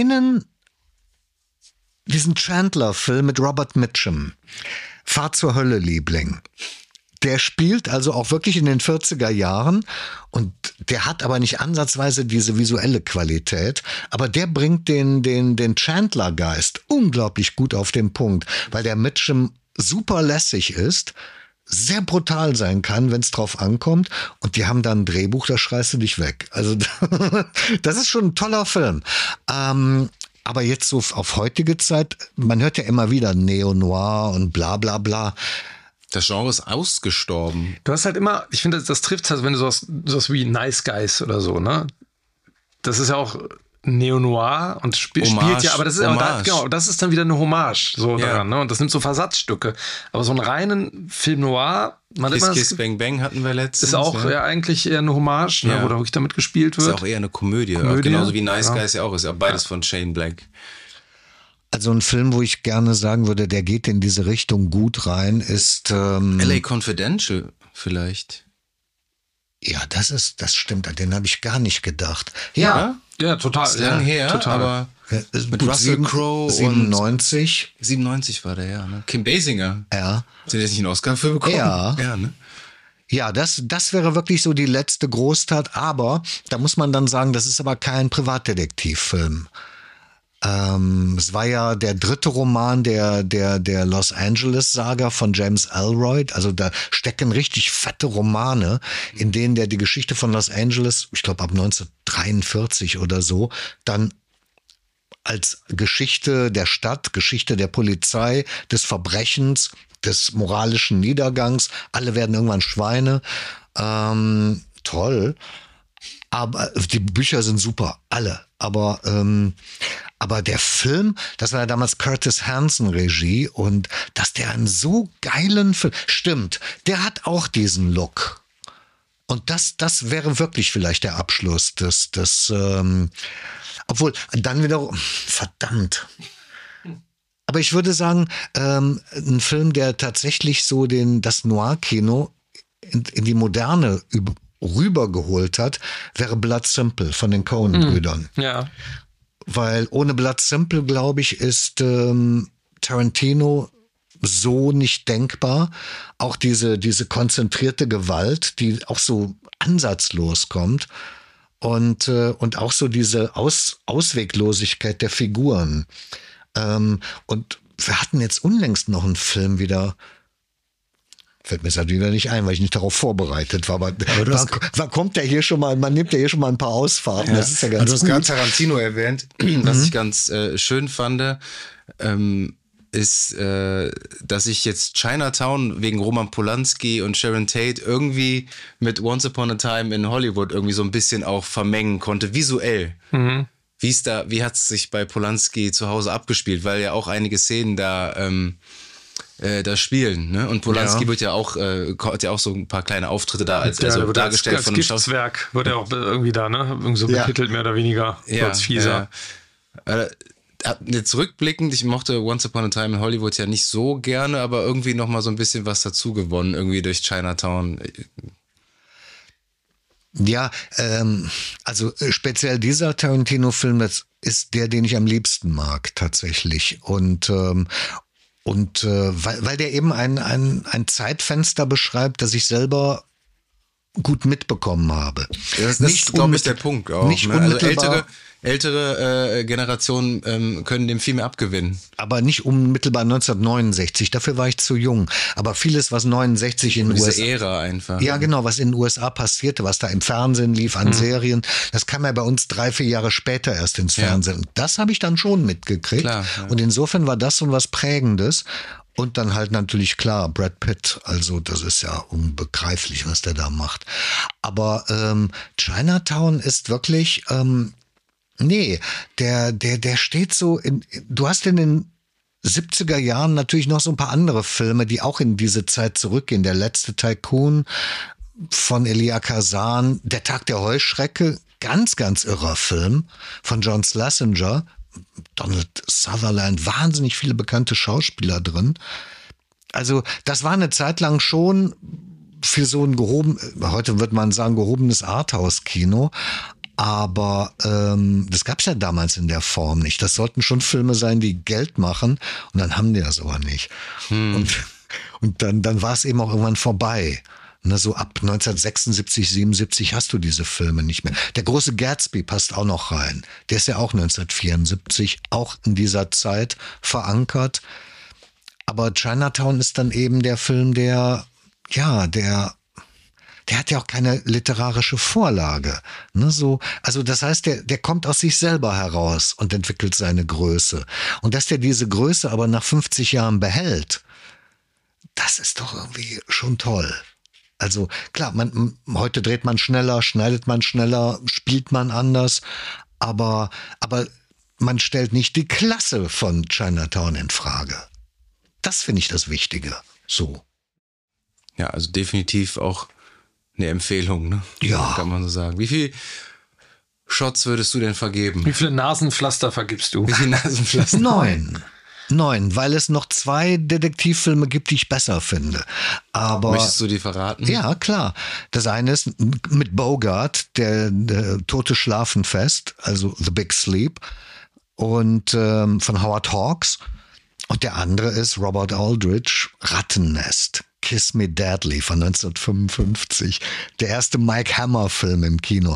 Chandler-Film mit Robert Mitchum. Fahr zur Hölle, Liebling. Der spielt also auch wirklich in den 40er Jahren und der hat aber nicht ansatzweise diese visuelle Qualität, aber der bringt den Chandler-Geist unglaublich gut auf den Punkt, weil der Mitchum super lässig ist, sehr brutal sein kann, wenn es drauf ankommt und die haben dann ein Drehbuch, da schreist du dich weg. Also das ist schon ein toller Film. Aber jetzt so auf heutige Zeit, man hört ja immer wieder Neo-Noir und bla bla bla. Das Genre ist ausgestorben. Du hast halt immer, ich finde, das trifft halt, wenn du sowas wie Nice Guys oder so, ne? Das ist ja auch Neo-Noir und spielt ja, aber das ist genau, das ist dann wieder eine Hommage so daran, ne? Und das nimmt so Versatzstücke. Aber so einen reinen Film Noir, Kiss Bang Bang hatten wir letztens. Ist auch ja eigentlich eher eine Hommage, ne? Wo da wirklich damit gespielt wird. Ist auch eher eine Komödie. Genauso wie Nice Guys ja auch ist. Ja beides von Shane Black. Also ein Film, wo ich gerne sagen würde, der geht in diese Richtung gut rein, ist LA Confidential vielleicht. Ja, das stimmt, an den habe ich gar nicht gedacht. Ja, total. Ist lang her, total. Aber mit gut, Russell Crowe 97. 97 war der, ja. Ne? Kim Basinger. Ja. Hat der jetzt nicht einen Oscar für bekommen? Ja. Ne? Ja, das wäre wirklich so die letzte Großtat, aber da muss man dann sagen, das ist aber kein Privatdetektivfilm. Es war ja der dritte Roman der Los Angeles-Saga von James Ellroy. Also da stecken richtig fette Romane, in denen der die Geschichte von Los Angeles, ich glaube ab 1943 oder so, dann als Geschichte der Stadt, Geschichte der Polizei, des Verbrechens, des moralischen Niedergangs. Alle werden irgendwann Schweine. Toll. Aber die Bücher sind super, alle. Aber der Film, das war ja damals Curtis Hanson Regie und dass der einen so geilen Film, stimmt, der hat auch diesen Look. Und das wäre wirklich vielleicht der Abschluss obwohl, dann wieder, verdammt. Aber ich würde sagen, ein Film, der tatsächlich so das Noir-Kino in die Moderne rübergeholt hat, wäre Blood Simple von den Coen-Brüdern. Ja. Weil ohne Blood Simple, glaube ich, ist Tarantino so nicht denkbar. Auch diese konzentrierte Gewalt, die auch so ansatzlos kommt. Und auch so diese Ausweglosigkeit der Figuren. Und wir hatten jetzt unlängst noch einen Film wieder. Fällt mir jetzt wieder nicht ein, weil ich nicht darauf vorbereitet war. Aber kommt der hier schon mal, man nimmt ja hier schon mal ein paar Ausfahrten. Ja. Das ist ja ganz Du hast gerade Tarantino erwähnt, was ich ganz schön fand, ist, dass ich jetzt Chinatown wegen Roman Polanski und Sharon Tate irgendwie mit Once Upon a Time in Hollywood irgendwie so ein bisschen auch vermengen konnte, visuell. Wie hat es sich bei Polanski zu Hause abgespielt, weil ja auch einige Szenen da spielen, ne? Und Polanski wird ja auch, hat ja auch so ein paar kleine Auftritte da als dargestellt als von einem Giftswerk wird er auch irgendwie da, ne? Irgendwie so betitelt, mehr oder weniger. Als fieser. Jetzt rückblickend, ich mochte Once Upon a Time in Hollywood ja nicht so gerne, aber irgendwie nochmal so ein bisschen was dazu gewonnen, irgendwie durch Chinatown. Ja, also speziell dieser Tarantino-Film, ist der, den ich am liebsten mag, tatsächlich. Und weil der eben ein Zeitfenster beschreibt, das ich selber gut mitbekommen habe. Das ist, glaube ich, der Punkt auch. Nicht Ne? Also unmittelbar, ältere Generationen können dem viel mehr abgewinnen. aber nicht unmittelbar 1969. Dafür war ich zu jung. Aber vieles, was 69 in den Diese USA... Ära einfach. Ja, genau, was in den USA passierte, was da im Fernsehen lief, an Serien, das kam ja bei uns 3-4 Jahre später erst ins Fernsehen. Und das habe ich dann schon mitgekriegt. Klar, ja. Und insofern war das so was Prägendes. Und dann halt natürlich klar, Brad Pitt, also das ist ja unbegreiflich, was der da macht. Aber Chinatown ist wirklich, der steht so du hast in den 70er Jahren natürlich noch so ein paar andere Filme, die auch in diese Zeit zurückgehen. Der letzte Tycoon von Elia Kazan, Der Tag der Heuschrecke, ganz, ganz irrer Film von John Schlesinger, Donald Sutherland, wahnsinnig viele bekannte Schauspieler drin. Also das war eine Zeit lang schon für so ein heute wird man sagen, gehobenes Arthouse-Kino. Aber das gab's ja damals in der Form nicht. Das sollten schon Filme sein, die Geld machen. Und dann haben die das aber nicht. Und dann war es eben auch irgendwann vorbei. Ne, so ab 1976, 77 hast du diese Filme nicht mehr. Der große Gatsby passt auch noch rein. Der ist ja auch 1974, auch in dieser Zeit verankert. Aber Chinatown ist dann eben der Film, der hat ja auch keine literarische Vorlage. Ne, so, also das heißt, der kommt aus sich selber heraus und entwickelt seine Größe. Und dass der diese Größe aber nach 50 Jahren behält, das ist doch irgendwie schon toll. Also klar, heute dreht man schneller, schneidet man schneller, spielt man anders, aber man stellt nicht die Klasse von Chinatown in Frage. Das finde ich das Wichtige. So. Ja, also definitiv auch eine Empfehlung, ne? Ja. Kann man so sagen. Wie viel Shots würdest du denn vergeben? Wie viele Nasenpflaster vergibst du? Wie viele Nasenpflaster? 9, weil es noch 2 Detektivfilme gibt, die ich besser finde. Aber Möchtest du die verraten? ja, klar. Das eine ist mit Bogart, der Tote schlafen fest, also The Big Sleep, und von Howard Hawks. Und der andere ist Robert Aldrich, Rattennest, Kiss Me Deadly von 1955. Der erste Mike Hammer-Film im Kino.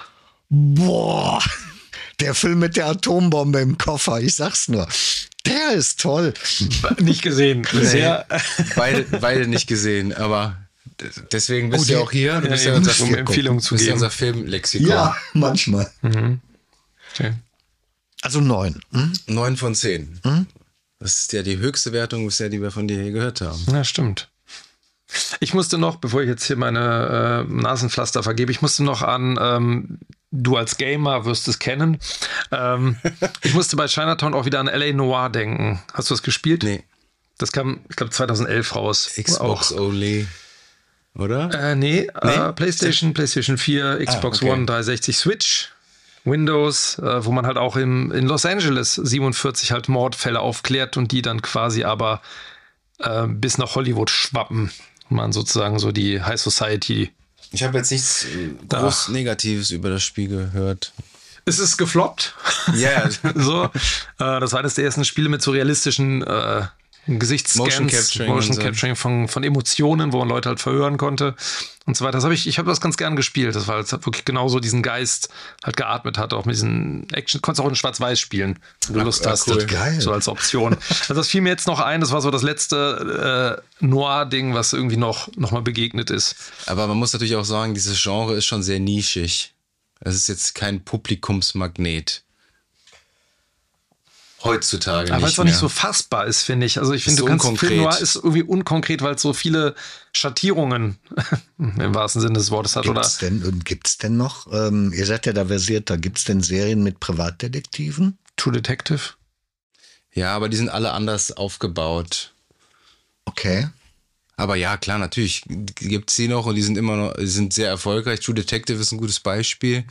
Boah, der Film mit der Atombombe im Koffer, ich sag's nur. Der ist toll. Nicht gesehen. Bisher. Beide nicht gesehen, aber deswegen bist du auch hier. Du bist ja um Empfehlungen zu geben. unser Filmlexikon. Ja, manchmal. Okay. Also 9. 9 von 10. Das ist ja die höchste Wertung bisher, die wir von dir hier gehört haben. Ja, stimmt. Ich musste noch, bevor ich jetzt hier meine Nasenpflaster vergebe, ich musste noch an, du als Gamer wirst es kennen, ich musste bei Chinatown auch wieder an L.A. Noire denken. Hast du das gespielt? Nee. Das kam, ich glaube, 2011 raus. Xbox only, oder? Nee. PlayStation 4, Xbox okay. One, 360, Switch, Windows, wo man halt auch in Los Angeles 47 halt Mordfälle aufklärt und die dann quasi aber bis nach Hollywood schwappen. Man sozusagen so die High Society. Ich habe jetzt nichts groß Negatives über das Spiel gehört. Es ist gefloppt. Ja. So, das war eines der ersten Spiele mit so realistischen Gesichtsscans, Motion Capturing von Emotionen, wo man Leute halt verhören konnte und so weiter. Ich habe das ganz gern gespielt. Das war halt wirklich genauso diesen Geist halt geatmet hat, auch mit diesen Action. Konntest auch in Schwarz-Weiß spielen, wenn du Lust hast. Cool. Geil. So als Option. Also das fiel mir jetzt noch ein. Das war so das letzte Noir-Ding, was irgendwie noch mal begegnet ist. Aber man muss natürlich auch sagen, dieses Genre ist schon sehr nischig. Es ist jetzt kein Publikumsmagnet. Heutzutage aber nicht weil es auch nicht so fassbar ist, finde ich. Also ich finde, so du kannst unkonkret. Film Noir ist irgendwie unkonkret, weil es so viele Schattierungen im wahrsten Sinne des Wortes hat. Gibt's denn noch, ihr seid ja da versiert, gibt's denn Serien mit Privatdetektiven? True Detective? Ja, aber die sind alle anders aufgebaut. Okay. Aber ja, klar, natürlich gibt es die noch und die sind sehr erfolgreich. True Detective ist ein gutes Beispiel.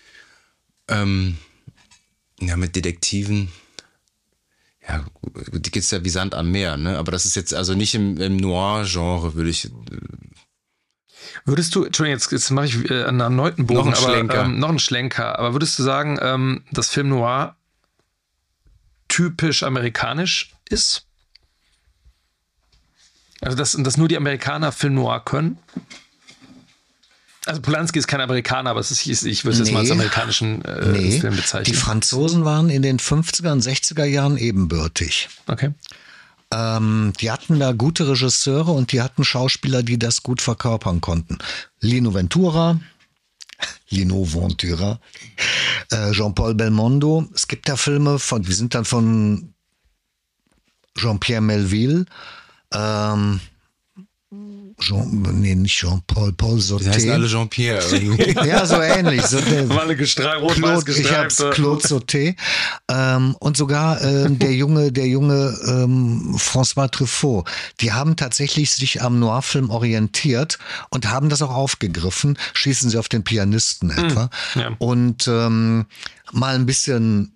Ja, mit Detektiven. Ja, die gibt es ja wie Sand am Meer, ne? Aber das ist jetzt also nicht im Noir-Genre, würde ich. Würdest du, Entschuldigung, jetzt mache ich einen erneuten Bogen, noch einen Schlenker. Aber würdest du sagen, dass Film Noir typisch amerikanisch ist? Also, dass nur die Amerikaner Film Noir können? Also Polanski ist kein Amerikaner, aber ich würde es jetzt mal als amerikanischen Film bezeichnen. Die Franzosen waren in den 50er und 60er Jahren ebenbürtig. Okay. Die hatten da gute Regisseure und die hatten Schauspieler, die das gut verkörpern konnten. Lino Ventura, Jean-Paul Belmondo. Es gibt da Filme die sind dann von Jean-Pierre Melville, nicht Jean-Paul, Paul Sauté. Die heißen alle Jean-Pierre irgendwie. Ja, so ähnlich. So Alle rot-weiß gestreifte. Claude Sauté. Und sogar der junge François Truffaut. Die haben tatsächlich sich am Noir-Film orientiert und haben das auch aufgegriffen. Schießen sie auf den Pianisten etwa. Ja. Und mal ein bisschen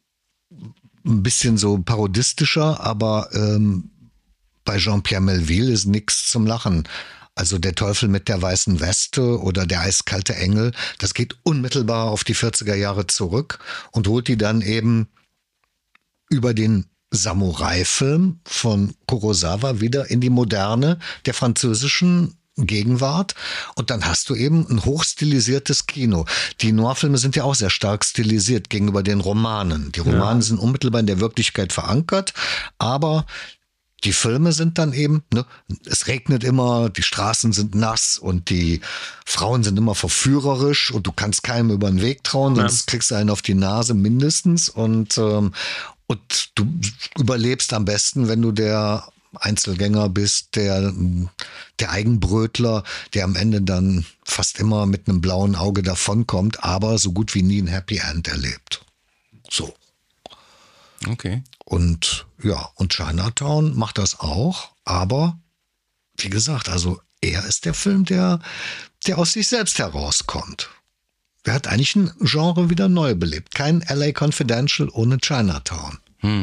so parodistischer, aber bei Jean-Pierre Melville ist nichts zum Lachen. Also der Teufel mit der weißen Weste oder der eiskalte Engel, das geht unmittelbar auf die 40er Jahre zurück und holt die dann eben über den Samurai-Film von Kurosawa wieder in die Moderne der französischen Gegenwart. Und dann hast du eben ein hochstilisiertes Kino. Die Noir-Filme sind ja auch sehr stark stilisiert gegenüber den Romanen. Die Romane sind unmittelbar in der Wirklichkeit verankert, aber die Filme sind dann eben, es regnet immer, die Straßen sind nass und die Frauen sind immer verführerisch und du kannst keinem über den Weg trauen, sonst kriegst du einen auf die Nase mindestens und du überlebst am besten, wenn du der Einzelgänger bist, der Eigenbrötler, der am Ende dann fast immer mit einem blauen Auge davonkommt, aber so gut wie nie ein Happy End erlebt. So. Okay. Und Chinatown macht das auch, aber wie gesagt, also er ist der Film, der aus sich selbst herauskommt. Er hat eigentlich ein Genre wieder neu belebt. Kein LA Confidential ohne Chinatown.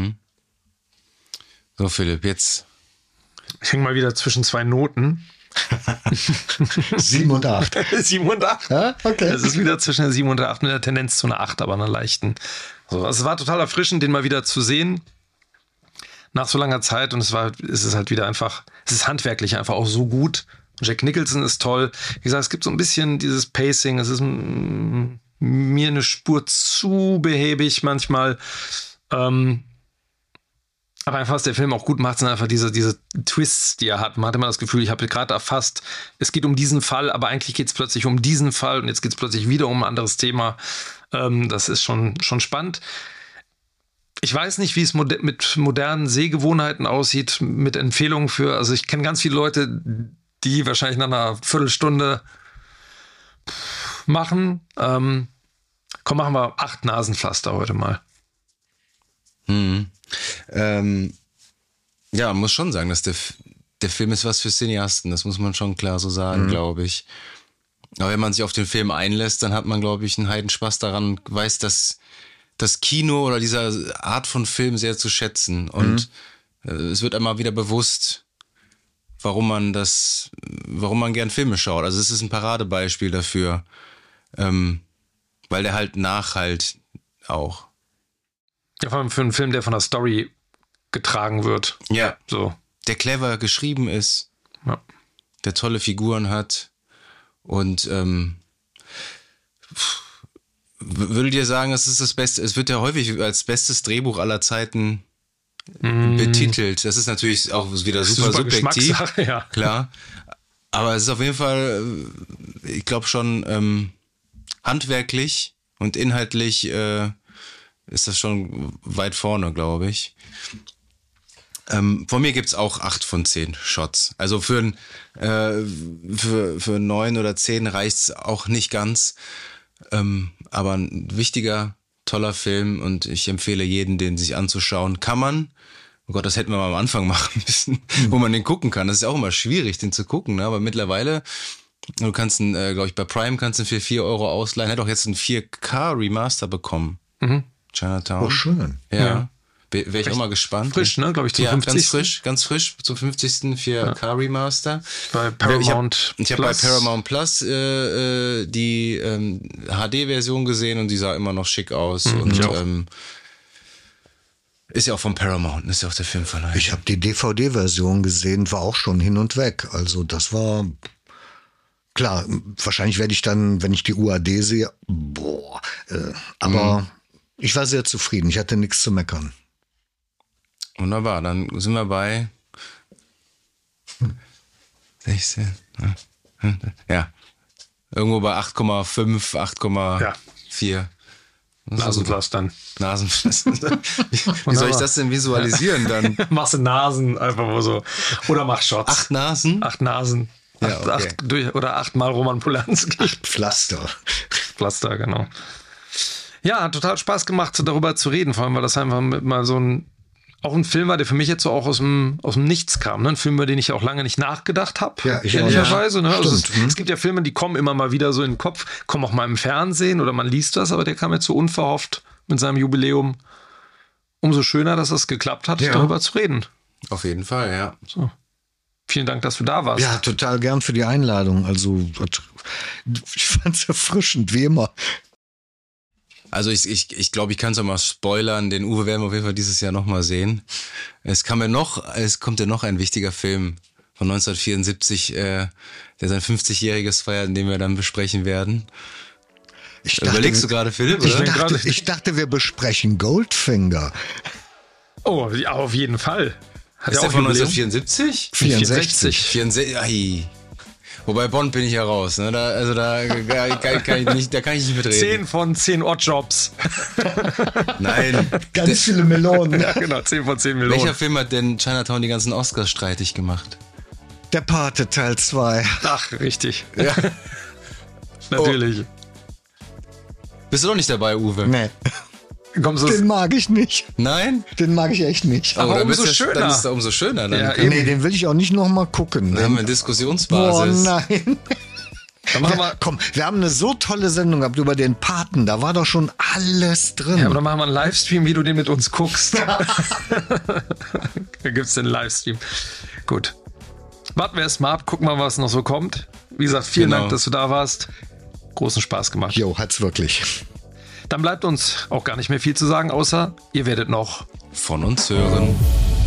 So, Philipp, jetzt. Ich hänge mal wieder zwischen zwei Noten. 7 und 8. 7 und 8. Ja, okay. Es ist wieder zwischen der 7 und der 8 mit der Tendenz zu einer 8, aber einer leichten. Also es war total erfrischend, den mal wieder zu sehen. Nach so langer Zeit und es ist halt wieder einfach, es ist handwerklich einfach auch so gut. Jack Nicholson ist toll. Wie gesagt, es gibt so ein bisschen dieses Pacing, es ist mir eine Spur zu behäbig manchmal. Aber einfach, was der Film auch gut macht, sind einfach diese Twists, die er hat. Man hat immer das Gefühl, ich habe gerade erfasst, es geht um diesen Fall, aber eigentlich geht es plötzlich um diesen Fall und jetzt geht es plötzlich wieder um ein anderes Thema. Das ist schon spannend. Ich weiß nicht, wie es mit modernen Sehgewohnheiten aussieht, mit Empfehlungen also ich kenne ganz viele Leute, die wahrscheinlich nach einer Viertelstunde machen. Komm, machen wir 8 Nasenpflaster heute mal. Ja, muss schon sagen, dass der Film ist was für Cineasten. Das muss man schon klar so sagen, glaube ich. Aber wenn man sich auf den Film einlässt, dann hat man, glaube ich, einen Heidenspaß daran, weiß das Kino oder diese Art von Film sehr zu schätzen. Und es wird einmal wieder bewusst, warum man gern Filme schaut. Also es ist ein Paradebeispiel dafür, weil der halt nachhalt auch. Ja, vor allem für einen Film, der von der Story getragen wird. Ja. So. Der clever geschrieben ist, der tolle Figuren hat und würde dir sagen, es ist das Beste. Es wird ja häufig als bestes Drehbuch aller Zeiten betitelt. Das ist natürlich auch wieder super subjektiv, ja. Klar. Aber es ist auf jeden Fall, ich glaube schon handwerklich und inhaltlich ist das schon weit vorne, glaube ich. Von mir gibt's auch 8 von 10 Shots. Also für 9 oder 10 reicht's auch nicht ganz. Aber ein wichtiger, toller Film und ich empfehle jeden, den sich anzuschauen. Kann man, oh Gott, das hätten wir mal am Anfang machen müssen, wo man den gucken kann. Das ist ja auch immer schwierig, den zu gucken, ne? Aber mittlerweile, du kannst ihn, glaube ich, bei Prime kannst du ihn für 4 Euro ausleihen. Hat auch jetzt einen 4K Remaster bekommen. Chinatown. Oh, schön. Ja. Wäre ich auch mal gespannt. Frisch, ne? Glaube ich, zum 50. Ganz frisch, zum 50. 4K Remaster. Bei Paramount Ich habe bei Paramount Plus die HD-Version gesehen und die sah immer noch schick aus. Und Ist ja auch von Paramount, ist ja auch der Filmverleih. Ich habe die DVD-Version gesehen, war auch schon hin und weg. Also das war... Klar, wahrscheinlich werde ich dann, wenn ich die UAD sehe, aber ich war sehr zufrieden. Ich hatte nichts zu meckern. Wunderbar, dann sind wir bei 16. Ja. Irgendwo bei 8,5, 8,4. Nasenpflastern. Nasenpflastern. Wie soll ich das denn visualisieren dann? Machst du Nasen einfach mal so. Oder mach Shots. 8 Nasen? 8 Nasen. Ja, okay. Oder 8-mal Roman Polanski. Pflaster. Pflaster, genau. Ja, hat total Spaß gemacht, darüber zu reden, vor allem, weil das einfach mal so auch ein Film war, der für mich jetzt so auch aus dem Nichts kam. Ne? Ein Film, über den ich auch lange nicht nachgedacht habe. Ja, ich ehrlicherweise. Ne? Also Stimmt. es gibt ja Filme, die kommen immer mal wieder so in den Kopf, kommen auch mal im Fernsehen oder man liest das, aber der kam jetzt so unverhofft mit seinem Jubiläum. Umso schöner, dass es geklappt hat, darüber zu reden. Auf jeden Fall, ja. So. Vielen Dank, dass du da warst. Ja, total gern für die Einladung. Also ich fand es erfrischend, wie immer. Also ich glaube, ich kann es auch mal spoilern. Den Uwe werden wir auf jeden Fall dieses Jahr nochmal sehen. Es kommt ja noch ein wichtiger Film von 1974, der sein 50-jähriges feiert, den wir dann besprechen werden. Überlegst du gerade, Philipp? Ich dachte, wir besprechen Goldfinger. Oh, ja, auf jeden Fall. Hat Ist der von 1974? 64. Ai. Wobei Bond bin ich ja raus. Ne? Da kann ich nicht mitreden. 10 von 10 Oddjobs. Nein. Ganz viele Melonen. Ja, genau, 10 von 10 Melonen. Welcher Film hat denn Chinatown die ganzen Oscars streitig gemacht? Der Pate Teil 2. Ach, richtig. Ja. Natürlich. Bist du doch nicht dabei, Uwe? Nee. Den mag ich nicht. Nein? Den mag ich echt nicht. Aber dann umso ist es schöner. Dann ist es umso schöner. Dann Ja, Nee, den will ich auch nicht noch mal gucken. haben wir eine Diskussionsbasis. Oh nein. Dann machen wir, Komm, wir haben eine so tolle Sendung gehabt über den Paten. Da war doch schon alles drin. ja, aber dann machen wir einen Livestream, wie du den mit uns guckst. Da gibt's den Livestream. Gut. Warten wir erst mal ab, gucken mal, was noch so kommt. Wie gesagt, vielen Dank, dass du da warst. Großen Spaß gemacht. Jo, hat's wirklich. Dann bleibt uns auch gar nicht mehr viel zu sagen, außer ihr werdet noch Von uns hören.